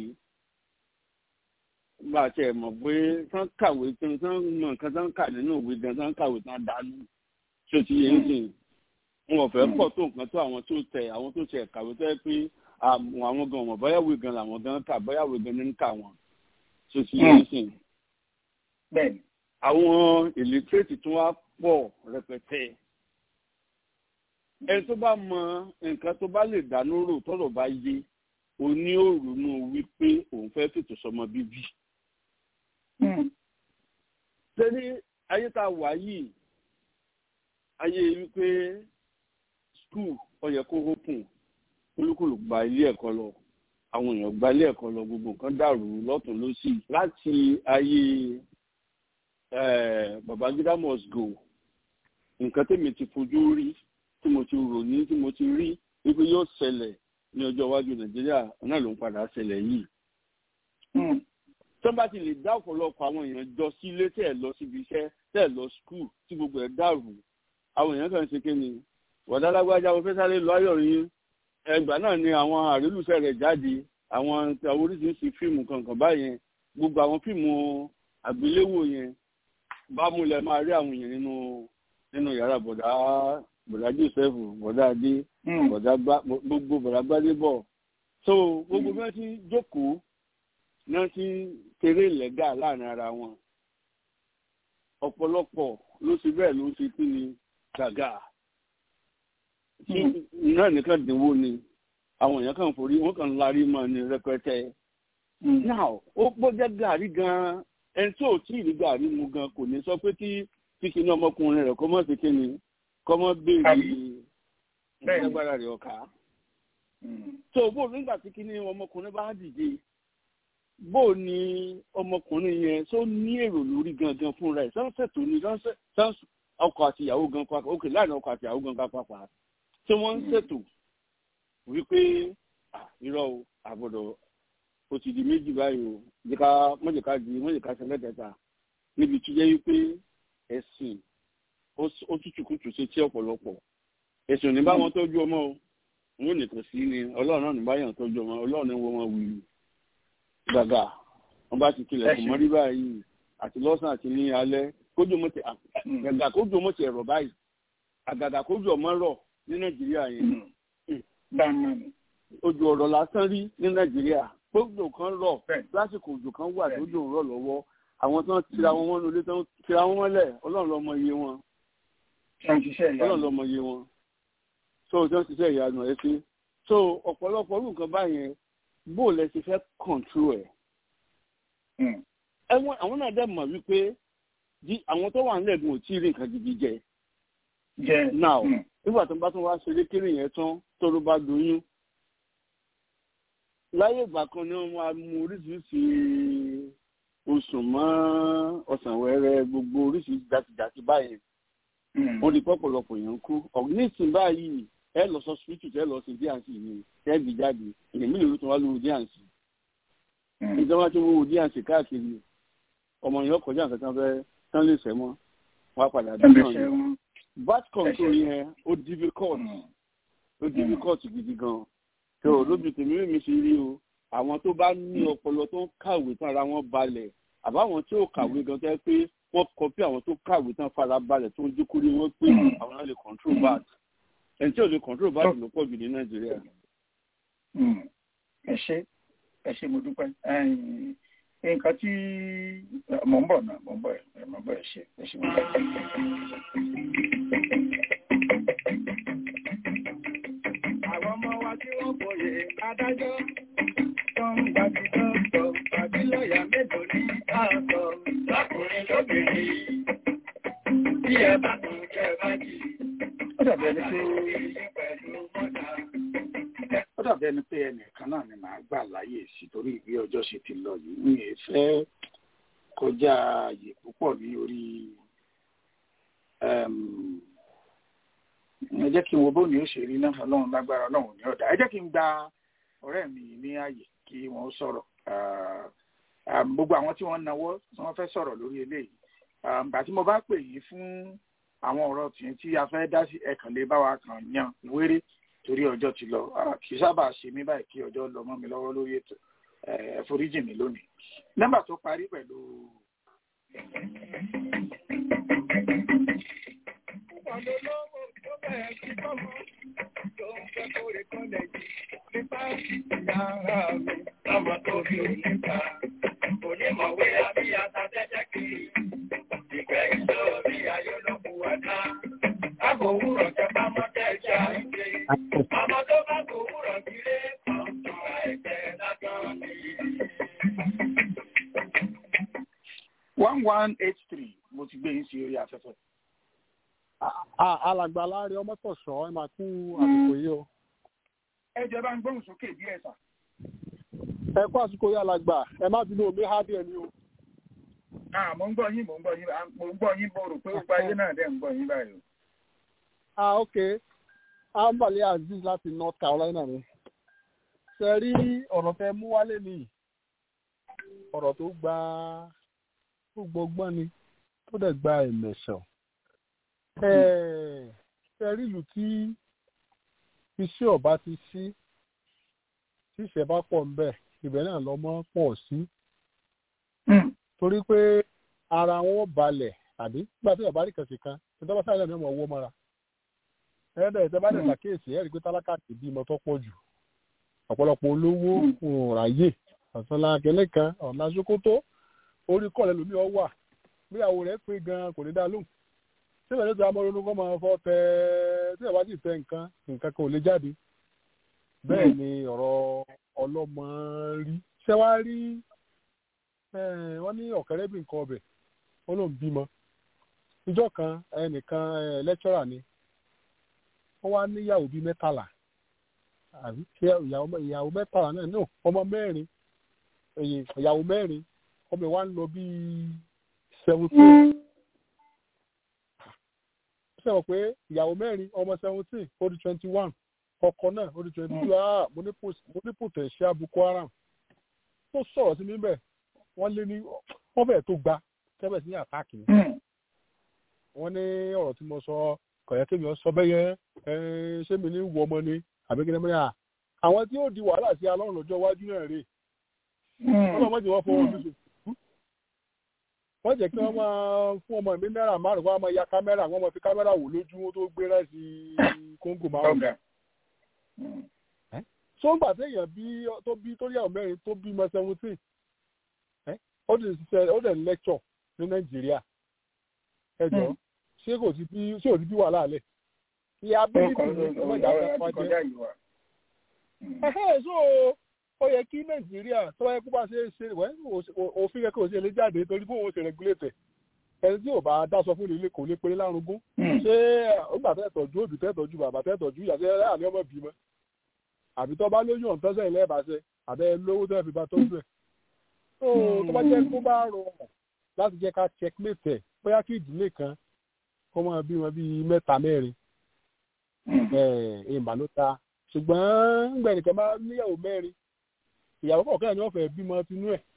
bá a tẹ mọ̀ pé tán kàwé tán mọ̀ nǹkan tán kà nínú ìwé gan tán kàwé tán dánú tí ó ti yẹ ń sìn wọn ò fẹ́ pọ̀ tó nǹkan tó àwọn tó tẹ̀ kàwé tó yẹ pé àwọn gan wọn bóyá wí gan làwọn gan kà bóyá wí gan ní kà wọn tó ti yé sìn. bẹ́ẹ̀ni. àwọn illiterate tún wá pọ̀ rẹpẹtẹ. ẹni tó bá mọ nǹkan tó bá lè dáná rò tọ́rọ̀ bá yé oní òrùnú wípé òun fẹ́ fètò sọmọ bíbí. Tẹ́lẹ̀ ayé tá a wà yìí ayé wípé skul ó yẹ kó hókùn kúlúkúlù gba ilé ẹ̀kọ́ lọ àwọn èèyàn gba ilé ẹ̀kọ́ lọ gbogbo nǹkan dàrú lọ́tún lọ́sì láti ayé Babangida must go nǹkan tèmi ti fojú rí tí mo ti rò ní tí mo ti rí wípé yóò ṣẹlẹ̀ ní ọjọ́ iwájú Nàìjíríà náà ló ń padà ṣẹlẹ̀ yìí. tó bá ti lè dá ọ̀pọ̀lọpọ̀ àwọn èèyàn jọ sílé tẹ̀ lọ síbi iṣẹ́ tẹ̀ lọ skul tí gbogbo ẹ̀ dàrú àwọn èèyàn kan ṣe kí ni wọ̀dà lágbájá wọn fẹ́ sáré lọ ayọ̀ yín ẹgbà náà ni àwọn àrélùsẹ̀ rẹ̀ jáde àwọn oríṣiríṣi fíìmù kankan báyẹn gbogbo àwọn fíìmù àgbéléwò yẹn bá múlẹ̀ máa rí àwọn èèyàn nínú yàrá bọ̀dá Joseph bọ̀dá Adé gbogbo bọ̀dá Gbádébọ̀ so gbogbo bí wọ́n ti jókòó náà ti kéré lẹ́gà láàrin ara wọn ọ̀pọ̀lọpọ̀ ló ṣe bẹ́ẹ̀ ló ṣe kí ni gàgà náà nìkan dínwó ni àwọn èèyàn kan forí wọn kàn lárí mọ́ ní rẹpẹtẹ now ó gbọ́dọ̀ gàrí gan ẹni tí ò tí ì rí gàrí mu gan kò ní sọ pé tí kíkiní ọmọkùnrin rẹ̀ kọ́ mọ́ sí kíni kọ́ mọ́ béèrè ìgbàgbára rẹ̀ ọ̀ka tó bó nígbà tí kíní ọmọkùnrin bá dìde bó ni ọmọkùnrin yẹn tó ní èrò lórí gangan fúnra ẹ̀ sánsẹ̀ tó ní ọkọ àti ìyàwó gan pápá òkè láàrin ọkọ àti ìyàwó gan pápá tí wọ́n ń ṣètò wípé irọ́ àgbọ̀dọ̀ ó ti di méjì báyìí o mọ̀jẹ̀ká ṣe mẹ́tẹ̀ẹ̀ta níbi tí jẹ́ wípé ẹ̀sìn ó tútùkùtù ṣe tí ọ̀pọ̀lọpọ̀ ẹ̀sìn ò ní bá wọn tọ́jú ọmọ o wọn nìkan sí ni ọlọ́run náà ní báyọ̀ tọ́jú ọmọ ọlọ́run ní wọ́n wí gbàgà wọn bá ti tilẹ̀kùn mọ́rí báyìí àti lọ́sàn àti ní alẹ́ kójú mọ́tì ẹ̀rọ báyìí àgàgà kójú ọmọ rọ̀ ní Nàìjíríà yẹn ojú ọ̀rọ̀ lásán rí ní Nàìjíríà gbogbo kan rọ̀ lásìkò òjò kan wà lójú òun rọ̀ lọ́wọ́ àwọn tó ń tira wọn wọn lólé tó ń tira wọn mọ́lẹ̀ Ọlọ́run ló mọ iye wọn Ọlọ́run ló mọ iye wọn so tó ń ṣiṣẹ́ ìyanu ẹ̀ sí so ọ̀pọ̀lọpọ̀ orú nǹkan báyẹn bó lẹ ti fẹ́ control ẹ̀ àwọn náà dẹ̀ mọ̀ wípé àwọn tó wà nílẹ̀ ò tí ì rí nǹkan gidi jẹ now nígbà tó bá tún wá ṣeré kéré yẹn tán tó ló bá doyún láyé ìgbà kan ni wọ́n máa mú oríṣiríṣi oṣù mọ́ ọ̀sán wẹ́rẹ́ gbogbo oríṣiríṣi jàtìjàtì báyìí wọ́n di pọ̀pọ̀lọpọ̀ èèyàn kú ọ̀gbìnìsìn báyìí ẹ lọ sọ sípítù tẹ lọ sí díàǹsì ni tẹ́ẹ̀bì jáde èèyàn mélòó ló tún wá lóru díàǹsì ìjọba tó wọ́wọ́ díàǹsì káàkiri ọmọ yẹn kọjá nǹkan tán fẹ́ tán lè fẹ́ mọ́ wá padà bí náà ni birth control yẹn ó difficult gidi gan tó lóbi tèmi mi ṣe rí o àwọn tó bá ní ọpọlọ tó ń kàwé tán ara wọn balẹ̀ àbáwọn tí ò kàwé gan tẹ́ pé wọ́n kọpí àwọn tó kàwé tán fara balẹ̀ tó ń jókòó ní wọ́n pé àwọn náà lè control birth ẹni tí ò lè control birth ló pọ̀ jù ní Nàìjíríà. ẹ ṣé mo dúpẹ́ nǹkan tí mò ń bọ̀ náà mò ń bọ̀ ẹ ṣé mo dúpẹ́. àwọn ọmọ wa tí wọ́n fòye adájọ́ tó ń gbàgbé dọ́kítọ̀ tàbí lọ́ọ̀yà mélòó ní káàtó lọ́kùnrin lóbìnrin bí ẹ bá tún kẹ́ ẹ bá jì. ó dàbí ẹni pé ẹnìkan náà ni màá gbà láyè sí torí ìwé ọjọ́ ṣe ti lọ yìí ní ìfẹ́ kọjá ààyè púpọ̀ ní orí ẹ jẹ́ kí n wo bó ni ó ṣe rí náà Ọlọ́run lágbára Ọlọ́run ní ọ̀dà ẹ jẹ́ kí n gba ọ̀rẹ́ mi ní ààyè kí wọ́n sọ̀rọ̀ gbogbo àwọn tí wọ́n náwó tí wọ́n fẹ́ sọ̀rọ̀ lórí eléyìí gbà tí mo bá pè yín fún àwọn ọ̀rọ̀ tí a fẹ́ dá sí ẹ̀kàn lè bá wa kàn yan wéré torí ọjọ́ ti lọ kì í sábà ṣe mí báyìí kí ọjọ́ lọ mọ́ mi lọ́wọ́ lórí ètò ẹ foríjì mi lónìí nọ́mbà tó parí pẹ̀lú. bẹ́ẹ̀ kí tọ́mọ tó ń fẹ́ kórè kọ́lẹ̀ yìí nípa ìyára mi. Ọmọ tó bí oníta, onímọ̀wé àbí àtàtẹ́jẹ́ kiri. Ìgbẹ́ ìṣòrí ayọ́lọ́kù wàdá. Àbò òwúrọ̀ jẹ́ pamọ́ tẹ́jà ìgbé. Ọmọ tó bá kò òwúrọ̀ kiri kan tó ẹgbẹ́ látọ̀ ní. 1183 mo ti gbé yín sí orí afẹ́fẹ́. Alàgbà láàrin ọmọ tọ̀sán ẹ máa kú àsìkò yìí o. Ẹ jẹ́ bá ń gbóhùn sókè díẹ̀ sà. Ẹ kú àsìkò yìí alàgbà ẹ má bínú omi há díẹ̀ ni o. Mo ń gbọ́ yín mo rò pé ó gba ayé náà dẹ̀ ń gbọ́ yín báyìí. Ok. Ambali Aziz láti North Carolina ni. Ṣé rí ọ̀rọ̀ tẹ mú wálé nìyí? Ọ̀rọ̀ tó gbọ́gbọ́n ni tó dẹ̀ gba ẹ̀mẹ̀sàn. Ṣé rí ìlú tí iṣẹ́ ọba ti sí tí ìṣẹ́ bá pọ̀ ń bẹ̀ ibẹ̀ náà lọ́mọ pọ̀ sí. Torí pé ara wọn balẹ̀ àbí nígbà tí ọba rí kẹsì kan ìjọba sáyẹn náà mọ̀ owó mọ́ra. Ìjọba dẹ̀ ṣàkíyèsí ẹ̀rí pé tálákà ti bímọ tó pọ̀ jù. Ọ̀pọ̀lọpọ̀ olówó òǹràyè ọ̀sánlá akẹ́lẹ́ kan ọ̀nà Sókótó orí kọ́ọ̀lẹ́ lómi ọ wà bíyàwó rẹ̀ pé gan kò ní dá lóhùn. Ṣé ìbẹ̀rẹ̀ tó amọ́ronú kọ́ máa fọ́ tẹ tí ìwà sì tẹ nǹkan kan ò lè jáde. Bẹ́ẹ̀ ni ọ̀rọ̀ ọlọ́mọ rí. Ṣé wàá rí wọ́n ní ọ̀kẹ́rẹ́ bí nǹkan ọbẹ̀ ó lóun bímọ. Ìjọ kan ẹnìkan lẹ́kṣọ́rà ni wọ́n wá níyàwó bíi 13 àbí ìyàwó 13 náà no ọmọ 4 ìyàwó 4 ọmọ wa ń lọ bíi 17. Ṣé o pé ìyàwó 4 ọmọ 17 ó di 21 ọkọ náà ó di 22 mo ní potential Boko Haram tó sọ̀rọ̀ sí mi bẹ́ẹ̀ wọ́n lé ní wọ́n fẹ́ẹ̀ tó gba tẹ́bẹ̀ sí ní àtàkì ni. Wọ́n ní ọ̀rọ̀ tí mo sọ kọ̀yẹ́ kí mi ọ sọ bẹ́yẹ ṣé mi ní wọ ọmọ ni àbí kí ni mo ní à àwọn tí ó di wàhálà sí alọ́run lọ́jọ́ iwájú náà rè wọ́n jẹ́ wọ́n fọwọ́ mi sùn wọ́n jẹ́ kí wọ́n máa fún ọmọ mi náírà 5 wọ́n máa ya kámẹ́rà wọ́n máa fi kámẹ́rà wò lójú wọn tó gbé ráìsì kóńgò 5. tó ń gbà téèyàn tó yàwó 4 tó bímọ 17 ó dẹ̀ lẹ́kṣọ̀ ní Nàìjíríà ẹjọ́ ṣé kò ti bí wàhálà alẹ́ ìyá abẹ́lẹ́tì ní ọmọdé àfẹ́fàjẹ́ so ó yẹ kí Nàìjíríà tó wáyé kó bá ṣe òfin kẹ́kẹ́ ò sí ẹlẹ́ jáde torí bóun ṣe rẹ́gúlétẹ̀ ẹni tí ò bá dáṣọ fún ilé kò lè péré lárugún ṣé ọgbà tẹ́tọ̀jú òbí tẹ́tọ̀jú bàbá tẹ́tọ̀jú ìyàtẹ́ àní ọmọ bímọ àbí tó bá lóyún ọ̀ntọ́sẹ̀ ilẹ̀ ìbáṣẹ àbẹ́ lówó tẹ́ fi bá tọ́jú ẹ̀ tó bá jẹ́ kó bá rọrùn láti jẹ́ ká checkmate ẹ̀ bóyá kí ìdílé kan kó máa bímọ bíi 3-4 ìmà ló ta ṣùgbọ́n gbẹ̀nìkan máa níyàwó 4 ìyàwó kọ̀ọ̀kan ni wọ́n fẹ́ bímọ tinú ẹ̀.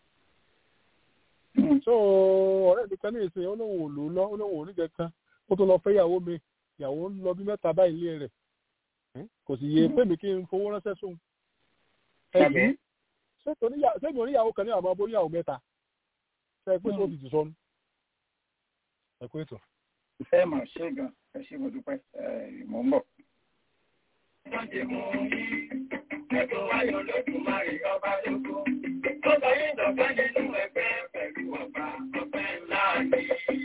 so ọ̀rẹ́ mi kan ní ìsìn olóhùn òlò lọ olóhùn oníjẹ kan ó tó lọ fẹ́ ìyàwó mi ìyàwó ń lọ bí 3 báyìí ilé rẹ̀ kò sì yé pé mi kí n fowó ránṣẹ́ sóhun. ẹ̀jẹ̀ sẹ́mi oníyàwó kan ní àmọ́ bó níyàwó 3 ṣe pé tó fi jù sọnù. ẹ kú ètò. Ẹ mà ṣe gan ẹ ṣe mo dúpẹ́ mò ń bọ̀. Ẹ̀tọ́ wáyọ̀ lọ́dún márùn-ún ọba lóko. Ó sọ yín dọ̀gbẹ́ nínú ẹgbẹ́ pẹ̀lú ọba ọ̀pẹ ńlá ni.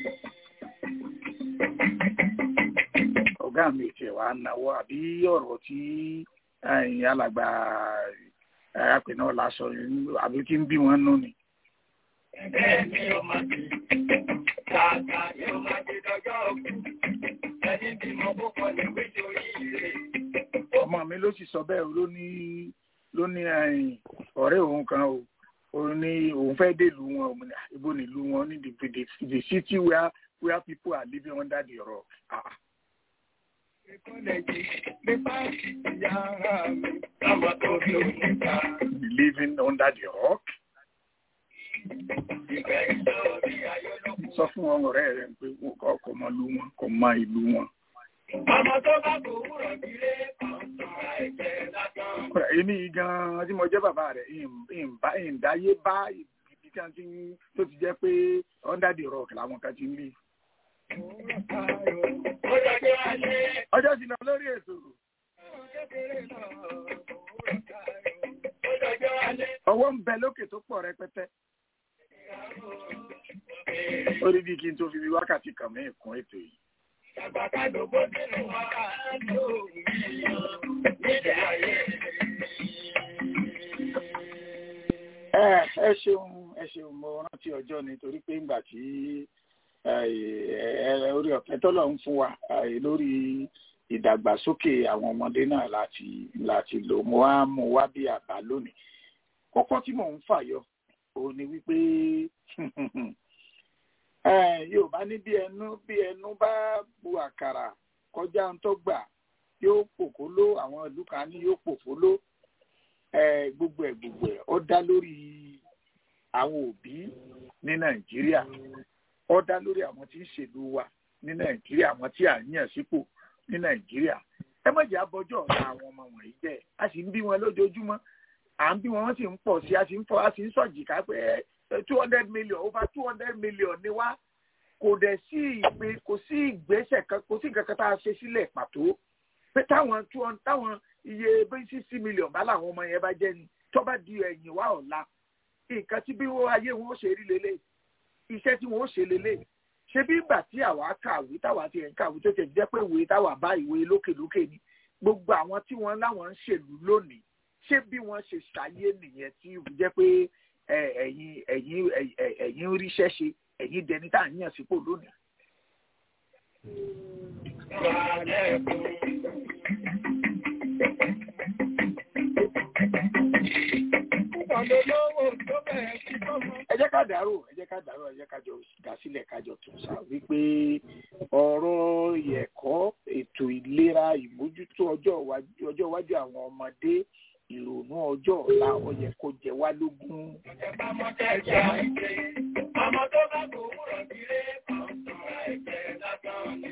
Ọ̀gá mi tiẹ̀ wá náwó àbí ọ̀rọ̀ tí alàgbà apẹ̀nà lásọ àbí tí ń bí wọn nú ni. Bẹ́ẹ̀ ni ó máa di tààtà yóò máa di dọjọ́ òkú. Ẹni bímọ púpọ̀ ní nítorí ire. Ọmọ mi ló sì sọ bẹ́ẹ̀ ló ní ọ̀rẹ́ òun kan o òun ní òun fẹ́ dé ìlú wọn òun ibo ní ìlú wọn ní the city where people are living under the rock. Living under the rock. Sọ fún wọn ọ̀rẹ́ rẹ̀ pé kò mọ ìlú wọn kò mọ ìlú wọn. Ọmọ tó bá kò wúrọ̀ nílé kan sọ̀rọ̀ ẹ̀jẹ̀ látàn. Èmi gan-an tí mo jẹ́ bàbá rẹ̀ ìdáyé bá ibi tí wọ́n tó ti jẹ́ pé under the rock làwọn kan ti ń lé. ọjọ́ ti lọ lórí ètò. Ọwọ́ ń bẹ lókè tó pọ̀ rẹpẹtẹ. Ó rí bí kí n tó fi wákàtí kan mí kún ètò yìí. Ẹ ṣeun mo rántí ọjọ́ nítorí pé ńgbà tí orí ọ̀fẹ́ tọ́lọ̀ ń fún wa lórí ìdàgbàsókè àwọn ọmọdé náà láti lò mo wá mú wá bí àbá lónìí. Kókó tí mò ń fàyọ òun ni wípé Yorùbá ní bí ẹnu bá bu àkàrà kọjá ń tó gbà yóò pòkóló, àwọn ìlú kan ní yóò pòfóló. Gbogbo ẹ̀ ó dá lórí àwọn òbí ní Nàìjíríà, ó dá lórí àwọn tí ń ṣèlú wa ní Nàìjíríà, àwọn tí à ń yàn sípò ní Nàìjíríà. Ẹ má jẹ́ abọ́jọ́ ọ̀la àwọn ọmọ wọ̀nyí jẹ́, a sì ń bí wọn lójoojúmọ́, à ń bí wọn, wọ́n sì ń pọ̀ sí, a sì ń sọ̀jìká pé 200 million over 200 million ni wá. Kò dẹ̀ sí kò sí ìgbésẹ̀ kan, kò sí nǹkan kan tá a ṣe sílẹ̀ pàtó pé táwọn iye bí 60 million bá làwọn ọmọ yẹn bá jẹ́ ni tó bá di ẹ̀yìn wá ọ̀la nǹkan tí bí ayé wọn ó ṣe rí lélẹ̀, iṣẹ́ tí wọn ó ṣe lélẹ̀. Ṣé bí ìgbà tí àwa kàwé táwa ti ẹ̀ ń kàwé tó tẹ̀ jẹ́ pé ìwé táwa bá ìwé lókèlókè ni gbogbo àwọn tí wọ́n láwọn ń ṣèlú lónìí, ṣé bí wọ́n ṣe ṣàyé nìyẹn tí ó jẹ́ pé ẹ̀yin ríṣẹ́ ṣe, ẹ̀yin dẹni tá à ń yàn sípò lónìí. Ẹ jẹ́ ká dàrú, ẹ jẹ́ ká jọ dá sílẹ̀ ká jọ tún sá wípé ọ̀rọ̀ ẹ̀kọ́, ètò ìlera, ìmójútó ọjọ́ iwájú àwọn ọmọdé, ìrònú ọjọ́ ọ̀la ó yẹ kó jẹ wá lógún. Ọmọ tó bá kò wúrọ̀ sílé kan sọ̀rọ̀ ẹ̀jẹ̀ lásán ni.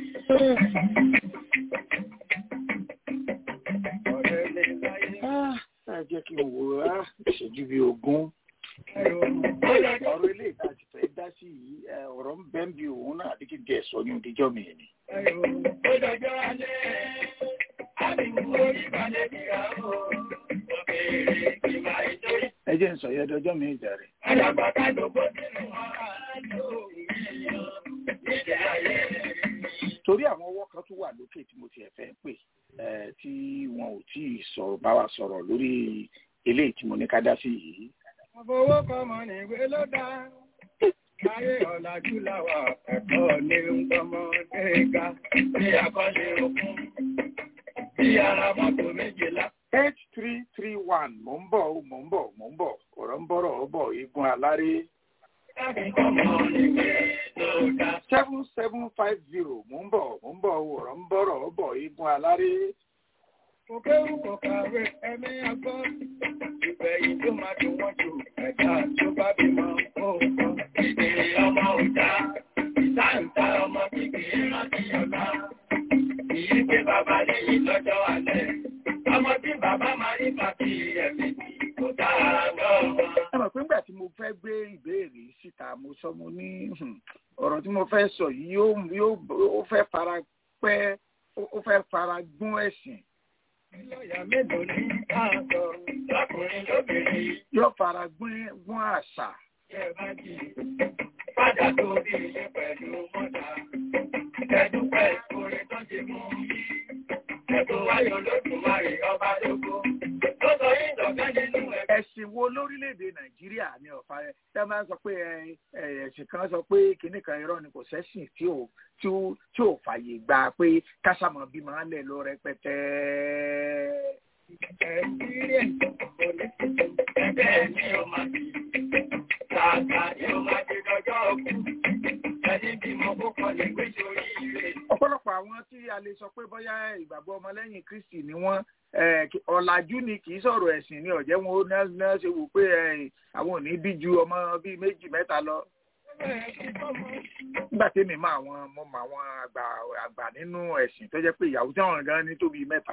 Ẹ jẹ́ kí n wò á ìṣẹ́jú bíi 20. Ọ̀rọ̀ ilé ìta ti fẹ́ dá sí yìí, ọ̀rọ̀ ń bẹ́ ń bi òun náà àbí kí n jẹ́ sọ ní òdíjọ́ mi ni. Ó dọjọ́ alẹ́, àbíkú orí balẹ̀ bí ra o, òkèèrè kì máa ń torí. Ẹ jẹ́ ń sọ yẹn dọjọ́ mi ìjà rẹ̀. Alágbàtà lóko nínú ọ̀rá lóòrùn nílẹ̀ ayé. Torí àwọn ọwọ́ kan tún wà lókè tí mo ti fẹ́ pè tí wọn ò tí ì sọ̀rọ̀ bá wa sọ̀rọ̀ lórí eléyìí tí mo ní ká dá sí yìí. Owó kọ́mọ níwé ló dá. Ayé ọ̀làjú làwà ẹ̀kọ́ ní ọmọdé ga. Bí akọ́lé òkun, bí ara mọ́tò méjìlá. 8331 mò ń bọ̀ ọ̀rọ̀ ń bọ̀rọ̀ ọ̀bọ̀ igun aláré. 7750 mò ń bọ̀ ọ̀rọ̀ ń bọ̀rọ̀ ọ̀bọ̀ igun aláré. Òkè òkò kàwé ẹ̀mí agbọ́. Ìgbẹ̀yìn tó máa dùn wọ́n jù ẹ̀dá tó bá bímọ òòkan. Ìdèrè ọmọ òjá, ìsáǹtà ọmọ kékeré rántí ọ̀la. Ìyí pé bàbá lẹ́yìn lọ́jọ́ alẹ́. Ọmọ tí bàbá máa rí pàtí ẹ̀mí kò dára lọ́wọ́. Ẹ mọ̀ pé nígbà tí mo fẹ́ gbé ìbéèrè síta, mo sọ mo ní ọ̀rọ̀ tí mo fẹ́ sọ yìí ó fẹ́ fara gún ẹ̀sìn. Lọ́yà mélòó ní káàkọ́ lọ́kùnrin lóbìnrin. Yóò fara gún àṣà. Ṣé bá jì padà tó bí ilé pẹ̀lú mọ́ta. Ẹ̀dúpẹ́ orin tó ti mú yí. Ẹ̀tọ́ wáyọ̀ lódùmarè ọba lógo. Tó sọ yín dọ̀gá nínú ẹ̀. Ẹ̀sìn wo lórílẹ̀‐èdè Nàìjíríà ni ọ̀fà ẹ̀ tẹ́ máa ń sọ pé ẹ̀sìn kan sọ pé kinní kan irọ́ ni kò sẹ́sìn tí ò fàyè gbà pé kásámọ̀ bí máa ń lẹ̀ lọ rẹpẹtẹ. Ẹgbẹ́ ni ó máa bí. Tààtà ni ó máa di lọ́jọ́ òkú. Ẹni bímọ púpọ̀ lè gbé sórí ire. Ọ̀pọ̀lọpọ̀ àwọn tí a lè sọ pé bóyá ìgbàgbọ́ ọmọlẹ́yìn Kristi ni wọ́n ọ̀làjú ni kì í sọ̀rọ̀ ẹ̀sìn ni ọ̀jẹ́ wọn ó náà ṣe wò pé àwọn ò ní bí ju ọmọ bíi 2-3 lọ. Nígbà tí mo mọ àwọn àgbà nínú ẹ̀sìn tó jẹ́ pé ìyàwó tí wọ́n gan ní tó bíi 3.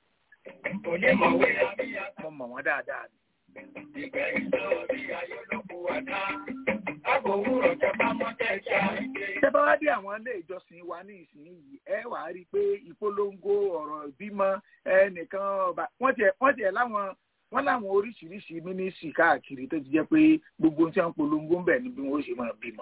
Mo mọ̀ wọ́n dáadáa ni. Ìgbẹ̀yìn tó bí ayé ló kú wá dá. Àbò òwúrọ̀ jẹ́ pamọ́ jẹ́ Ṣé bá wá dé àwọn ilé ìjọsìn wa ní ìsinyìí ẹ wàá rí i pé ìpolongo ọ̀rọ̀ ìbímọ ẹnìkan ọba wọ́n tiẹ̀ láwọn oríṣiríṣi mínísírì káàkiri tó ti jẹ́ pé gbogbo ohun tí wọ́n polongo ń bẹ̀ ni bí wọ́n ṣe máa bímọ.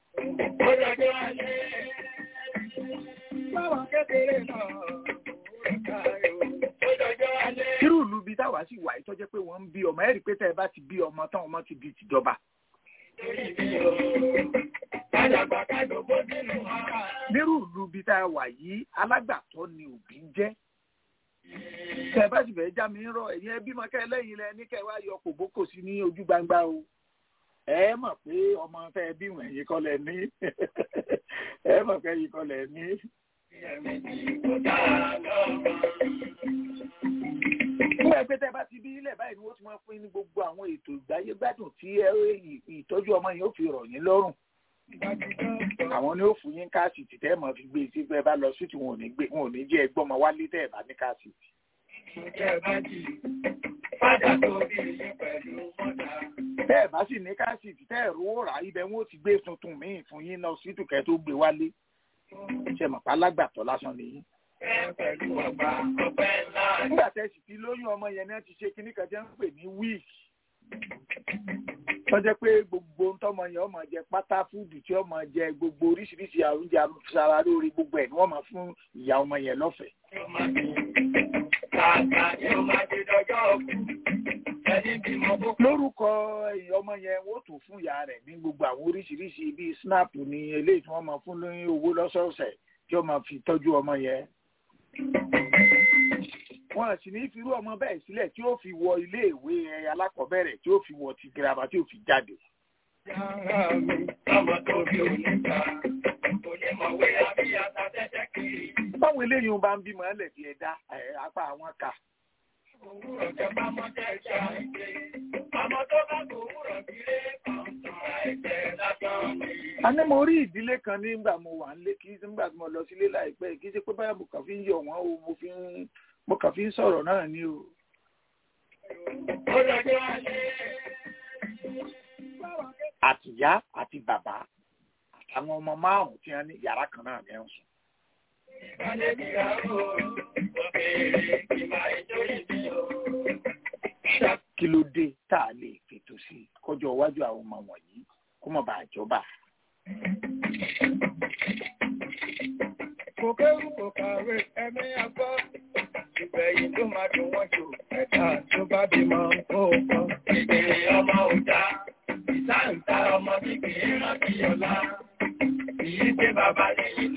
Irú ìlú bíi táwa sì wà tó jẹ́ pé wọ́n ń bí ọmọ ẹ̀rí pé tẹ́ ẹ bá ti bí ọmọ tán ọmọ ti di tìjọba. Nírú ìlú bíi tá a wà yìí alágbàtọ́ ni òbí jẹ́. Tẹ́ ẹ bá sì fẹ́ já mi ń rọ ẹ̀yin ẹbí mọ kẹ́ lẹ́yìn lẹ ní kẹ́ wá yọ kòbókò sí ní ojú gbangba o. Ẹ mọ̀ pé ọmọ tẹ́ ẹ bí wọ̀n ẹ̀yin kọ́ lẹ ní. Ẹ mọ̀ pé ẹ̀yin kọ́ lẹ ní. Fún ẹgbẹ́ tẹ́ bá ti bí ilẹ̀ báyìí ni wọ́n ti máa fún ní gbogbo àwọn ètò ìgbáyé gbádùn tí ìtọ́jú ọmọ yẹn ó fi rọ̀ yín lọ́rùn. Àwọn ni ó fún yín káàsìtì tẹ́ ẹ̀ mọ̀ fi gbé sí fẹ́ bá lọ sí tí wọn ò ní jẹ́ ẹgbọ́n ọmọ wálé tẹ́ ẹ̀ bá ní káàsìtì. Tẹ́ ẹ̀ bá sì ní káàsìtì tẹ́ ẹ̀ rówó rà ibẹ̀ wọn ó ti gbé tuntun míì fún yín lọ sí tùkẹ́ tó gbé wálé. Ṣé mọ̀ pa alágbàtọ́ lásán nìyí. Nígbà tẹ́ sì ti lóyún ọmọ yẹn náà ti ṣe kinní kan jẹ́ ń pè ní wíìkì. Wọ́n jẹ́ pé gbogbo ntọ́mọ yẹn ọmọ jẹ pátá fúdù tí ọmọ jẹ gbogbo oríṣiríṣi oúnjẹ àmúṣara lórí gbogbo ẹ̀ ni wọ́n máa fún ìyá ọmọ yẹn lọ́fẹ̀ẹ́. Lórúkọ ọmọ yẹn wọ́n tún fún ìyá rẹ̀ ní gbogbo àwọn oríṣiríṣi bíi snap ní eléyìí tí wọ́n máa fún ní owó lọ́sọ̀ọ̀sẹ̀ tí wọ́n máa fi tọ́jú ọmọ yẹn. Wọ́n sì ní firú ọmọ bẹ́ẹ̀ sílẹ̀ tí ó fi wọ ilé ìwé alákọ̀ọ́bẹ̀rẹ̀ tí ó fi wọ ti girama tí ó fi jáde. Báwo eléyìí bá ń bímọ ẹlẹ̀ bí ẹ̀dá apá àwọn kà. A ní mo rí ìdílé kan nígbà mo wà nílé kì í ṣe nígbà tí mo lọ sílé láìpẹ́ kì í ṣe pé báyà mo kàn fi ń yọ̀ wọ́n o mo kàn fi ń sọ̀rọ̀ náà ni o. Àtìyá àti bàbá àwọn ọmọ márùn-ún tí wọ́n ní yàrá kan náà ní ẹ̀sùn. Kí ló dé tá a lè fètò sí kọjọ́ iwájú àwọn ọmọ wọ̀nyí kó má bàa jọba? Kò kéwù kò kàwé ẹ̀mí àgbọ̀. Ìgbẹ̀yìn tó máa dùn wọ́n jù ẹ̀ka tó bá bímọ kó kọ́. Ìgbèrè ọmọ òjá, ìsáǹtà ọmọ bíbí rántí ọ̀la. Kìí ṣe bàbá lẹ́yìn.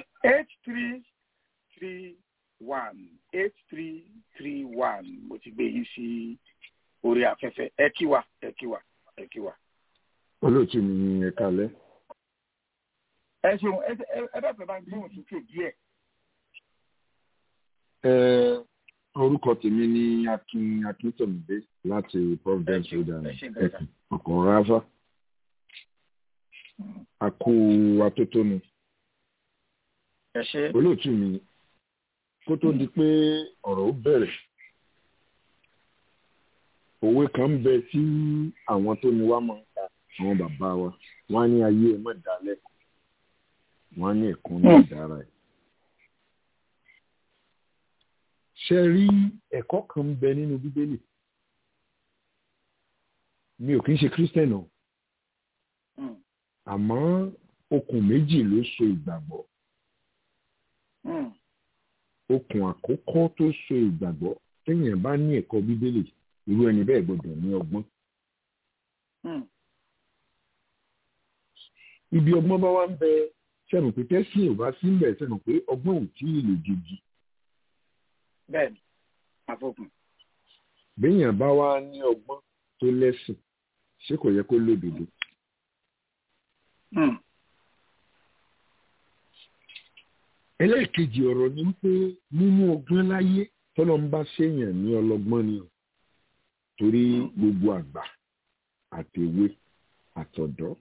8331 mo ti gbé yín sí orí afẹ́fẹ́ ẹ kí wa. Olóòtú mi ni ẹ kálẹ́. Ẹ ṣeun ẹ bẹ́ẹ̀ fẹ́ bá ń gbóhùn sókè díẹ̀. Orúkọ tèmi ní Akíntọ̀mídé láti Providence Road ẹ̀kùn ọkọ̀ ráfà. A kú atótónu. Olóòtú mi kó tó di pé ọ̀rọ̀ ó bẹ̀rẹ̀. Òwe kan ń bẹ tí àwọn tó ní wá máa ń ta àwọn bàbá wa. Wọ́n á ní ayé ẹ̀ mọ̀ dá lẹ́kọ̀ọ́. Wọ́n á ní ẹ̀kún ní ìdára ẹ̀. Ṣé rí ẹ̀kọ́ kan ń bẹ nínú Bíbélì? Mi ò kí ń ṣe Kírísítẹ̀nì o. Àmọ́ okùn méjì ló so ìgbàgbọ́. Okùn àkọ́kọ́ tó so ìgbàgbọ́ téèyàn bá ní ẹ̀kọ́ Bíbélì irú ẹni bẹ́ẹ̀ gbọ́dọ̀ ní ọgbọ́n. Ibi ọgbọ́n bá wá ń bẹ sẹ́nu pé tẹ́sí ò bá sí ń bẹ̀ sẹ́nu pé ọgbọ́n ò tí ì lè jèjì. Bẹ́ẹ̀ni, àfọkùn. Béèyàn bá wá ní ọgbọ́n tó lẹ́sìn, ṣé kò yẹ kó lódodo? Ẹlẹ́ẹ̀kejì ọ̀rọ̀ ni wípé nínú ọgbọ́n láyé tọ́lọ́ ń bá ṣèyàn ní ọlọ́gbọ́n ni o. Torí gbogbo àgbà àtèwe àtọ̀dọ́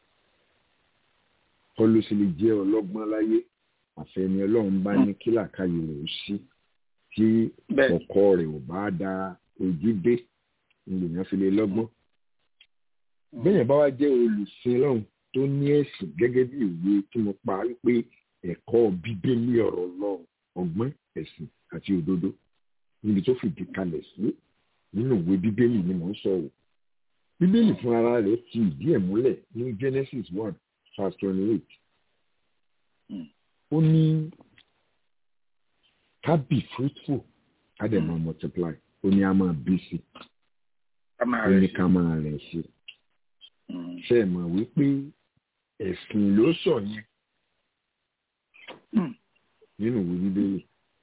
kọlu sì lè jẹ́ ọlọ́gbọ́n láyé àfẹni Ọlọ́run bá ní kí làákàyè rẹ̀ ó sí tí ọkọ rẹ̀ ò bá da ojú dé ènìyàn fi lè lọ́gbọ́n. Bẹ́ẹ̀ bá wá jẹ́ olùsìn Ọlọ́run tó ní ẹ̀sìn gẹ́gẹ́ bí ìwé tí mo pa wípé ẹ̀kọ́ bíbélì ọ̀rọ̀ Ọlọ́run ọgbọ́n ẹ̀sìn àti òdodo níbi tó fìdí kalẹ̀ sí nínú ìwé bíbélì ni mò ń sọ o. Bíbélì fún ara rẹ̀ ti ìdí ẹ̀ múlẹ̀ ní Genesis 1:28. Ó ní ká be fruitful ká dẹ̀ máa multiply. Ó ní a máa bí sí. Ó ní ká máa rẹ̀ sí. Ṣé ẹ mọ̀ wípé ẹ̀sìn ló sọ yẹn nínú ìwé bíbélì?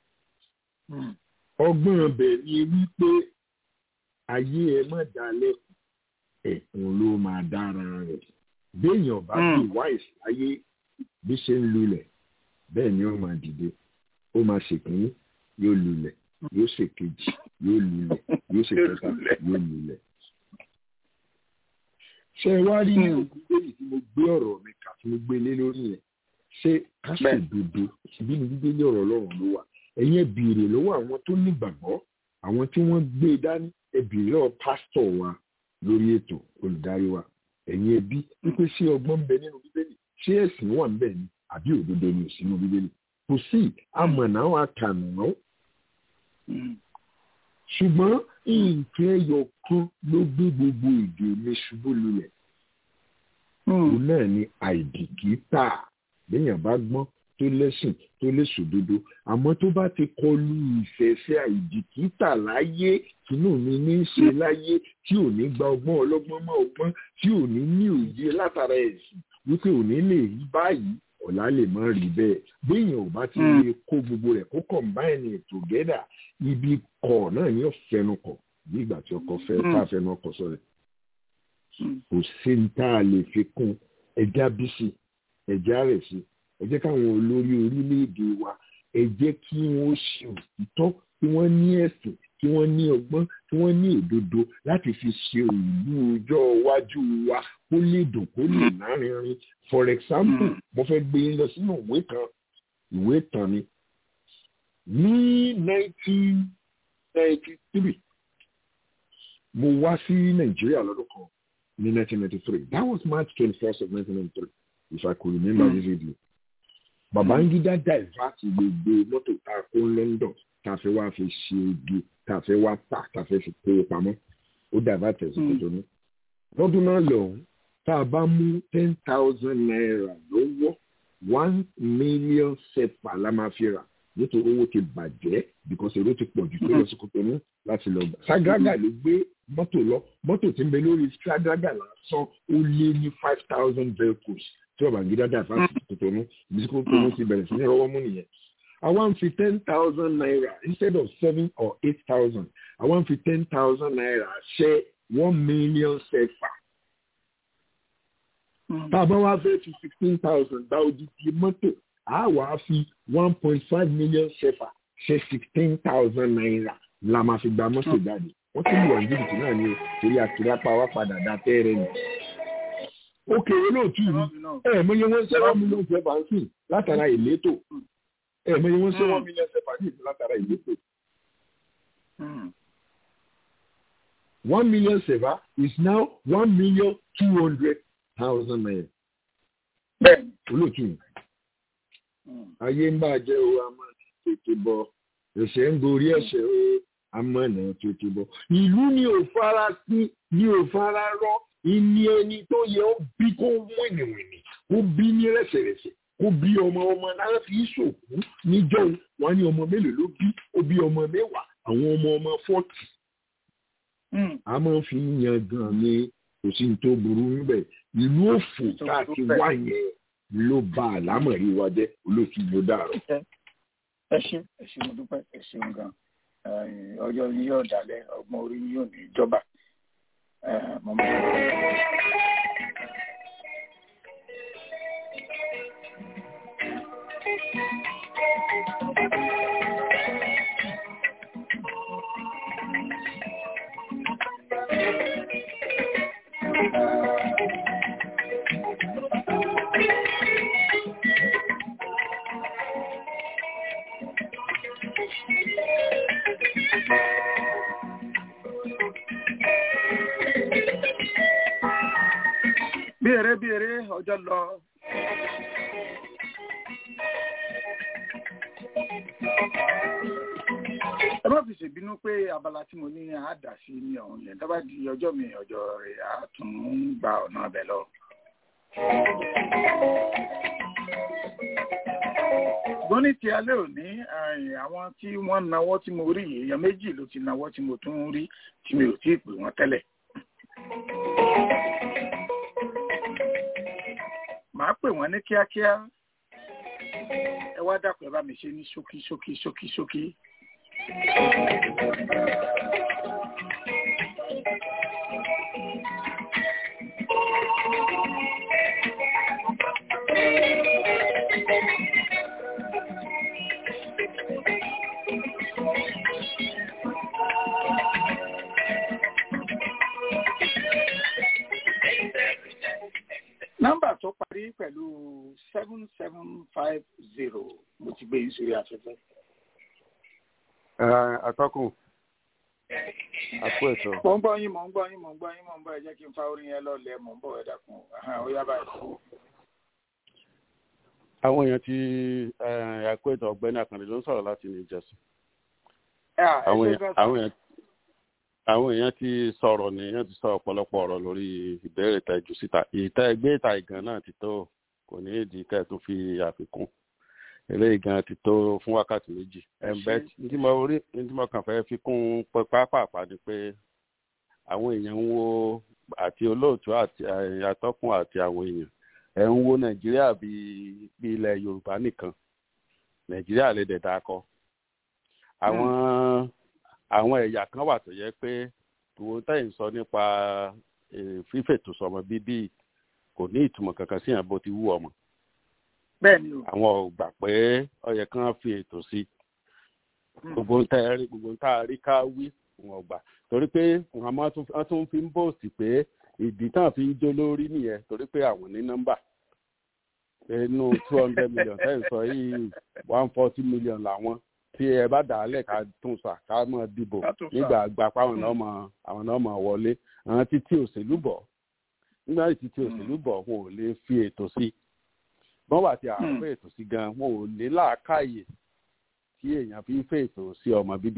Ọgbọ́n ọbẹ̀ ni wípé ayé ẹ má dalẹ̀ ẹ̀kún ló máa dára rẹ̀. Béèyàn bá ti wá ìsáyé bí ṣe ń lulẹ̀ bẹ́ẹ̀ ni ó máa dìde. Ó máa ṣèkínní yóò lulẹ̀, yóò ṣèkejì yóò lulẹ̀, yóò ṣèkẹta yóò lulẹ̀. Ṣé ẹ wá rí nínú bíbélì tí mo gbé ọ̀rọ̀ mi kà tí mo gbé lé lórí yẹn? Ṣé ká ṣòdodo bí ní bíbélì ọ̀rọ̀ Ọlọ́run ló wà? Ẹ̀yin ẹ béèrè lọ́wọ́ àwọn tó nígbàgbọ́, àwọn tí wọ́n gbé dání, ẹ béèrè lọ́wọ́ pásítọ̀ wa lórí ètò olùdarí wa. Ẹ̀yin ẹbí wípé ṣé ọgbọ́n ń bẹ nínú bíbélì? Ṣé ẹ̀sìn wà ń bẹ ni àbí òdodo ni ò sí nínú bíbélì? Kò sí amọ̀nà àwọn akànnà. Ṣùgbọ́n nǹkan ẹyọ kan ló gbé gbogbo èdè mi ṣubú lulẹ̀. Òun náà ni àìbìkítà. Béèyàn bá gbọ́n tó lẹ́sìn tó lè ṣòdodo, àmọ́ tó bá ti kọlu ìfẹ̀fẹ̀ àìbìkítà láyé tínú mi ní í ṣe láyé tí ò ní gba ọgbọ́n ọlọ́gbọ́n mọ́ ọgbọ́n, tí ò ní ní òye látara ẹ̀sìn wípé ò ní lè rí báyìí ọ̀la lè má rí bẹ́ẹ̀. Béèyàn ò bá ti lè kó gbogbo rẹ̀ kó combine it together, ibi kọ̀ náà ni ó fẹnu kọ̀ bí ìgbà tí ọkọ̀ fẹ́ tá a fẹnu ọkọ̀ sọ̀rọ̀. Kò sí ní tá a lè fi kún ẹja bí sí ẹja rẹ̀ sí. Ẹ jẹ́ káwọn olórí orílẹ̀-èdè wa ẹ jẹ́ kí wọ́n ṣe òtítọ́, kí wọ́n ní ẹ̀sìn, kí wọ́n ní ọgbọ́n, kí wọ́n ní òdodo láti fi ṣe ìlú ọjọ́ iwájú wa kó lè dùn kó lè lárinrin. For example, mo fẹ́ gbé yín lọ sínú ìwé ìtàn ni. Ní 1993 mo wá sí Nàìjíríà lọ́dún kan ní 1993. That was March 21st of 1993, if I could remember vividly. Babangida divert gbogbo mọ́tò tá a kó London tá a fẹ́ wá fi ṣe igi tá a fẹ́ wá tà tá a fẹ́ fi kó pamọ́. Ó divert ẹ̀sìn tuntun ní. Lọ́dún náà lọ́hùn tá a bá mú 10,000 naira lọ́wọ́ 1 million sefa la máa fi rà nítorí owó ti bàjẹ́ because èrò ti pọ̀ jù tó lọ sí Kòtónú láti lọ gbà. Sagraga ló gbé mọ́tò lọ, mọ́tò tí ń bẹ lórí Sagraga lásán ó lé ní 5,000 vehicles tí Babangida dà fásitì Kòtónú bí Kòtónú ti bẹ̀rẹ̀ sí ní rọwọ́ mú nìyẹn. Àwọn fi 10,000 naira instead of 7 or 8,000 àwọn fi 10,000 naira ṣe 1 million sefa. Tá a bá wá fẹ́ fi 16,000 dá odidi mọ́tò a wàá fi 1.5 million sefa ṣe 16,000 naira la máa fi gba mọ́tò jáde. Wọ́n tún lù wọ́n jìbìtì náà ní torí àkìrápá wa padà dá tẹ́rẹ̀ nù. Ó kéré lóòtú mi mọ̀yẹ́ wọ́n ṣe 1 million sefa sí látara ìlétò. Mọ̀yẹ́ wọ́n ṣe 1 million sefa sí látara ìlétò. 1 million sefa is now 1,200,000 naira. Olóòtú mi. Ayé ń bàjẹ́ o, a máa tètè bọ̀. Ẹ̀ṣẹ̀ ń gorí ẹ̀ṣẹ̀ o, a máa nà tètè bọ̀. Ìlú ni ò fara sí, ni ò fara rọ́. Ìní ẹni tó yẹ ó bí kó wìnìwìnì, ó bí ní rẹ̀sẹ̀rẹ̀sẹ̀, ó bí ọmọ náà fi ṣòkú níjọ́ wọn ní ọmọ mélòó ló bí, ó bí ọmọ 10, àwọn ọmọ 40. A máa fi yan gan ni kò sí ní tó burú níbẹ̀. Ìlú òfò tá a ti wá yẹn ló bá àlámọ̀rí wa jẹ́ olóòtú ló dàrú. Ẹ ṣé mo dúpẹ́, ẹ ṣeun gan. Ọjọ́ yín yóò dalẹ̀, ọgbọ́n orí yín yóò ní ìjọba. bí eré ọjọ́ lọ. ẹ má fi ṣèbínú pé abala tí mo ní àádà sí ní ọ̀hún yẹn tó bá di ọjọ́ mi ọjọ́ rẹ̀ á tún gba ọ̀nà abẹ lọ. ṣùgbọ́n ní ti alẹ́ òní àwọn tí wọ́n nawọ́ tí mo rí èèyàn méjì ló ti nawọ́ tí mo tún rí tí mi ò tí ì pè wọ́n tẹ́lẹ̀. màá pè wọ́n ní kíákíá ẹ wá dákun ẹ bá mi ṣe ní ṣókí. Nọ́mbà tó parí pẹ̀lú 7750 mo ti gbé yín sórí afẹ́fẹ́. Atọ́kùn. Àpò ètò. Mo ń gbọ́ yín, ẹ jẹ́ kí n fa orin yẹn lọ́lẹ̀, mo ń bọ̀ ẹ dákun. Ó yá báyìí. Àwọn èèyàn ti àpò ètò ọ̀gbẹ́ni Àkàndé ló ń sọ̀rọ̀ láti New Jersey. Àwọn èèyàn ti sọ̀rọ̀ wọ́n ti sọ ọ̀pọ̀lọpọ̀ ọ̀rọ̀ lórí ìbéèrè tẹ́jú síta. Ẹgbẹ́ ìta ìgàn náà ti tó, kò ní ìdí kẹ́ tó fi àfikún. Eléyìí gan ti tó fún wákàtí méjì. Ẹ̀ǹbẹ́ tí mo kàn fẹ́ fi kún pápá ni pé àwọn èèyàn ń wo àti olóòtú àti atọ́kùn àti àwọn èèyàn ẹ̀ ń wo Nàìjíríà bí ilẹ̀ Yorùbá nìkan. Nàìjíríà lè dẹ̀ dákọ́. Àwọn ẹ̀yà kan wà tó yẹ pé tòun tẹ̀yìn sọ nípa fífètò sọmọ bíbí kò ní ìtumọ̀ kankan sí àbò ti wú ọmọ. Bẹ́ẹ̀ni o. Àwọn ò gbà pé ó yẹ kán fi ètò sí. Gbogbo ń tá a rí ká wí wọn ò gbà. Torí pé wọ́n tún fi ń bòsì pé ìdí tán fi ń jó lórí nìyẹn torí pé àwọn ní nọ́mbà. Inú 200 million tẹ̀yìn sọ yìí 140 million làwọn. Tí ẹ bá dà á lẹ̀ ká tún sà ká mọ̀ dìbò nígbà àgbà páwọn náà mọ̀ wọlé àwọn títí òṣèlú bọ̀ nígbà títí òṣèlú bọ̀ wọn ò lè fi ètò sí bọ́n wà tí àwọn fẹ́ ètò sí gan wọn ò lè làákàyè tí èèyàn fi ń fẹ́ ètò sí ọmọ bíbí.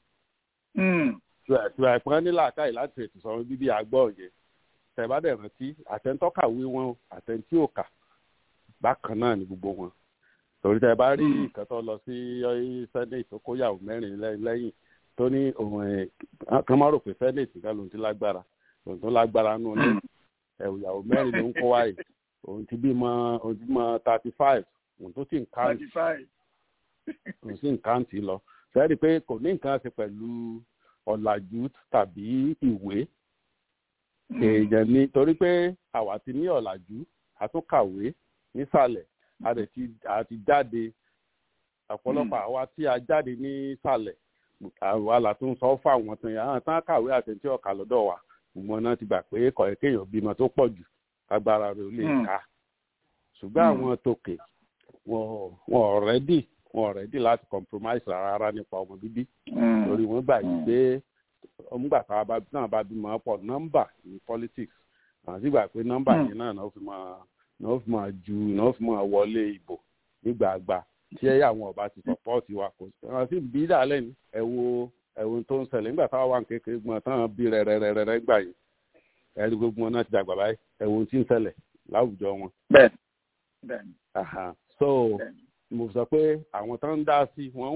Ìtura ìpọ́n ní làákàyè láti fẹ́ ètò sí ọmọ bíbí àgbọ̀ òye tẹ̀bádẹ̀ rántí àtẹ̀ntọ́kàwé wọn àtẹ̀ntí òkà bákan náà ní gbogbo wọn. Torí tẹ bá rí nǹkan tó lọ sí Senate tó kóyàwó mẹ́rin lẹ́yìn tó ní òun kan máa rò pé Senate nǹkan lòun ti lágbára lòun tó lágbára nù ní ìyàwó mẹ́rin ló ń kó wáyé òun ti bímọ 35 òun tó sì ń káǹtì òun sì ń káǹtì lọ fẹ́ẹ́rì pé kò ní nǹkan ṣe pẹ̀lú ọ̀làjú tàbí ìwé èèyàn ni torí pé àwa ti ní ọ̀làjú àtúnkàwé nísàlẹ̀ àti jáde ọ̀pọ̀lọpọ̀ àwa tí a jáde nísàlẹ̀ àwa là tún sọ fún àwọn tó yàn án tán kàwé àtẹ̀ntí ọ̀kà lọ́dọ̀ wa gbogbo náà ti gbà pé kọ̀ọ̀ẹ́ kéèyàn bímọ tó pọ̀ jù agbára rẹ̀ ò lè ká ṣùgbọ́n àwọn tòkè wọn ọ̀rẹ́dì láti compromise rárá nípa ọmọ bíbí torí wọ́n gbà yìí pé nígbà náà bá bímọ pọ̀ nọ́mbà ní politics àti gbà pé nọ́mbà yẹn náà fi máa wọlé ìbò nígbà àgbà tí àwọn ọba ti sọpọ́ọ̀tì wa kò sí àwọn sì bí dàlẹ́ ní ẹ̀wọ̀n tó ń ṣẹlẹ̀ nígbà táwọn wà ní kékeré gbọ́n táwọn bí rẹ̀rẹ̀rẹ̀ gbà yìí ẹ̀rí gbogbo wọn náà ti dàgbà báyìí ẹ̀wọ̀n tí ń ṣẹlẹ̀ láwùjọ wọn. bẹ́ẹ̀ni. so mo sọ pé àwọn tó ń dá sí wọ́n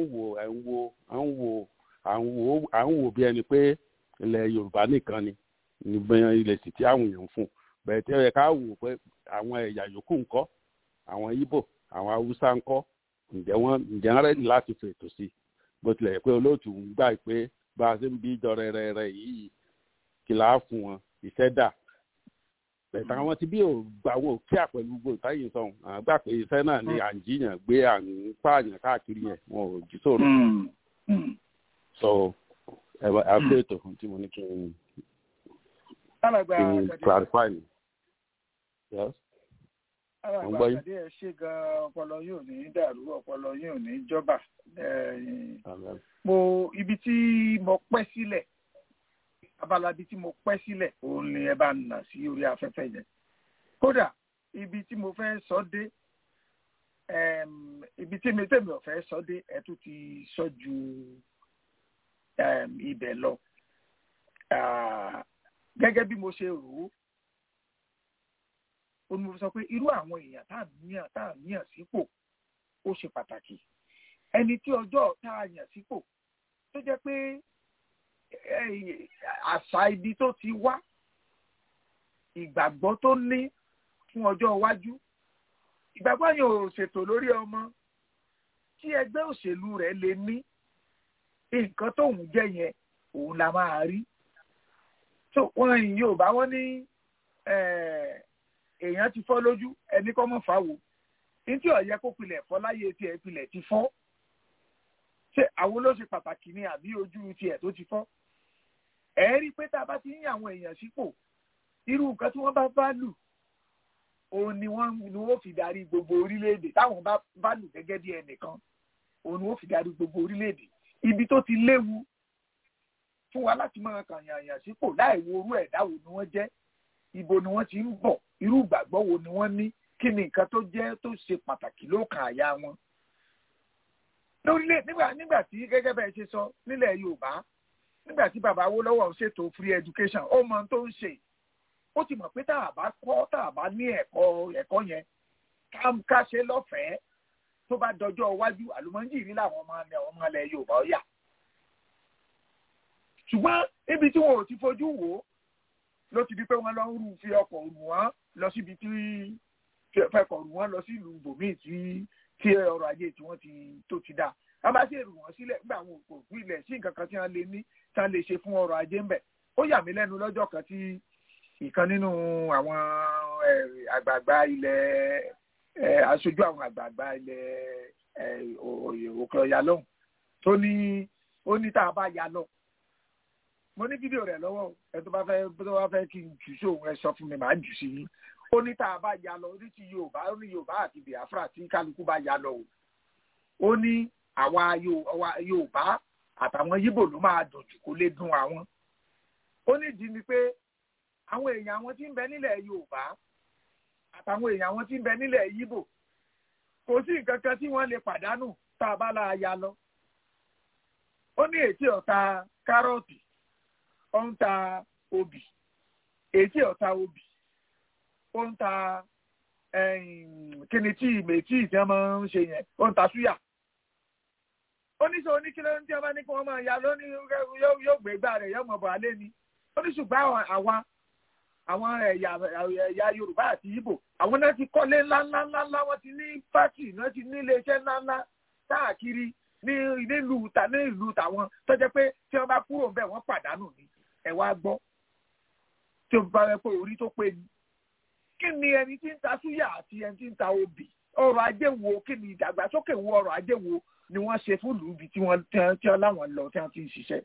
à ń wò bí ẹni pé ilẹ̀ Yorùbá nìkan ni nígbà ilẹ̀ sì tí àwọn èèyàn ń fún bẹ́ẹ̀ tí ó yẹ ká wò pé àwọn ẹ̀yà yòókù ńkọ́ àwọn Ìgbò àwọn Haúsá ńkọ́ ǹjẹ́ wọ́n rẹ́dì láti fètò sí bó tilẹ̀ yẹ pé olóòtú ń gbà pé bá a ṣe ń bí ìjọ rẹ̀ yìí kìlà fún wọn iṣẹ́ dà bẹ̀tẹ̀ àwọn tí bí ò gbà wọn ò kíá pẹ̀lú gbogbo ìtayé sọ̀hún àwọn gbà pé iṣẹ́ náà ni à ń jiyàn gbé à ń pààyàn káàkiri yẹn wọn ò jí sòrò so àpò ètò tí mo ní kí n clarify ni. Yes. Àgbàdé ẹ ṣe gan ọpọlọ yóò ní dàrú ọpọlọ yóò ní jọba ibi tí mo pẹ́ sílẹ̀ abala ibi tí mo pẹ́ sílẹ̀ òun ni ẹ bá nà sí orí afẹ́fẹ́ yẹn. kódà ibi tí mo fẹ́ sọ dé ibi tí mi tẹ̀mí ọ̀fẹ́ sọ dé ẹ tún ti sọ ju ibẹ̀ lọ gẹ́gẹ́ bí mo ṣe rò ó ní mo sọ pé irú àwọn èèyàn tá à ń yàn sípò ó ṣe pàtàkì ẹni tí ọjọ́ tá a yàn sípò tó jẹ́ pé àṣà ibi tó ti wá ìgbàgbọ́ tó ní fún ọjọ́ iwájú ìgbàgbọ́ yẹn ò ṣètò lórí ọmọ tí ẹgbẹ́ òṣèlú rẹ̀ lè ní nǹkan tóun jẹ́ yẹn òun la máa rí tó wọn yìí ò bá wọn ní èèyàn ti fọ́ lójú ẹni kọ́ mọ̀ fáwo ní tí ọ̀yẹ́ kó pilẹ̀ fọ́ láyé tiẹ̀ pilẹ̀ ti fọ́ ṣé àwọn ló ṣe pàtàkì ni àbí ojú tiẹ̀ tó ti fọ́ ẹ̀ rí i pé tá a bá ti ń yàn àwọn èèyàn sípò irú nǹkan tí wọ́n bá lù òun ni wọ́n fi darí gbogbo orílẹ̀-èdè táwọn bá lù gẹ́gẹ́ bí ẹnìkan òun ni wọ́n fi darí gbogbo orílẹ̀-èdè ibi tó ti léwu fún wa láti máa kàn yàn sípò láì wo orú ẹ̀dá wo ni wọ́n jẹ́ ibo ni wọ́n ti ń bọ̀ irú ìgbàgbọ́ wo ni wọ́n ní kí ni nǹkan tó jẹ́ tó ṣe pàtàkì lókàn àyà wọn. lórílẹ̀ nígbà tí gẹ́gẹ́ bẹ́ẹ̀ ṣe sọ nílẹ̀ Yorùbá nígbà tí bàbá Awólọ́wọ̀ ṣètò free education ó mọ tó ń ṣe ó ti mọ̀ pé tá a bá ní ẹ̀kọ́ yẹn ká ṣe lọ́fẹ̀ẹ́ tó bá dọjọ́ iwájú àlùmọ́jìrì làwọn ọmọ ilẹ̀ Yorùbá ó yà. ṣùgbọ́n ibi tí wọn ò ti fojú wò ó ló ti di pé wọ́n lọ ń fi ọkọ̀ rù wọ́n lọ síbi tí fẹ́kọ̀ rù wọ́n lọ sí ìlú ibòmíì tí ọrọ̀ ajé tí wọ́n tó ti dá. wọ́n bá sì rù wọ́n sílẹ̀ nígbà àwọn òkú ilẹ̀ sí nǹkan kan tí wọ́n lè ní tí wọ́n lè ṣe fún ọrọ̀ ajé ń bẹ̀. ó yà mí lẹ́nu lọ́jọ́ kan tí ìkan nínú àwọn àgbààgbà ilẹ̀ aṣojú àwọn àgbààgbà ilẹ̀ òkè ọ̀yà lọ́hùn tó ní ó ní tá a bá ya lọ mo ní fídíò rẹ̀ lọ́wọ́ ẹ tó bá fẹ́ kí n jù sí òun ẹ sọ fún mi màá jù sí yín ó ní tá a bá ya lọ ní ti Yorùbá ó ní Yorùbá àti Biafra tí kálukú bá ya lọ o ó ní àwa Yorùbá àtàwọn Yíbò ló máa dùn jù kó lè dùn àwọn ó ní ìdí ni pé àwọn èèyàn àwọn tí ń bẹ nílẹ̀ Yorùbá àtàwọn èèyàn àwọn tí ń bẹ nílẹ̀ Yíbò kò sí nǹkan kan tí wọ́n lè pàdánù tá a bá la ya lọ ó ní ètí ọ̀tá kárọ̀tì ó ń ta obì ètí ọ̀tá obì ó ń ta kíni tí ìmẹ̀tí ìtẹ́ máa ń ṣe yẹn ó ń ta súyà oníṣòwò oníkíló ń tí wọ́n bá ní kí wọ́n máa ya lónìí yóò gbé gbà rẹ̀ yóò mọ̀ bọ̀ alẹ́ ni oníṣùgbọ́n àwọn ẹ̀yà Yorùbá àti Ìgbò àwọn náà ti kọ́lé ńláńláńlá wọ́n ti ní fásitì náà ti ní iléeṣẹ́ ńláńlá káàkiri ní ìlú tàwọn tó jẹ́ pé tí wọ́n bá kúrò ń bẹ̀ wọ́n pàdánù ni ẹ wá gbọ́ tí o bá rẹ pé orí tó pé ni kí ni ẹni tí ń ta súyà àti ẹni tí ń ta obì ọrọ̀ ajé wo kí ni ìdàgbàsókè wo ọrọ̀ ajé wo ni wọ́n ṣe fún ìlú ibi tí wọ́n láwọn lọ tí wọ́n ti ń ṣiṣẹ́.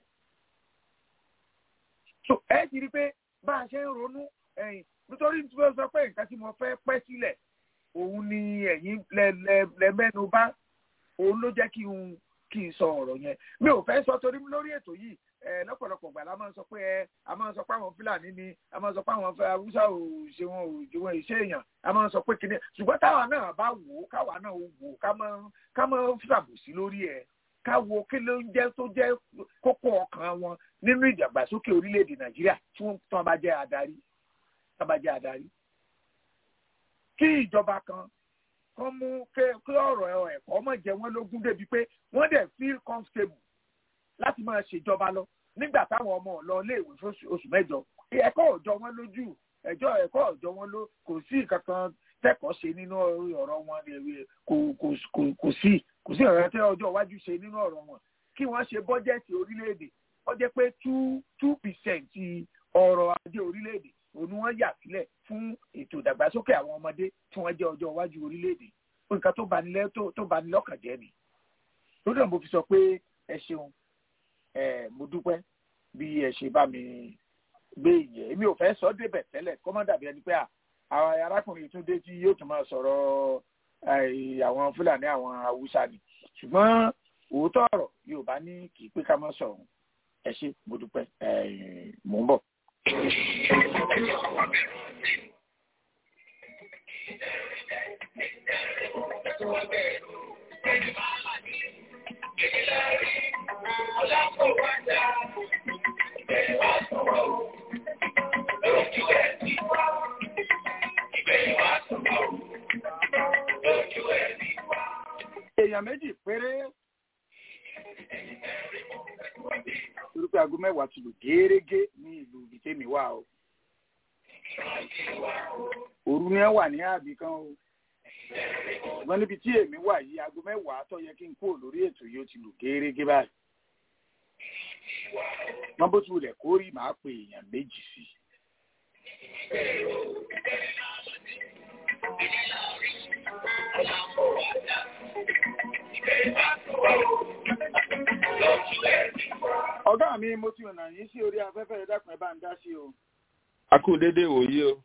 so ẹ ti rí i pé bá a ṣe ń ronú nítorí tí wọ́n sọ pé nǹkan tí mo fẹ́ pẹ́ sílẹ̀ òun ni ẹ̀yin lẹ́mẹ́nu bá òun ló jẹ́ kí n sọ ọ̀rọ̀ yẹn mi ò fẹ́ sọ torí lórí ètò yìí lọ́pọ̀lọpọ̀ gbà la máa ń sọ pé àwọn Fúlàní ni a máa ń sọ pé àwọn Haúsá ò ṣe wọn ìṣe èèyàn a máa ń sọ pé kíní ṣùgbọ́n táwa náà bá wò ó káwa náà wò ó ká máa ṣàbòsí lórí ẹ̀ ká wo kí ló ń jẹ́ tó jẹ́ kókó ọkàn wọn nínú ìdàgbàsókè orílẹ̀-èdè Nàìjíríà tí wọ́n bá jẹ́ adarí. kí ìjọba kan mú kí ọ̀rọ̀ ẹ̀kọ́ mọ̀ jẹ́ wọ́n lógún débi pé wọ́n dẹ̀ feel comfortable láti máa ṣèjọba lọ nígbà táwọn ọmọ lọ iléèwé fún oṣù mẹ́jọ ẹ̀kọ́ ọ̀jọ́ wọn lójú ẹ̀kọ́ ọ̀jọ́ wọn ló kò sí nǹkan kan tẹ́kọ̀ọ́ ṣe nínú ọ̀rọ̀ wọn kò sí ọ̀rọ̀ tẹ́ ọjọ́ iwájú ṣe nínú ọ̀rọ̀ wọn kí wọ́n ṣe bọ́jẹ́tì orílẹ̀-èdè ó jẹ́ pé 2% ọrọ̀ ajé orílẹ̀-èdè òun ni wọ́n yà sílẹ̀ fún ètò ìdàgbàsókè àwọn ọmọdé tí wọ́n jẹ́ ọjọ́ iwájú orílẹ̀-èdè nǹkan tó bani lọ́kàn jẹ́ ni lórí náà mo fi sọ pé ẹ ṣeun mo dúpẹ́ bí ẹ ṣe bá mi gbé ìyẹn èmi ò fẹ́ sọ débẹ̀ tẹ́lẹ̀ kó má dàbí ẹni pé àwọn arákùnrin tún dé tí yóò tún máa sọ̀rọ̀ àwọn Fúlàní àwọn Haúsá ni ṣùgbọ́n òótọ́ ọ̀rọ̀ Yorùbá ní kì í pé ká má sọ̀rọ̀ ẹ ṣé mo dúpẹ́ mò ń bọ̀. Èèyàn méjì péré. Orúkọ aago mẹ́wàá ti lù gẹ́rẹ́gẹ́ ní ìlú ìtẹ́mi wà o. Òru ni ẹ wà ní àbí kan o. Ṣùgbọ́n níbi tí èmi wà yìí aago mẹ́wàá tó yẹ kí n kúrò lórí ètò yìí ó ti lù gẹ́rẹ́gẹ́ báyìí. Wọ́n bó ti wulẹ̀ kórìí máa pe èèyàn méjì sí i. Ọ̀gá mi mo ti ọ̀nà yìí sí orí afẹ́fẹ́ ẹ̀dàkùn ẹ̀ bá ń dá sí o. A kú dédé wòyí o.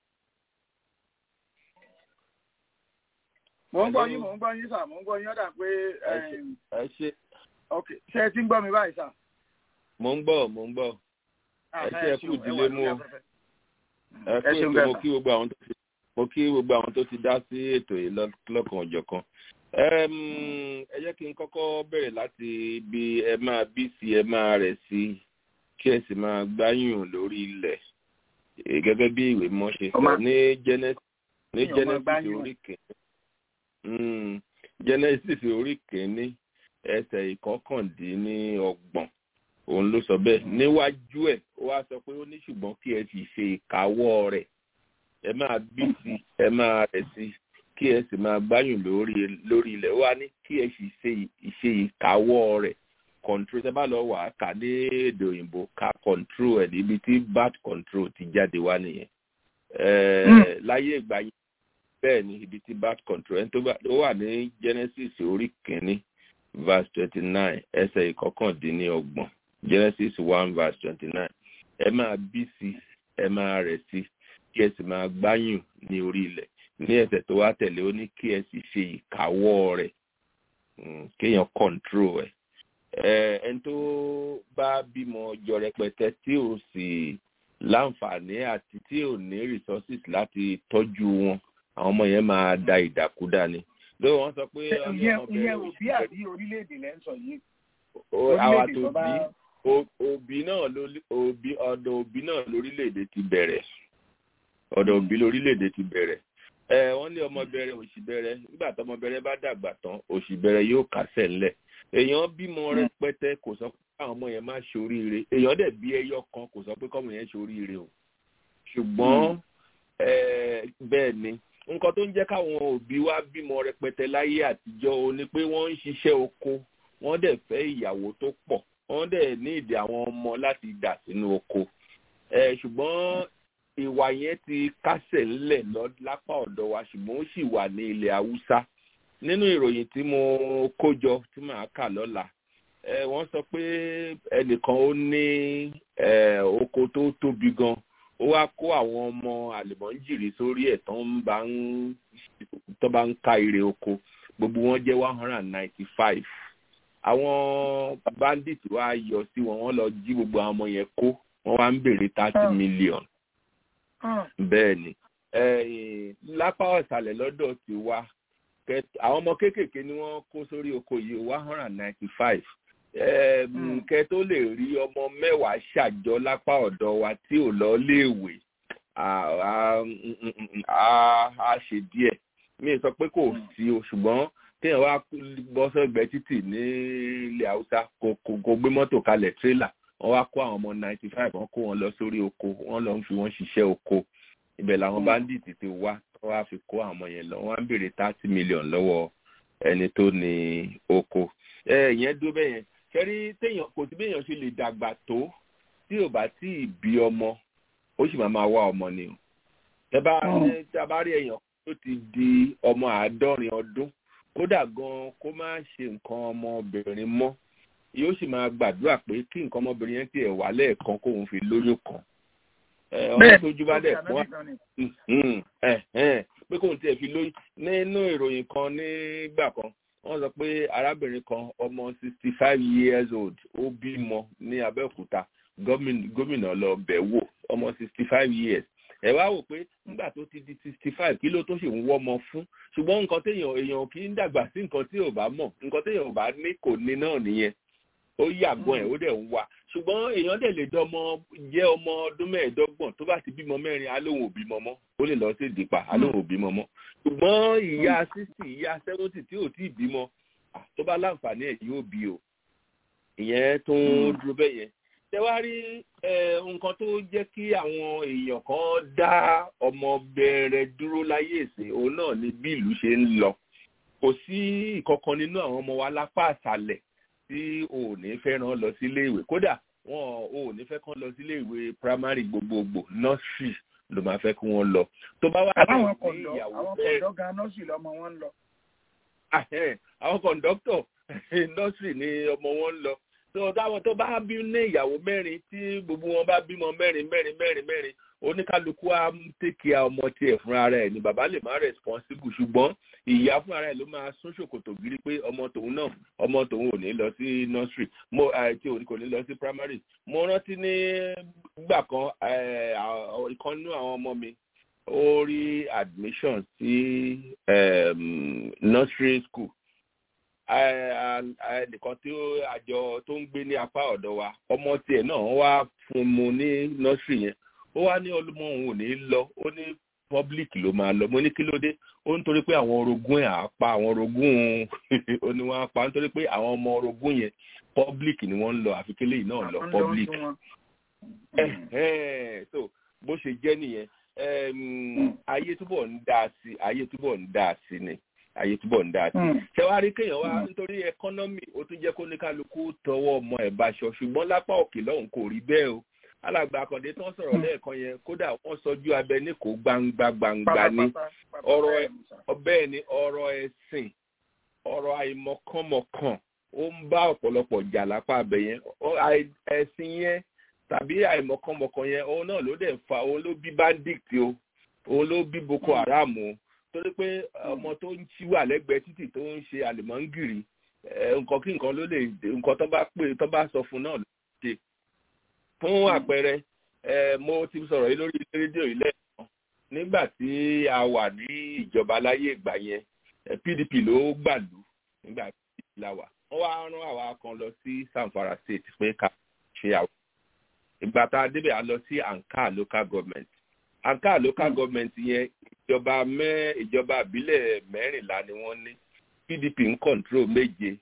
Mò ń gbọ́ yín sà, mò ń gbọ́ yín ọ̀dà pé. Ẹ ṣe. Ok, ṣé ẹ ti ń gbọ́ mi báyìí sà? Mò ń gbọ́. Ẹ ṣe ẹ kú ìdílé mú o. Ẹ kú ètò mo kí gbogbo àwọn tó ti dá sí ètò yìí lọ́kàn ọ̀jọ̀kan. Ẹ jẹ́ kí n kọ́kọ́ bẹ̀rẹ̀ láti ibi ẹ máa bí sí ẹ máa rẹ̀ sí kí ẹ sì máa gbáyùn lórí ilẹ̀ gẹ́gẹ́ bí ìwé mọ́ ṣe sọ ní Genesis orí kìíní ẹsẹ̀ ìkọkàndínlọ́gbọ̀n òun ló sọ bẹ́ẹ̀ níwájú ẹ̀ ó wá sọ pé ó ní ṣùgbọ́n kí ẹ sì ṣe ìkáwọ́ rẹ̀ ẹ máa bí sí ẹ máa rẹ̀ sí kí ẹ sì máa gbáyùn lórí ilẹ̀ wá ní kí ẹ sì ṣe ìkáwọ́ rẹ̀ control tẹ́ bá lọ wà á kà ní èdè òyìnbó ká control ẹ̀ níbi tí birth control ti jáde wá nìyẹn láyé ìgbà yẹn bẹ́ẹ̀ ni ibi tí birth control ẹni tó wà ní Genesis orí kìíní verse 29 ẹsẹ̀ ìkọkàndínlọ́gbọ̀n Genesis 1 verse 29 ẹ máa bí sí ẹ máa rẹ̀ sí kí ẹ sì máa gbáyùn ní orí ilẹ̀ ní ẹsẹ̀ tó wá tẹ̀lé ó ní kí ẹ sì ṣe ìkáwọ́ rẹ̀ kéèyàn control ẹ̀ ẹni tó bá bímọ jọ rẹpẹtẹ tí ò sì láǹfààní àti tí ò ní resources láti tọ́jú wọn àwọn ọmọ yẹn máa da ìdàkúdà ni lórí wọn sọ pé ìyẹn òbí àbí orílẹ̀-èdè lẹ́ ń sọ yìí. àwa tó bí òbí náà ọ̀dọ̀ òbí náà lórílẹ̀-èdè ti bẹ̀rẹ̀ ọ̀dọ̀ òbí lórílẹ̀-èdè ti bẹ̀rẹ̀ wọ́n ní ọmọ bẹ̀rẹ̀ òṣì bẹ̀rẹ̀ nígbà tó ọmọ bẹ̀rẹ̀ bá dàgbà tán òṣì bẹ̀rẹ̀ yóò kásẹ̀ ńlẹ̀ èèyàn bímọ rẹpẹtẹ kò sọ pé àwọn ọmọ yẹn máa ṣoríire èèyàn dẹ̀ bí ẹyọ kan kò sọ pé kọ́mọ yẹn ṣoríire o ṣùgbọ́n bẹ́ẹ̀ ni nǹkan tó ń jẹ́ káwọn òbí wa bímọ rẹpẹtẹ láyé àtijọ́ o ní pé wọ́n ń ṣiṣẹ́ oko wọ́n dẹ̀ fẹ́ ìyàwó tó pọ̀ wọ́n dẹ̀ ní ìdí àwọn ọmọ láti dà sínú oko ṣùgbọ́n ìwà yẹn ti kásẹ̀ ńlẹ̀ lápá ọ̀dọ̀ wa ṣùgbọ́n ó sì wà ní ilẹ̀ Haúsá nínú ìròyìn tí mo kó jọ tí màá kà lọ́la wọ́n sọ pé ẹnìkan ó ní oko tó tóbi gan ó wá kó àwọn ọmọ àlùmọ́ńjìrì sórí ẹ̀ tó bá ń ká ire oko gbogbo wọn jẹ́ 195 àwọn bandit wá yọ sí wọn wọ́n lọ jí gbogbo àwọn ọmọ yẹn kó wọ́n wá ń béèrè 30 million bẹ́ẹ̀ ni lápá ọ̀sàlẹ̀ lọ́dọ̀ ti wá àwọn ọmọ kéékèèké ni wọ́n kó sórí oko yìí 195 kẹ tó lè rí ọmọ mẹ́wàá ṣàjọ lápá ọ̀dọ̀ wa tí ò lọ léèwé a ṣe díẹ̀ mi sọ pé kò sí o ṣùgbọ́n téèyàn wá bọ́ sọ́gbẹ́ títì ní ilẹ̀ Haúsá kò gbé mọ́tò kalẹ̀ tírélà wọ́n wá kó àwọn ọmọ 95 wọ́n kó wọn lọ sórí oko wọ́n lọ ń fi wọ́n ṣiṣẹ́ oko ibẹ̀ làwọn bandit ti wá wọ́n wá fi kó àwọn ọmọ yẹn lọ wọ́n á béèrè 30 million lọ́wọ́ ẹni tó ní oko ìyẹn dúró bẹ́ẹ̀ yẹn kẹ́rí téèyàn kò sí béèyàn ṣe lè dàgbà tó tí ò bá tí ì bí ọmọ ó sì máa wá ọmọ ni o ẹ bá rí èèyàn tó ti di ọmọ 70 ọdún kódà gan kó má ṣe nǹkan ọmọbìnrin mọ́ yóò sì máa gbàdúrà pé kí nǹkan ọmọbìnrin yẹn tiẹ̀ wà lẹ́ẹ̀kan kóun fi lóyún kan ọmọ tójú bá dẹ̀ fún wa pé kóun tiẹ̀ fi lóyún nínú ìròyìn kan nígbà kan wọ́n sọ pé arábìnrin kan ọmọ 65 years old ó bímọ ní Abẹ́òkúta gómìnà lọ bẹ̀ wò ọmọ 65 years ẹ wá wò pé nígbà tó ti di 65 kí ló tó ṣe ń wọ́mọ fún ṣùgbọ́n nǹkan èèyàn kì í dàgbà sí nǹkan tí ò bá mọ̀ nǹkan téèyàn ò bá ní kò ní náà nìyẹn ó yàgbọ́n ẹ̀ ó dẹ̀ ń wá ṣùgbọ́n èèyàn dẹ̀ lè jẹ́ ọmọ ọdún 15 tó bá ti bímọ 4 alóhùn òbí mọ́mọ́ ó lè lọ sí ìdìpá alóhùn òbí mọ́mọ́ ṣùgbọ́n ìyá 60 ìyá 70 tí ò tí ì bímọ tó bá láǹfààní ẹ̀ yóò bí o ìyẹn tó ń dúró bẹ́ẹ̀ yẹn ṣé wá rí nǹkan tó jẹ́ kí àwọn èèyàn kan dá ọmọ bẹ̀rẹ̀ dúró láyé ìsìn òun náà ni bí ìlú ṣe ń lọ kò sí ìkankan nínú àwọn ọmọ wa lápá àṣálẹ̀ tí o ò ní fẹ́ rán lọ sílé ìwé kódà wọn ò ní fẹ́ kán lọ sílé ìwé primary gbogbogbò nursery ló máa fẹ́ kí wọ́n lọ tó bá wà ní ìyàwó bẹ́ẹ̀ àwọn kọ̀ǹdọ́ gan nursery lọ́mọ wọn ń lọ. àwọn kọ̀ǹdọ́tọ̀ nursery ni ọmọ wọn ń lọ tó bá bí ní ìyàwó 4 tí gbogbo wọn bá bímọ 4 oníkálukú á tèkì ọmọ tiẹ̀ fúnra rẹ̀ ni bàbá lè má responsible ṣùgbọ́n ìyá fúnra rẹ̀ ló máa sún ṣòkòtò gírí pé ọmọ tòun ò ní lọ sí nursery tí kò ní lọ sí primary mo rántí ní gbà kan ìkan nínú àwọn ọmọ mi ó rí admission sí nursery school nìkan tí àjọ tó ń gbé ní apá ọ̀dọ̀ wa ọmọ tiẹ̀ náà wá fún mu ní nursery yẹn ó wá ní ọlọ́mọ òun ò ní lọ ó ní public ló máa lọ mo ní kí ló dé ó nítorí pé àwọn orogún ẹ̀ á pa àwọn orogún ó ní wọ́n á pa nítorí pé àwọn ọmọ orogún yẹn public ni wọ́n ń lọ àfi kí lèyìn náà lọ public so bó ṣe jẹ́ nìyẹn ayé túbọ̀ ń dá sí ni ayé túbọ̀ ń dá sí ṣé wàá rí kéèyàn wá nítorí ẹkọ́nọ́mì ó tún jẹ́ kó ní kálukú tọwọ́ ọmọ ẹ̀ báṣọ ṣùgbọ́n lápá òkè lọ́hùn kò rí bẹ́ẹ̀ o alàgbà àkàndé tó ń sọ̀rọ̀ lẹ́ẹ̀kan yẹn kódà wọ́n sọjú abẹ ní kò gbangba ní bẹ́ẹ̀ ni ọ̀rọ̀ ẹ̀sìn ọ̀rọ̀ àìmọ̀kànmọ̀kàn ó ń bá ọ̀pọ̀lọpọ̀ jà lápá abẹ yẹn ẹ̀sìn yẹn tàbí àìmọ̀kànmọ̀kàn yẹn òun náà ló dẹ̀ fa òun ló bí bandit o òun ló bí Boko Haram o torí pé ọmọ tó ń ṣí wà lẹ́gbẹ̀ẹ́ títì tó ń ṣe àlùmọ́ngìrì nǹkan kí nǹkan ló lè nǹkan tó bá sọ fún náà ló ṣe fún àpẹẹrẹ mo ti sọ̀rọ̀ yìí lórí rédíò yìí lẹ́ẹ̀kan nígbà tí a wà ní ìjọba láyé ìgbà yẹn PDP ló gbàlú nígbà tí la wà wọ́n wá rán àwa kan lọ sí Zamfara State pé ká ṣe àwọn ìgbà tá a débẹ̀ a lọ sí Anka local government Anka local government yẹn ìjọba àbílẹ̀ 14 ni wọ́n ní PDP ń control 7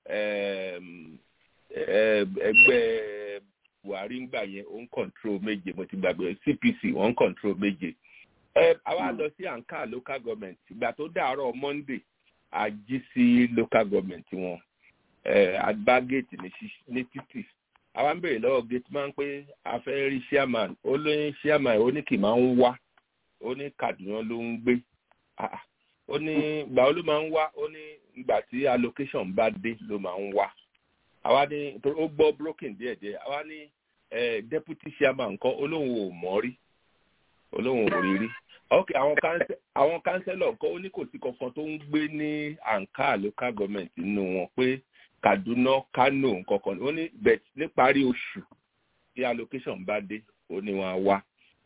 ẹgbẹ́ Buhari ń gbà yẹn ó ń control 7 mo ti gbàgbé CPC wọ́n ń control 7 àwa lọ sí Anka local government ìgbà tó dàárọ̀ Monday a jí sí local government wọn àgbá gate ní títì àwa ń bèrè lọ́wọ́ gate man pé a fẹ́ rí chairman ó lóyún chairman ó ní kì máa ń wá ó ní Kaduna ló ń gbé ó ní ìgbà ó ló máa ń wá ó ní ìgbà tí allocation bá dé ló máa ń wá àwa ní ó gbọ́ broken díẹ̀díẹ̀ àwa ní deputy chairman nǹkan olóhùn ò mọ̀ rí olóhùn ò rí rí ok àwọn councillor nǹkan ó ní kò sí kankan tó ń gbé ní Anka local government nínú wọn pé Kaduna Kano nǹkan kan ó ní bet níparí oṣù tí allocation bá dé ó ní wọn wá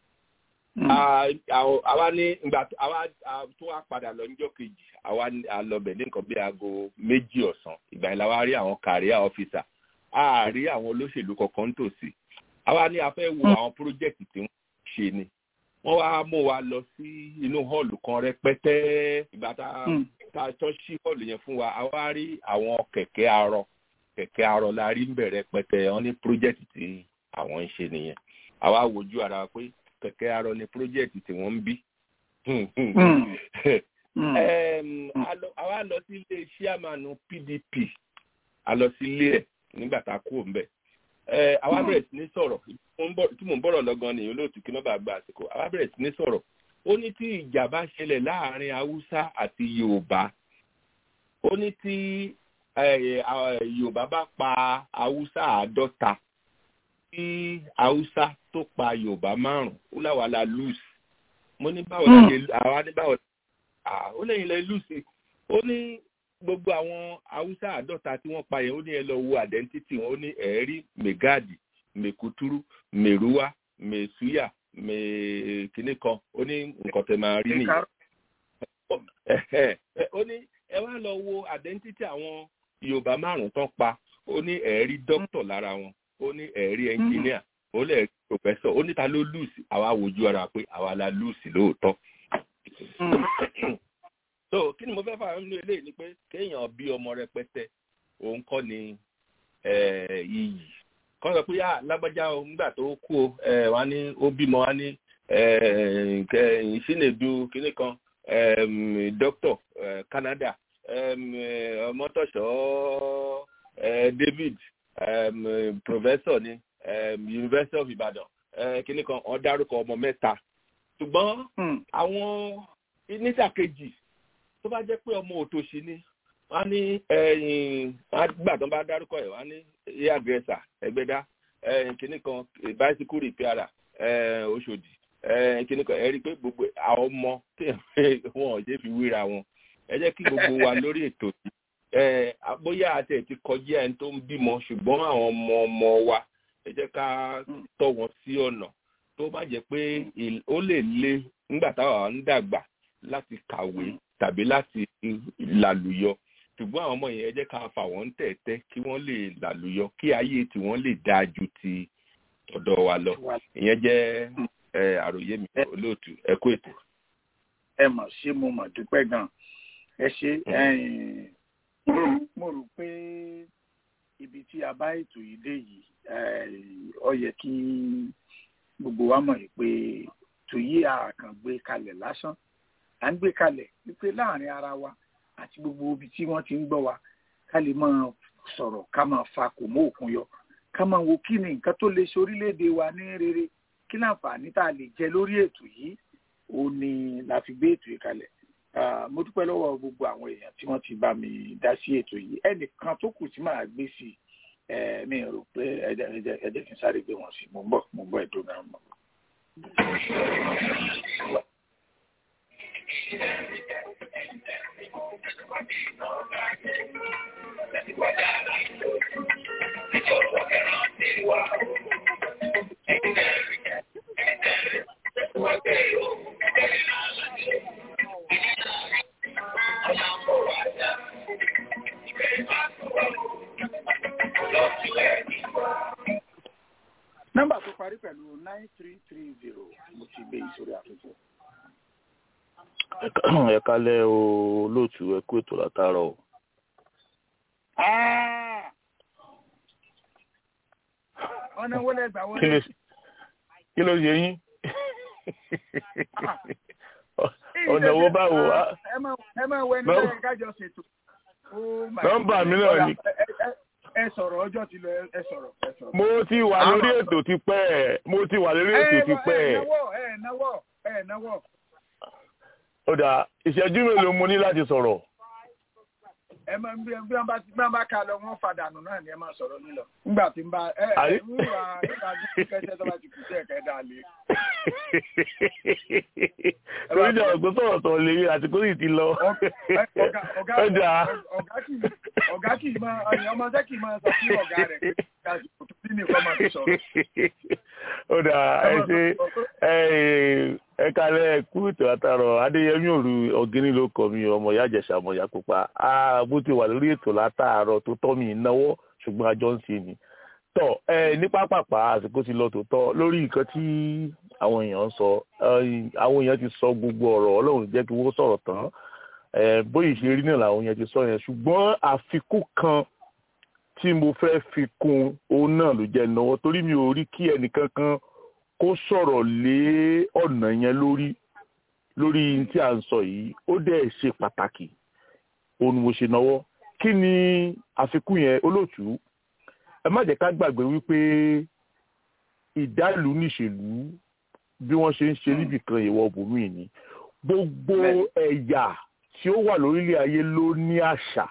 àwa ní ìgbà àwa tó wá padà lọ níjọ́ kejì àwa lọbẹ̀ ní nǹkan bí aago 2 ọ̀sán ìgbà yẹn la wá rí àwọn career officer a rí àwọn olóṣèlú kankan tòsí àwa ní a fẹ́ wo àwọn project tí wọ́n ṣe ni wọ́n wá mú wa lọ sí inú hall kan rẹpẹtẹ ìgbà tá a tọ́ sí hall yẹn fún wa àwa rí àwọn kẹ̀kẹ́ arọ la rí ń bẹ̀rẹ̀ pẹtẹ wọ́n ní project tí àwọn ń ṣe nìyẹn àwa wojú ara wa pé kẹ̀kẹ́ arọ ni project tí wọ́n ń bí. àwa lọ sí ilé chairman PDP a lọ sí ilé ẹ̀ nígbà tá a kú òǹbẹ̀. àwa bẹ̀rẹ̀ sí ní sọ̀rọ̀ tí mò ń bọ̀rọ̀ lọ́gán nìyẹn olóòtú kí wọ́n bá gba àsìkò àwa bẹ̀rẹ̀ sí ní sọ̀rọ̀ ó ní tí ìjà bá ṣẹlẹ̀ láàrin Haúsá àti Yorùbá ó ní tí Yorùbá bá pa Haúsá 50 tí Haúsá tó pa Yorùbá 5 ó láwa la lose mo ní báwo la ṣe àwa ní báwo ó lẹ́yìn lẹ́ lose ó ní gbogbo àwọn Haúsá 50 tí wọ́n pa yẹn ó ní ẹ lọ wo identity wọn ó ní ẹ̀ẹ́rí Megadi Mekuturu Meruwa Mesuya kinní kan ó ní nǹkan tẹ máa rí nìyẹn ó ní ẹ wá lọ wo identity àwọn Yorùbá 5 tán pa ó ní ẹ̀rí doctor lára wọn ó ní ẹ̀rí engineer ó lẹ̀ professor ó ní ta ló lùsì àwa wojú ara pé àwa la lùsì lóòótọ́. So kí ni mo fẹ́ fà nínú eléyìí ni pé kéèyàn bí ọmọ rẹpẹtẹ òun kọ́ ni iyì kọ́ sọ pé lágbájá o nígbà tó kú o wá ní ó bímọ wá ní Chinedu kinní kan doctor Canada Ọmọ́tọ̀ṣọ́ David professor ní University of Ibadan kinní kan wọ́n dárúkọ ọmọ 3 ṣùgbọ́n àwọn nísàkejì tó bá jẹ́ pé ọmọ òtòṣì ni wọ́n ní gbà tó bá dárúkọ ẹ̀ wọ́n ní hairdresser Ẹgbẹ́dá kinní kan bicycle repairer Òṣòdì kinní kan ẹ rí i pé gbogbo àwọn ọmọ wọn ò jẹ́ fi wíra wọn ẹ jẹ́ kí gbogbo wa lórí ètò bóyá àti ẹ̀ ti kọjá ẹni tó ń bímọ ṣùgbọ́n àwọn ọmọ wa ẹ jẹ́ ká tọ́ wọn sí ọ̀nà tó bá jẹ́ pé ó lè le nígbà táwa ń dàgbà láti kàwé tàbí láti làlùyọ ṣùgbọ́n àwọn ọmọ yẹn ẹ jẹ́ ká fà wọ́n tẹ̀tẹ̀ kí wọ́n lè làlùyọ kí ayé tí wọ́n lè dáa ju ti ọ̀dọ̀ wa lọ ìyẹn jẹ́ àròyé mi olóòtú ẹ kú ètò. ẹ mà ṣe mo mà dúpẹ́ gan ẹ ṣe mo rò pé ibi tí a bá ètò yìí dé yìí ó yẹ kí gbogbo wa mọ̀ pé tòyí àkàngbé kalẹ̀ lásán à ń gbé kalẹ̀ wípé láàrin ara wa àti gbogbo ibi tí wọ́n ti ń gbọ́ wa ká lè máa sọ̀rọ̀ ká máa fa kò mọ́ òkun yọ ká máa wo kí ni nǹkan tó lè ṣe orílẹ̀-èdè wa ní rere kí láǹfààní tá a lè jẹ lórí ètò yìí ó ní la fi gbé ètò yìí kalẹ̀ mo dúpẹ́ lọ́wọ́ gbogbo àwọn èèyàn tí wọ́n ti bá mi dá sí ètò yìí ẹnìkan tó kù tí màá gbé sí mi rò pé ẹ̀jẹ̀ kí n sáré gbé wọn sí mo ń bọ̀ ẹ̀dùn náà mọ̀. Nọ́mbà tó parí pẹ̀lú 9330 mo ti gbé ìsórí àtúntò. Ẹ kálẹ́ o lóòtú ẹ kú ètò látàárọ̀ o. Ọ̀nà wo lẹ gbà wọlé? Kí ló yẹ yín? Ọ̀nà wo báwo? Ẹ máa wẹ ní ẹ̀ka kájọ ṣètò. Nọ́mbà mi náà ni. Ẹ sọ̀rọ̀ ọjọ́ ti lọ ẹ sọ̀rọ̀. Mo ti wà lórí ètò ti pẹ́. Ẹ náwó. Ó dà ìṣẹ́jú mélòó mo ní láti sọ̀rọ̀. Ẹ máa bí wọ́n bá ká lọ wọ́n fàdánù náà ni ẹ máa sọ̀rọ̀ nílọ. Nígbà tí ń bá nígbà tí kẹ́sẹ́ tó bá ti kù sí ẹ̀kẹ́ dà lé. Torí ìjà ọ̀gbọ́n sọ̀rọ̀ sọ̀rọ̀ lè yé àti kó sì ti lọ. Ọ̀gá kì í máa ọmọdé kì í máa sọ fún ọ̀gá rẹ̀ pé kò tó bí nìkan máa fi sọ̀rọ̀. Ó dà ẹ ṣe ẹ kalẹ̀ kú ètò àtàrọ̀ Adéyẹmí òru ọ̀gẹ́ni ló kọ́ mi ọmọ ìyá Ìjẹ̀ṣà ọmọ ìyá Pupa bó ti wà lórí ètò látàárọ̀ tó tọ́ mi ìnáwó ṣùgbọ́n àjọ ń ṣe ni. Tọ́ ní pápápá àsìkò ti lọ tòótọ́ lórí nǹkan tí àwọn èèyàn ń sọ àwọn èèyàn ti sọ gbogbo ọ̀rọ̀ Ọlọ́run jẹ́ kí wọ́n sọ̀rọ̀ tán bóyá ìṣe rí náà làwọn èèyàn ti sọ yẹn ṣùgbọ́n àfikún kan tí mo fẹ́ fi kún òun náà ló jẹ́ ìnáwó torí mi ò rí kí ẹnìkankan kó sọ̀rọ̀ lé ọ̀nà yẹn lórí tí a ń sọ yìí ó dẹ̀ ṣe pàtàkì òun mo ṣe náwó kí ni àfikún yẹn olóòtú ẹ má jẹ́ ká gbàgbé wípé ìdálù níṣèlú bí wọ́n ṣe ń ṣe níbìkan ìwọ bòmíì ni gbogbo ẹ̀yà tí ó wà lórílẹ̀ ayé ló ní àṣà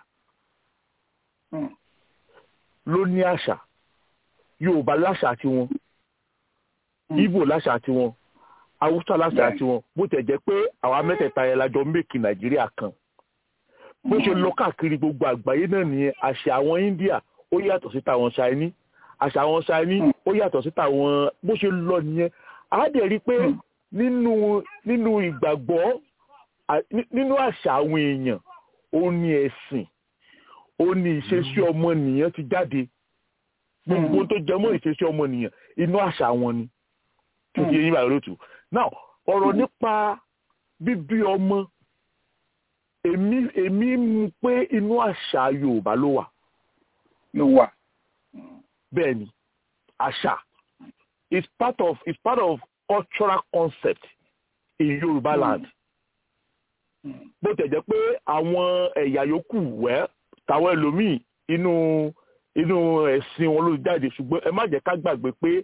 Yorùbá láṣà tiwọn Ìgbò láṣà tiwọn Haúsá láṣà tiwọn bó tẹ̀ jẹ́ pé àwa mẹ́tẹ̀ẹ̀ta yẹn lájọ méèkì Nàìjíríà kan bó ṣe lọ káàkiri gbogbo àgbáyé náà nìyẹn àṣà àwọn India ó yàtọ̀ sí tàwọn Chinese àṣà àwọn Chinese ó yàtọ̀ sí tàwọn bó ṣe lọ nìyẹn a dẹ̀ rí pé nínú ìgbàgbọ́ nínú àṣà àwọn èèyàn ó ní ẹ̀sìn ó ní ìṣesí ọmọnìyàn ti jáde gbogbo tó jẹ mọ́ ìṣesí ọmọnìyàn inú àṣà wọn ni tó ti yẹn bá lótú now ọ̀rọ̀ nípa bíbí ọmọ èmi mú pé inú àṣà Yorùbá ló wà bẹ́ẹ̀ ni àṣà is part of cultural concept in Yorùbá land bó tẹ̀ jẹ́ pé àwọn ẹ̀yà yòókù tàwọn ẹlòmíì inú ẹ̀sìn wọn ló jáde ṣùgbọ́n ẹ má jẹ́ ká gbàgbé pé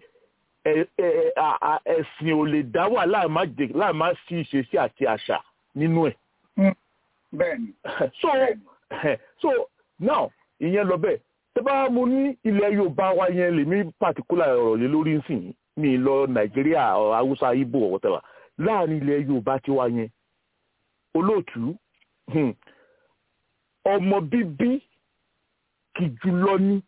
ẹ̀sìn ò lè dá wà láì má sí ìṣesí àti àṣà nínú ẹ̀. bẹ́ẹ̀ni. so now ìyẹn lọ bẹ́ẹ̀ tẹ́ bá mo ní ilẹ̀ Yorùbá wa yẹn lèmi particular ọ̀rọ̀ lé lórí nsìn mi lọ Nàìjíríà Haúsá Ìgbò whatever láàrin ilẹ̀ Yorùbá tiwa yẹn olóòtú ọmọ bíbí kìjú lọ ní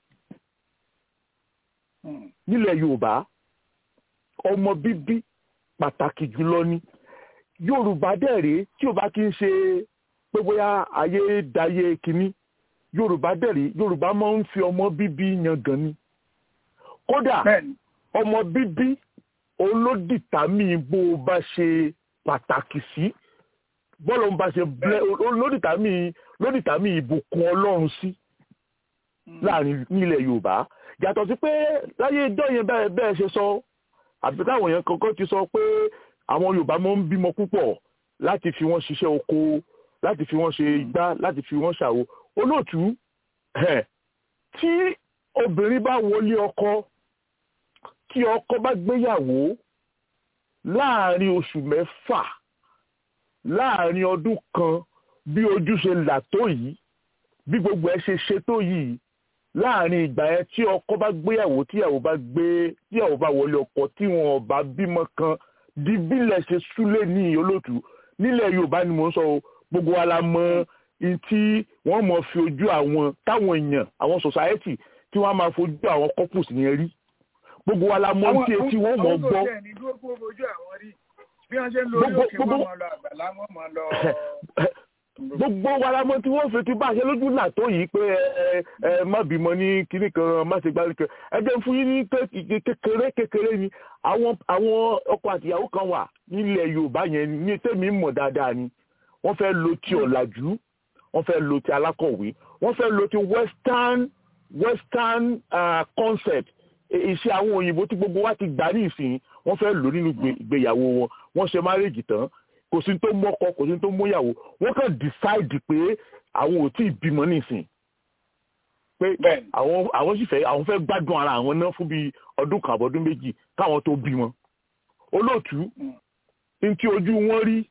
nílẹ̀ Yorùbá ọmọ bíbí pàtàkì jùlọ ní Yorùbá dẹ̀rẹ̀ tí ó bá kí ń ṣe pé bóyá ayé dayé kínní Yorùbá dẹ̀rẹ̀ Yorùbá máa ń fi ọmọ bíbí yangàn ni kódà ọmọ bíbí olódìtàmí bó o bá ṣe pàtàkì sí bọ́ọ̀lù ń bá ṣe lódìtàmí ìbùkún Ọlọ́run sí láàrin nílẹ̀ Yorùbá yàtọ̀ sí pé láyé ìjọ yẹn bẹ́ẹ̀ ṣe sọ àbí táwọn èèyàn kankan ti sọ pé àwọn Yorùbá máa ń bímọ púpọ̀ láti fi wọ́n ṣiṣẹ́ oko láti fi wọ́n ṣe igbá láti fi wọ́n ṣàwo olóòtú tí obìnrin bá wọlé ọkọ tí ọkọ bá gbéyàwó láàrin oṣù mẹ́fà láàrin ọdún kan bí ojú ṣe là tó yìí bí gbogbo ẹ ṣe tó yìí láàrin ìgbà yẹn tí ọkọ bá gbéyàwó tíyàwó bá wọlé ọkọ tí wọn bá bímọ kan di bílẹ̀ ṣe súlé ní olóòtú nílẹ̀ Yorùbá ni mò ń sọ gbogbo wa la mọ tí wọ́n mọ̀ fi ojú àwọn táwọn èèyàn àwọn society tí wọ́n máa fojú àwọn couples yẹn rí gbogbo wa la mọ tí etí wọ́n mọ̀ gbọ́. Gbogbo wa la mọ tí wọ́n fi ti bá ṣe lójú là tó yìí pé ẹ má bímọ ní kinní kan má ṣe gbárí kan ẹgbẹ́ fún yín ní kékeré ni àwọn ọkọ àtìyàwó kan wà nílẹ̀ Yorùbá yẹn ní tèmi mọ̀ dáadáa ni wọ́n fẹ́ lo ti ọ̀làjú wọ́n fẹ́ lo ti alákọ̀wé wọ́n fẹ́ lo ti western concept iṣẹ́ àwọn òyìnbó tí gbogbo wa ti gbà ní ìsìn wọ́n fẹ́ lò nínú ìgbéyàwó wọn wọ́n ṣe márèjì tán kò sí tó mọ́kọ kò sí tó mọ́yàwó wọ́n kàn decide pé àwọn ò tí ì bímọ nísìn pé àwọn sì fẹ́ àwọn fẹ́ gbádùn ara àwọn náà fún bíi ọdún kan àbọ̀dún méjì káwọn tó bímọ olóòtú ní tí ojú wọn rí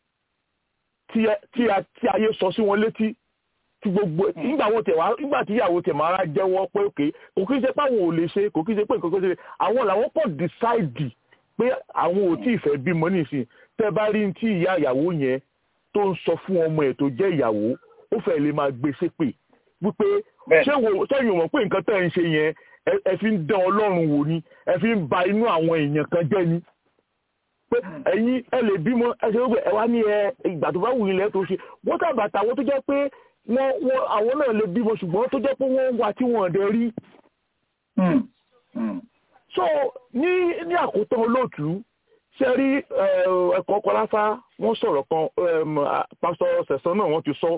tí ayé sọ sí wọn létí tí gbogbo nígbà tí ìyàwó tẹ̀ máa jẹ́wọ́ pé òkè kò kí n ṣe pé àwọn ò lè ṣe kò kí n ṣe pé nǹkan kan ṣe àwọn làwọn kò decide pé àwọn ò tí ì fẹ́ bímọ nísìn tẹ́ bá rí tí ìyá ìyàwó yẹn tó ń sọ fún ọmọ ẹ̀ tó jẹ́ ìyàwó ó fẹ́ lè máa gbé ṣépè wípé sẹ́yìn ò mọ̀ pé nǹkan tẹ́ ń ṣe yẹn ẹ fi ń dán Ọlọ́run wò ni ẹ fi ń ba inú àwọn èèyàn kan jẹ́ ni pé ẹ̀yin ẹ lè bímọ ẹ ṣe wípé ẹ wá ní ìgbà tó bá wù yín lẹ́ tó ṣe wọ́n tàbàtà àwọn tó jẹ́ pé àwọn náà lè bímọ ṣùgbọ́n tó jẹ́ pé wọ́n wà tí wọ́n dẹ̀ rí. So ní àkótán olóòtú ṣe rí ẹ̀kọ́ kọláfá wọ́n sọ̀rọ̀ kan pásítọ̀ Sẹ̀san náà wọ́n ti sọ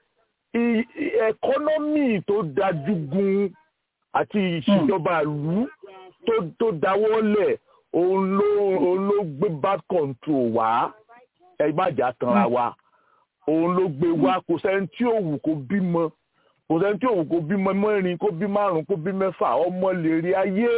ẹkọ́nọ́mì tó dájú gun àti ìṣèjọba ìlú tó dáwọ́lẹ̀ òun ló gbé bad control wá ẹgbàjà tanra wa òun ló gbé wá kò sẹ́ni tí òwú kò bímọ mẹ́rin kó bí márùn kó bí mẹ́fà ọmọ lè rí ayé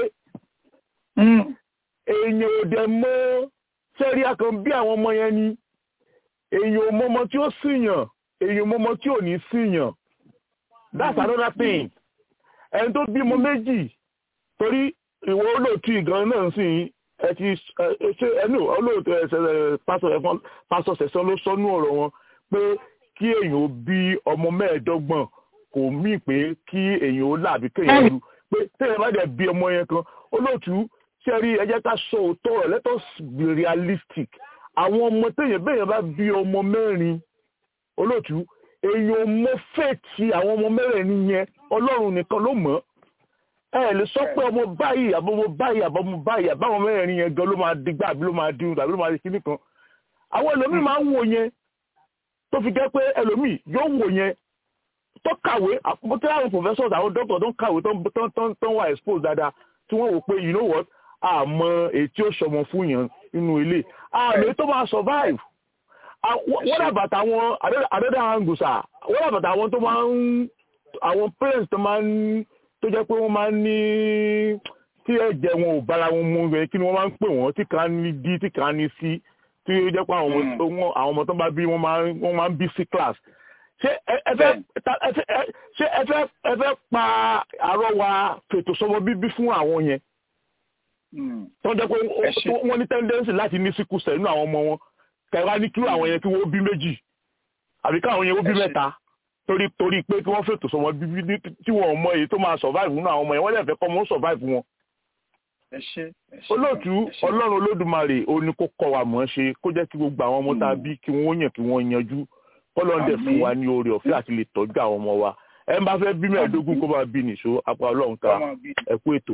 èèyàn ò dẹ̀ mọ́ sẹ́rí akàn bí àwọn ọmọ yẹn ni èèyàn ò mọ́mọ́ tí ó síyàn èèyàn mọ́mọ́ tí ò ní síyàn that's another thing ẹni tó bímọ méjì torí ìwọ olóòtú ìgan náà sì ẹ ti ṣe ẹnu olóòtú pásọ Sẹ̀san ló sọnú ọ̀rọ̀ wọn pé kí èèyàn ó bí ọmọ 15 kò mí pé kí èèyàn ó làbí kéèyàn lu pé téèyàn bá dẹ̀ bí ọmọ yẹn kan olóòtú ṣe rí ẹ jẹ́ ká sọ òótọ́ rẹ̀ let us be realistic. Àwọn ọmọ béèyàn bá bí ọmọ 4 olóòtú èèyàn mọ fèètì àwọn ọmọ 4 yẹn Ọlọ́run nìkan ló mọ̀. Ẹ lè sọ pé ọmọ báyìí àbọmọ báyìí àbáwọn 4 yẹn gan ló máa digbá àbí ló máa dirun tàbí ló máa di kíní kan. Àwọn ẹlòmíì máa ń wò yẹn tó fi jẹ́ pé ẹlòmíì yóò wò yẹn tó kàwé àpótẹ́ àwọn professors àwọn doctor tó ń kàwé tó ń wà expose dáadáa tí wọ́n wò pé you know what àmọ́ èyí tí ó ṣọmọ fún yàn nínú ilé àmì tó máa survive. Wọ́n àbàtà àwọn àdọ́dà àǹgùsà wọ́n àbàtà àwọn tó máa ń àwọn parents tó máa ń tó jẹ́ pé wọ́n máa ń ní tí ẹ̀jẹ̀ wọn ò bára wọn mú rẹ̀ kí ni wọ́n máa ń pè wọ́n tí kàn ní D tí kàn ní C tí ó jẹ́ pé àwọn ọmọ tó bá bí wọ́n máa ń bí C class. Ṣé ẹ fẹ́ pa àrọ́wà fètò sọmọ bíbí fún àwọn yẹn? Tó jẹ́ pé wọ́n ní tendency láti ní sickle cell nínú àwọn ọmọ wọn. Kẹ̀wá ní kí àwọn yẹn kí wọ́n bí 2 àbí káwọn yẹn ó bí 3 torí pé kí wọ́n fètò sọmọ bíbí tí wọ́n mọ èyí tó máa survive nínú àwọn ọmọ yẹn wọ́n lè fẹ́ kọ́ mọ́ survive wọn. Olóòtú Ọlọ́run Olódùmarè ó ní kó kọ́ wa mọ̀ ṣe kó jẹ́ kí gbogbo àwọn ọmọ tá a bí kí wọ́n yàn kí wọ́n yanjú Ọlọ́run dẹ̀ fún wa ní oore ọ̀fẹ́ àti lè tọ́jú àwọn ọmọ wa. Ẹ ń bá fẹ́ bí 15 kó máa bí nìṣó apá Ọlọ́run ká ẹ kú ètò.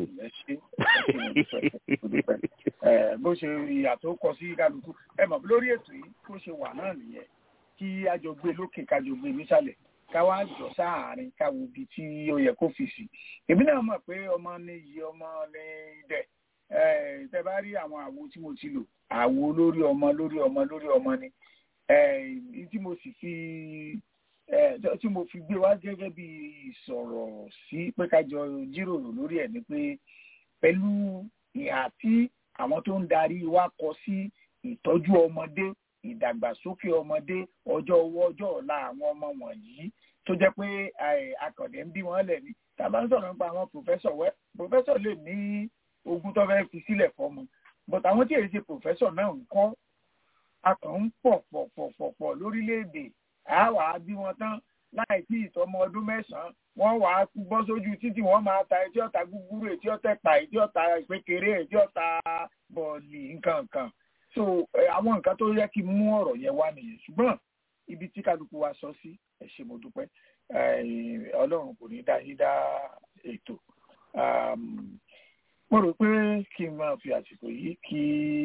Bó ṣe ìyàtọ̀ kọ sí kálukú ẹ mọ̀ lórí ètò yìí bó ṣe wà náà nìyẹn kí a jọ gbé lókè ká jọ gbé nísàlẹ̀ ká wá jọ sáàárín ká wo ibi tí ó yẹ kó fi sí. Èmi náà mọ̀ pé ọmọ ní iye ọmọ ní dẹ̀ tẹ bá rí àwọn àwo tí mo ti lò àwo lórí ọmọ ni tí mo sì tí mo fi gbé wá gẹ́gẹ́ bí ìsọ̀rọ̀ sí pé ká jọ jíròrò lórí ẹ̀ ni pé pẹ̀lú ìhà tí àwọn tó ń darí wa kọ sí ìtọ́jú ọmọdé ìdàgbàsókè ọmọdé ọjọ́ ọ̀la àwọn ọmọ wọ̀nyí tó jẹ́ pé akọ̀dẹ̀ ń bí wọ́n lẹ̀ ní tàbá ń sọ̀rọ̀ nípa àwọn pòfẹ́sọ̀ lè ní ogún tó fẹ́ fi sílẹ̀ fọ́mọ but àwọn tí èyí ṣe pòfẹ́sọ̀ náà ń kọ́ akàn ń pọ̀ lórílẹ̀‐èdè àwa bí wọn tán láì tí ìtọ́mọ ọdún 9 wọ́n wà á bọ́ sójú títì wọ́n máa ta etí ọ̀tá gúgúrú etí ọ̀tá ẹ̀pà etí ọ̀tá ìpékeré etí ọ̀tá bọ̀ọ̀lì nǹkan. So àwọn nǹkan tó yẹ kí mú ọ̀rọ̀ yẹn wá nìyẹn ṣùgbọ́n ibi tí kálukú wa sọ sí ẹ ṣé mo dúpẹ́ Ọlọ́run kò ní dá yín dá ètò. Mo rò pé kí n máa fi àsìkò yìí kí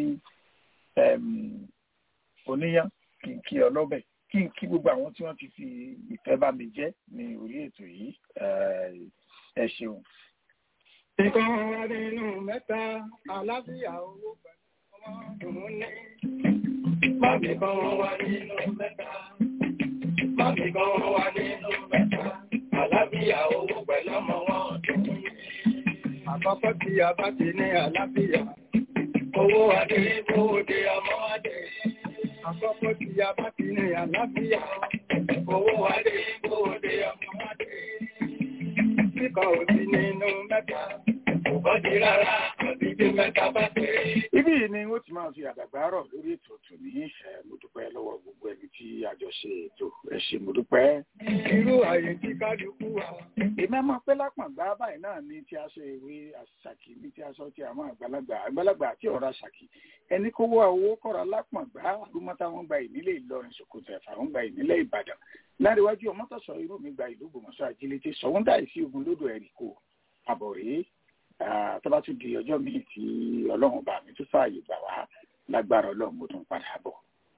oníyàn kí ọlọ́bẹ̀ kí gbogbo àwọn tí wọ́n ti fi ìfẹ́ bá mi jẹ́ ní orí ètò yìí ẹ ṣeun. Ìkan wà nínú 3 àlàáfíà owó pẹ̀lú ọmọ dùnú ní. Máàmì kan wà nínú 3. Máàmì kan wà nínú 3 àlàáfíà owó pẹ̀lú ọmọ wọn dùnú ní. Àkọ́kọ́ tí a bá ti ní àlàáfíà. Owó adé, owó dé, ọmọ adé. Àkọ́kọ́ tí a bá ti ní àlàáfíà. Owó adé, owó dé, ọmọ adé. Kíkọ́ òsì nínú 3. Kò bọ́ di rárá, àbí tí 3 bá pé. Ibí yìí ni wọ́n ti máa fi àdàgbà rọ̀ lórí ètò tòní. Mo dúpẹ́ lọ́wọ́ gbogbo ẹni tí a jọ ṣe ètò. Ẹ ṣé mo dúpẹ́. Irú àyè tí kálukú wà. Èmi máa pẹ́ lápọ̀ngbá báyìí náà ní tí a ṣe ìwé àṣàkì ní tí a sọ ti àwọn àgbàlagbà àti ọ̀rọ̀ àṣàkì. Ẹni kó wá owó kọ́ra lápọ̀ngbá àdúmọ́tà wọn gba ìnílẹ̀ Ìlọrin Ṣòkòtò Ẹ̀fà wọn gba ìnílẹ̀ Ìbàdàn. Láríwájú ọmọtọ̀sọ irú mi gba ìlú Ògbómọ̀ṣọ́ Ajílété sọ̀wọ́n dà sí ogun lódò ẹ̀ríkò àbọ̀rẹ́ tó bá tún di ọjọ́ míì tí Ọlọ́run bá mi tún fààyè gbà wá lágbára Ọlọ́run mo tún padà bọ̀.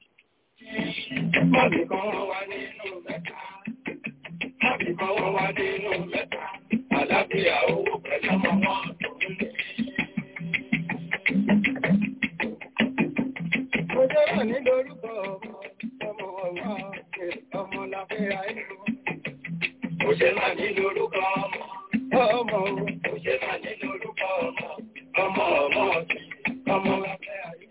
Máàmì kan wà nínú 3. Máàmì kan wà nínú 3. Àlàáfíà owó pẹ̀lú ọmọ wọn tó ń lè. Mo jẹ́ wà ní lórúkọ ọmọ ọmọ láfẹ́ àìlú. Mo ṣe wà ní lórúkọ ọmọ mo ṣe wà ní lórúkọ ọmọ láfẹ́ àìlú.